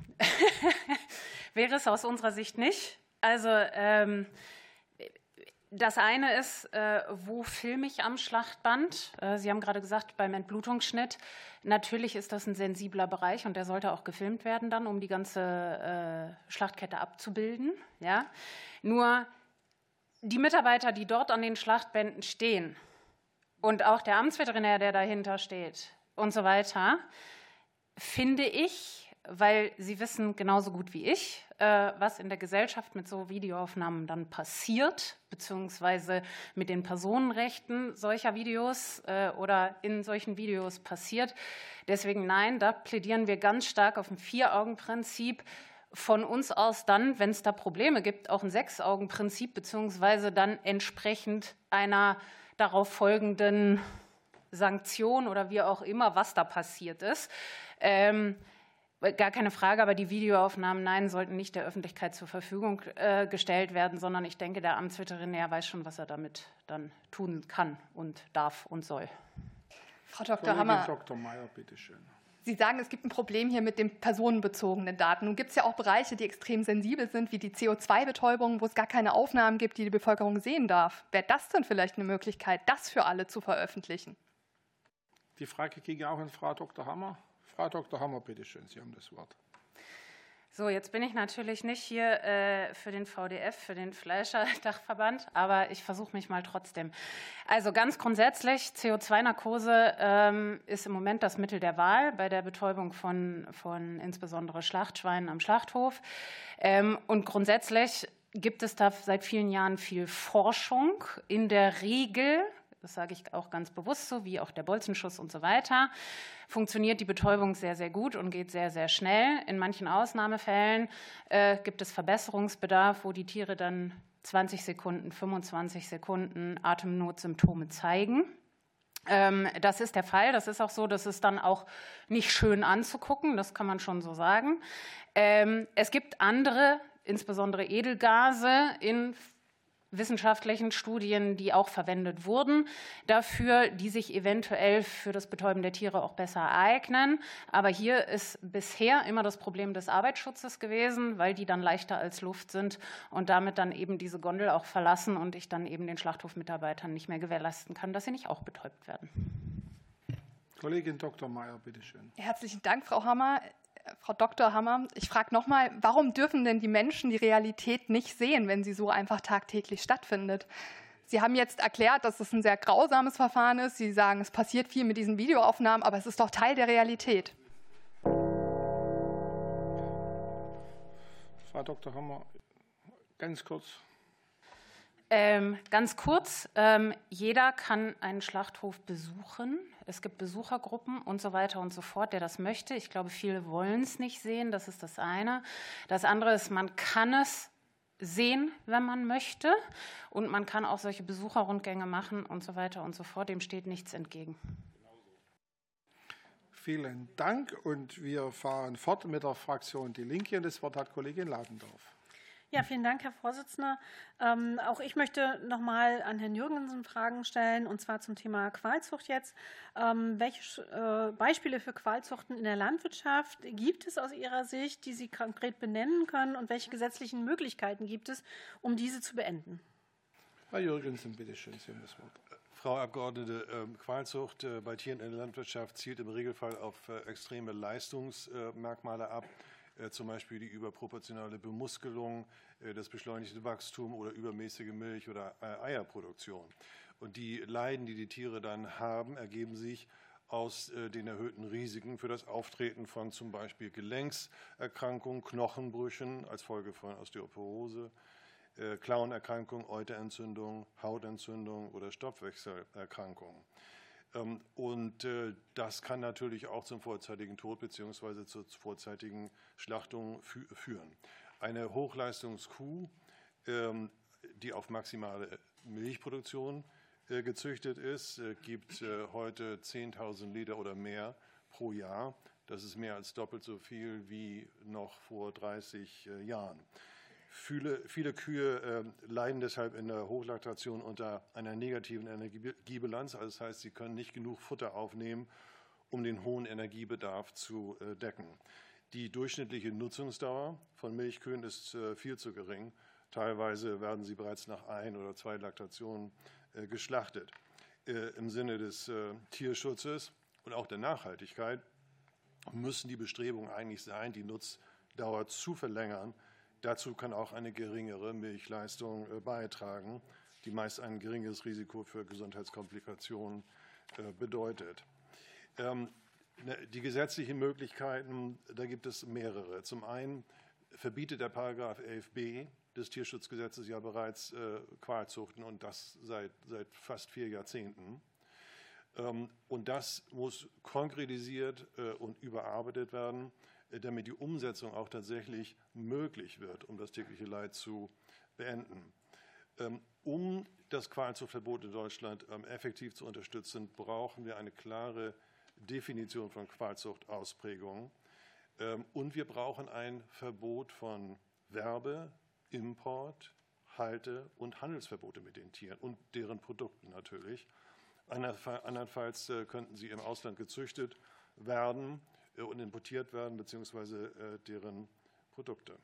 S6: wäre es aus unserer Sicht nicht. Also ähm, das eine ist, äh, wo filme ich am Schlachtband? Äh, Sie haben gerade gesagt, beim Entblutungsschnitt. Natürlich ist das ein sensibler Bereich und der sollte auch gefilmt werden dann, um die ganze äh, Schlachtkette abzubilden. Ja? Nur die Mitarbeiter, die dort an den Schlachtbänden stehen und auch der Amtsveterinär, der dahinter steht und so weiter, finde ich, weil Sie wissen genauso gut wie ich, äh, was in der Gesellschaft mit so Videoaufnahmen dann passiert, beziehungsweise mit den Personenrechten solcher Videos äh, oder in solchen Videos passiert. Deswegen nein, da plädieren wir ganz stark auf ein Vier-Augen-Prinzip. Von uns aus dann, wenn es da Probleme gibt, auch ein Sechs-Augen-Prinzip, beziehungsweise dann entsprechend einer darauf folgenden Sanktion oder wie auch immer, was da passiert ist. Ähm, Gar keine Frage, aber die Videoaufnahmen, nein, sollten nicht der Öffentlichkeit zur Verfügung äh, gestellt werden, sondern ich denke, der Amtsveterinär weiß schon, was er damit dann tun kann und darf und soll.
S12: Frau Doktor Hammer,
S1: Doktor Mayer, bitte schön.
S12: Sie sagen, es gibt ein Problem hier mit den personenbezogenen Daten. Nun gibt es ja auch Bereiche, die extrem sensibel sind, wie die C O zwei Betäubung, wo es gar keine Aufnahmen gibt, die die Bevölkerung sehen darf. Wäre das denn vielleicht eine Möglichkeit, das für alle zu veröffentlichen?
S1: Die Frage ging auch an Frau Doktor Hammer. Frau Doktor Hammer, bitte schön, Sie haben das Wort.
S6: So, jetzt bin ich natürlich nicht hier äh, für den V D F, für den Fleischer-Dachverband, aber ich versuche mich mal trotzdem. Also ganz grundsätzlich, C O zwei Narkose ähm, ist im Moment das Mittel der Wahl bei der Betäubung von, von insbesondere Schlachtschweinen am Schlachthof. Ähm, und grundsätzlich gibt es da seit vielen Jahren viel Forschung. In der Regel, das sage ich auch ganz bewusst so, wie auch der Bolzenschuss und so weiter, funktioniert die Betäubung sehr, sehr gut und geht sehr, sehr schnell. In manchen Ausnahmefällen äh, gibt es Verbesserungsbedarf, wo die Tiere dann zwanzig Sekunden, fünfundzwanzig Sekunden Atemnotsymptome zeigen. Ähm, das ist der Fall. Das ist auch so, dass es dann auch nicht schön anzugucken, das kann man schon so sagen. Ähm, es gibt andere, insbesondere Edelgase in wissenschaftlichen Studien, die auch verwendet wurden, dafür, die sich eventuell für das Betäuben der Tiere auch besser eignen. Aber hier ist bisher immer das Problem des Arbeitsschutzes gewesen, weil die dann leichter als Luft sind und damit dann eben diese Gondel auch verlassen und ich dann eben den Schlachthofmitarbeitern nicht mehr gewährleisten kann, dass sie nicht auch betäubt werden.
S1: Kollegin Doktor Mayer, bitteschön.
S12: Herzlichen Dank, Frau Hammer. Frau Doktor Hammer, ich frage nochmal, warum dürfen denn die Menschen die Realität nicht sehen, wenn sie so einfach tagtäglich stattfindet? Sie haben jetzt erklärt, dass es ein sehr grausames Verfahren ist. Sie sagen, es passiert viel mit diesen Videoaufnahmen, aber es ist doch Teil der Realität.
S1: Frau Doktor Hammer, ganz kurz.
S6: Ähm, ganz kurz, ähm, jeder kann einen Schlachthof besuchen. Es gibt Besuchergruppen und so weiter und so fort, der das möchte. Ich glaube, viele wollen es nicht sehen, das ist das eine. Das andere ist, man kann es sehen, wenn man möchte. Und man kann auch solche Besucherrundgänge machen und so weiter und so fort. Dem steht nichts entgegen.
S1: Vielen Dank. Und wir fahren fort mit der Fraktion Die Linke. Und das Wort hat Kollegin Ladendorf.
S13: Ja, vielen Dank, Herr Vorsitzender. Ähm, auch ich möchte noch mal an Herrn Jürgensen Fragen stellen, und zwar zum Thema Qualzucht jetzt. Ähm, welche äh, Beispiele für Qualzuchten in der Landwirtschaft gibt es aus Ihrer Sicht, die Sie konkret benennen können, und welche gesetzlichen Möglichkeiten gibt es, um diese zu beenden?
S1: Herr Jürgensen, bitte schön, Sie haben das Wort.
S3: Frau Abgeordnete, Qualzucht bei Tieren in der Landwirtschaft zielt im Regelfall auf extreme Leistungsmerkmale ab, zum Beispiel die überproportionale Bemuskelung, das beschleunigte Wachstum oder übermäßige Milch- oder Eierproduktion. Und die Leiden, die die Tiere dann haben, ergeben sich aus den erhöhten Risiken für das Auftreten von zum Beispiel Gelenkserkrankungen, Knochenbrüchen als Folge von Osteoporose, Klauenerkrankung, Euterentzündung, Hautentzündung oder Stoffwechselerkrankungen. Und das kann natürlich auch zum vorzeitigen Tod bzw. zur vorzeitigen Schlachtung führen. Eine Hochleistungskuh, die auf maximale Milchproduktion gezüchtet ist, gibt heute zehntausend Liter oder mehr pro Jahr. Das ist mehr als doppelt so viel wie noch vor dreißig Jahren. Viele, viele Kühe äh, leiden deshalb in der Hochlaktation unter einer negativen Energiebilanz. Also das heißt, sie können nicht genug Futter aufnehmen, um den hohen Energiebedarf zu äh, decken. Die durchschnittliche Nutzungsdauer von Milchkühen ist äh, viel zu gering. Teilweise werden sie bereits nach ein oder zwei Laktationen äh, geschlachtet. Äh, Im Sinne des äh, Tierschutzes und auch der Nachhaltigkeit müssen die Bestrebungen eigentlich sein, die Nutzdauer zu verlängern. Dazu kann auch eine geringere Milchleistung beitragen, die meist ein geringes Risiko für Gesundheitskomplikationen bedeutet. Die gesetzlichen Möglichkeiten, da gibt es mehrere. Zum einen verbietet der Paragraph elf b des Tierschutzgesetzes ja bereits Qualzuchten, und das seit, seit fast vier Jahrzehnten. Und das muss konkretisiert und überarbeitet werden, damit die Umsetzung auch tatsächlich möglich wird, um das tägliche Leid zu beenden. Um das Qualzuchtverbot in Deutschland effektiv zu unterstützen, brauchen wir eine klare Definition von Qualzuchtausprägungen. Und wir brauchen ein Verbot von Werbe-, Import-, Halte- und Handelsverbote mit den Tieren und deren Produkten natürlich. Andernfalls könnten sie im Ausland gezüchtet werden und importiert werden, beziehungsweise deren Produkte.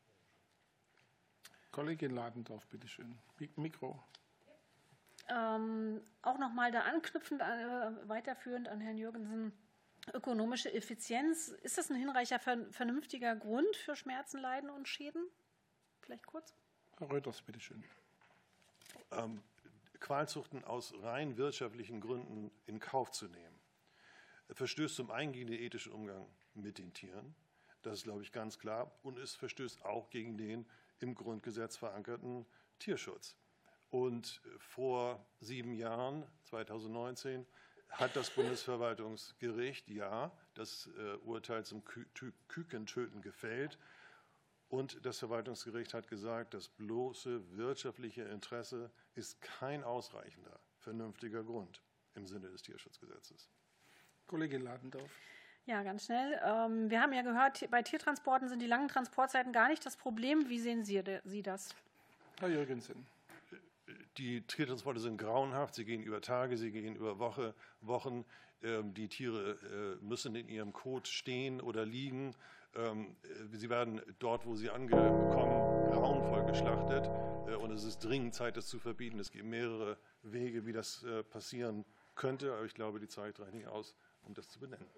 S1: Kollegin Ladendorf, bitte schön. Mikro.
S13: Ähm, auch noch mal da anknüpfend, äh, weiterführend an Herrn Jürgensen, ökonomische Effizienz. Ist das ein hinreichender, vernünftiger Grund für Schmerzen, Leiden und Schäden? Vielleicht kurz.
S1: Herr Röthers, bitte schön.
S3: Ähm, Qualzuchten aus rein wirtschaftlichen Gründen in Kauf zu nehmen, verstößt zum einen gegen den ethischen Umgang mit den Tieren. Das ist, glaube ich, ganz klar. Und es verstößt auch gegen den im Grundgesetz verankerten Tierschutz. Und vor sieben Jahren, zweitausendneunzehn, hat das Bundesverwaltungsgericht ja das äh, Urteil zum Kü Kükentöten gefällt. Und das Verwaltungsgericht hat gesagt, das bloße wirtschaftliche Interesse ist kein ausreichender, vernünftiger Grund im Sinne des Tierschutzgesetzes.
S1: Kollegin Ladendorf.
S13: Ja, ganz schnell. Wir haben ja gehört, bei Tiertransporten sind die langen Transportzeiten gar nicht das Problem. Wie sehen Sie das?
S1: Herr Jürgensen.
S3: Die Tiertransporte sind grauenhaft. Sie gehen über Tage, sie gehen über Woche, Wochen. Die Tiere müssen in ihrem Kot stehen oder liegen. Sie werden dort, wo sie ankommen, grauenvoll geschlachtet. Und es ist dringend Zeit, das zu verbieten. Es gibt mehrere Wege, wie das passieren könnte. Aber ich glaube, die Zeit reicht nicht aus, um das zu benennen.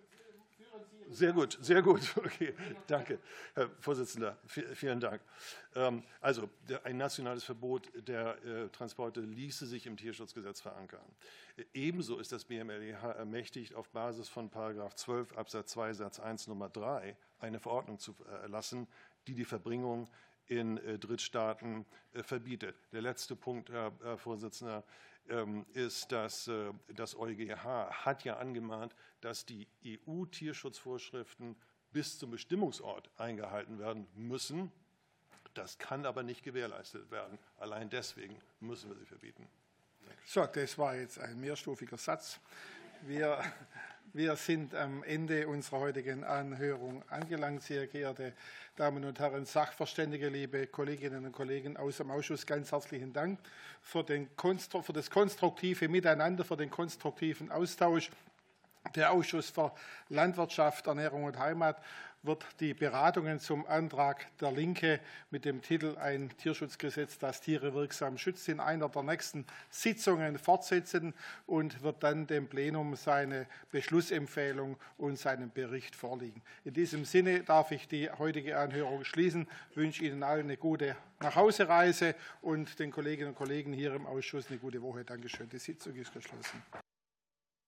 S3: Sehr gut, sehr gut. Okay, danke, Herr Vorsitzender. Vielen Dank. Also, ein nationales Verbot der Transporte ließe sich im Tierschutzgesetz verankern. Ebenso ist das B M L E H ermächtigt, auf Basis von Paragraph zwölf Absatz zwei Satz eins Nummer drei eine Verordnung zu erlassen, die die Verbringung in Drittstaaten verbietet. Der letzte Punkt, Herr Vorsitzender, ist, dass das EuGH hat ja angemahnt, dass die E U-Tierschutzvorschriften bis zum Bestimmungsort eingehalten werden müssen. Das kann aber nicht gewährleistet werden. Allein deswegen müssen wir sie verbieten.
S1: So, das war jetzt ein mehrstufiger Satz. Wir, wir sind am Ende unserer heutigen Anhörung angelangt, sehr geehrte Damen und Herren Sachverständige, liebe Kolleginnen und Kollegen aus dem Ausschuss. Ganz herzlichen Dank für, den, für das konstruktive Miteinander, für den konstruktiven Austausch. Der Ausschuss für Landwirtschaft, Ernährung und Heimat wird die Beratungen zum Antrag der Linke mit dem Titel Ein Tierschutzgesetz, das Tiere wirksam schützt, in einer der nächsten Sitzungen fortsetzen und wird dann dem Plenum seine Beschlussempfehlung und seinen Bericht vorlegen. In diesem Sinne darf ich die heutige Anhörung schließen. Ich wünsche Ihnen allen eine gute Nachhausereise und den Kolleginnen und Kollegen hier im Ausschuss eine gute Woche. Dankeschön. Die Sitzung ist geschlossen.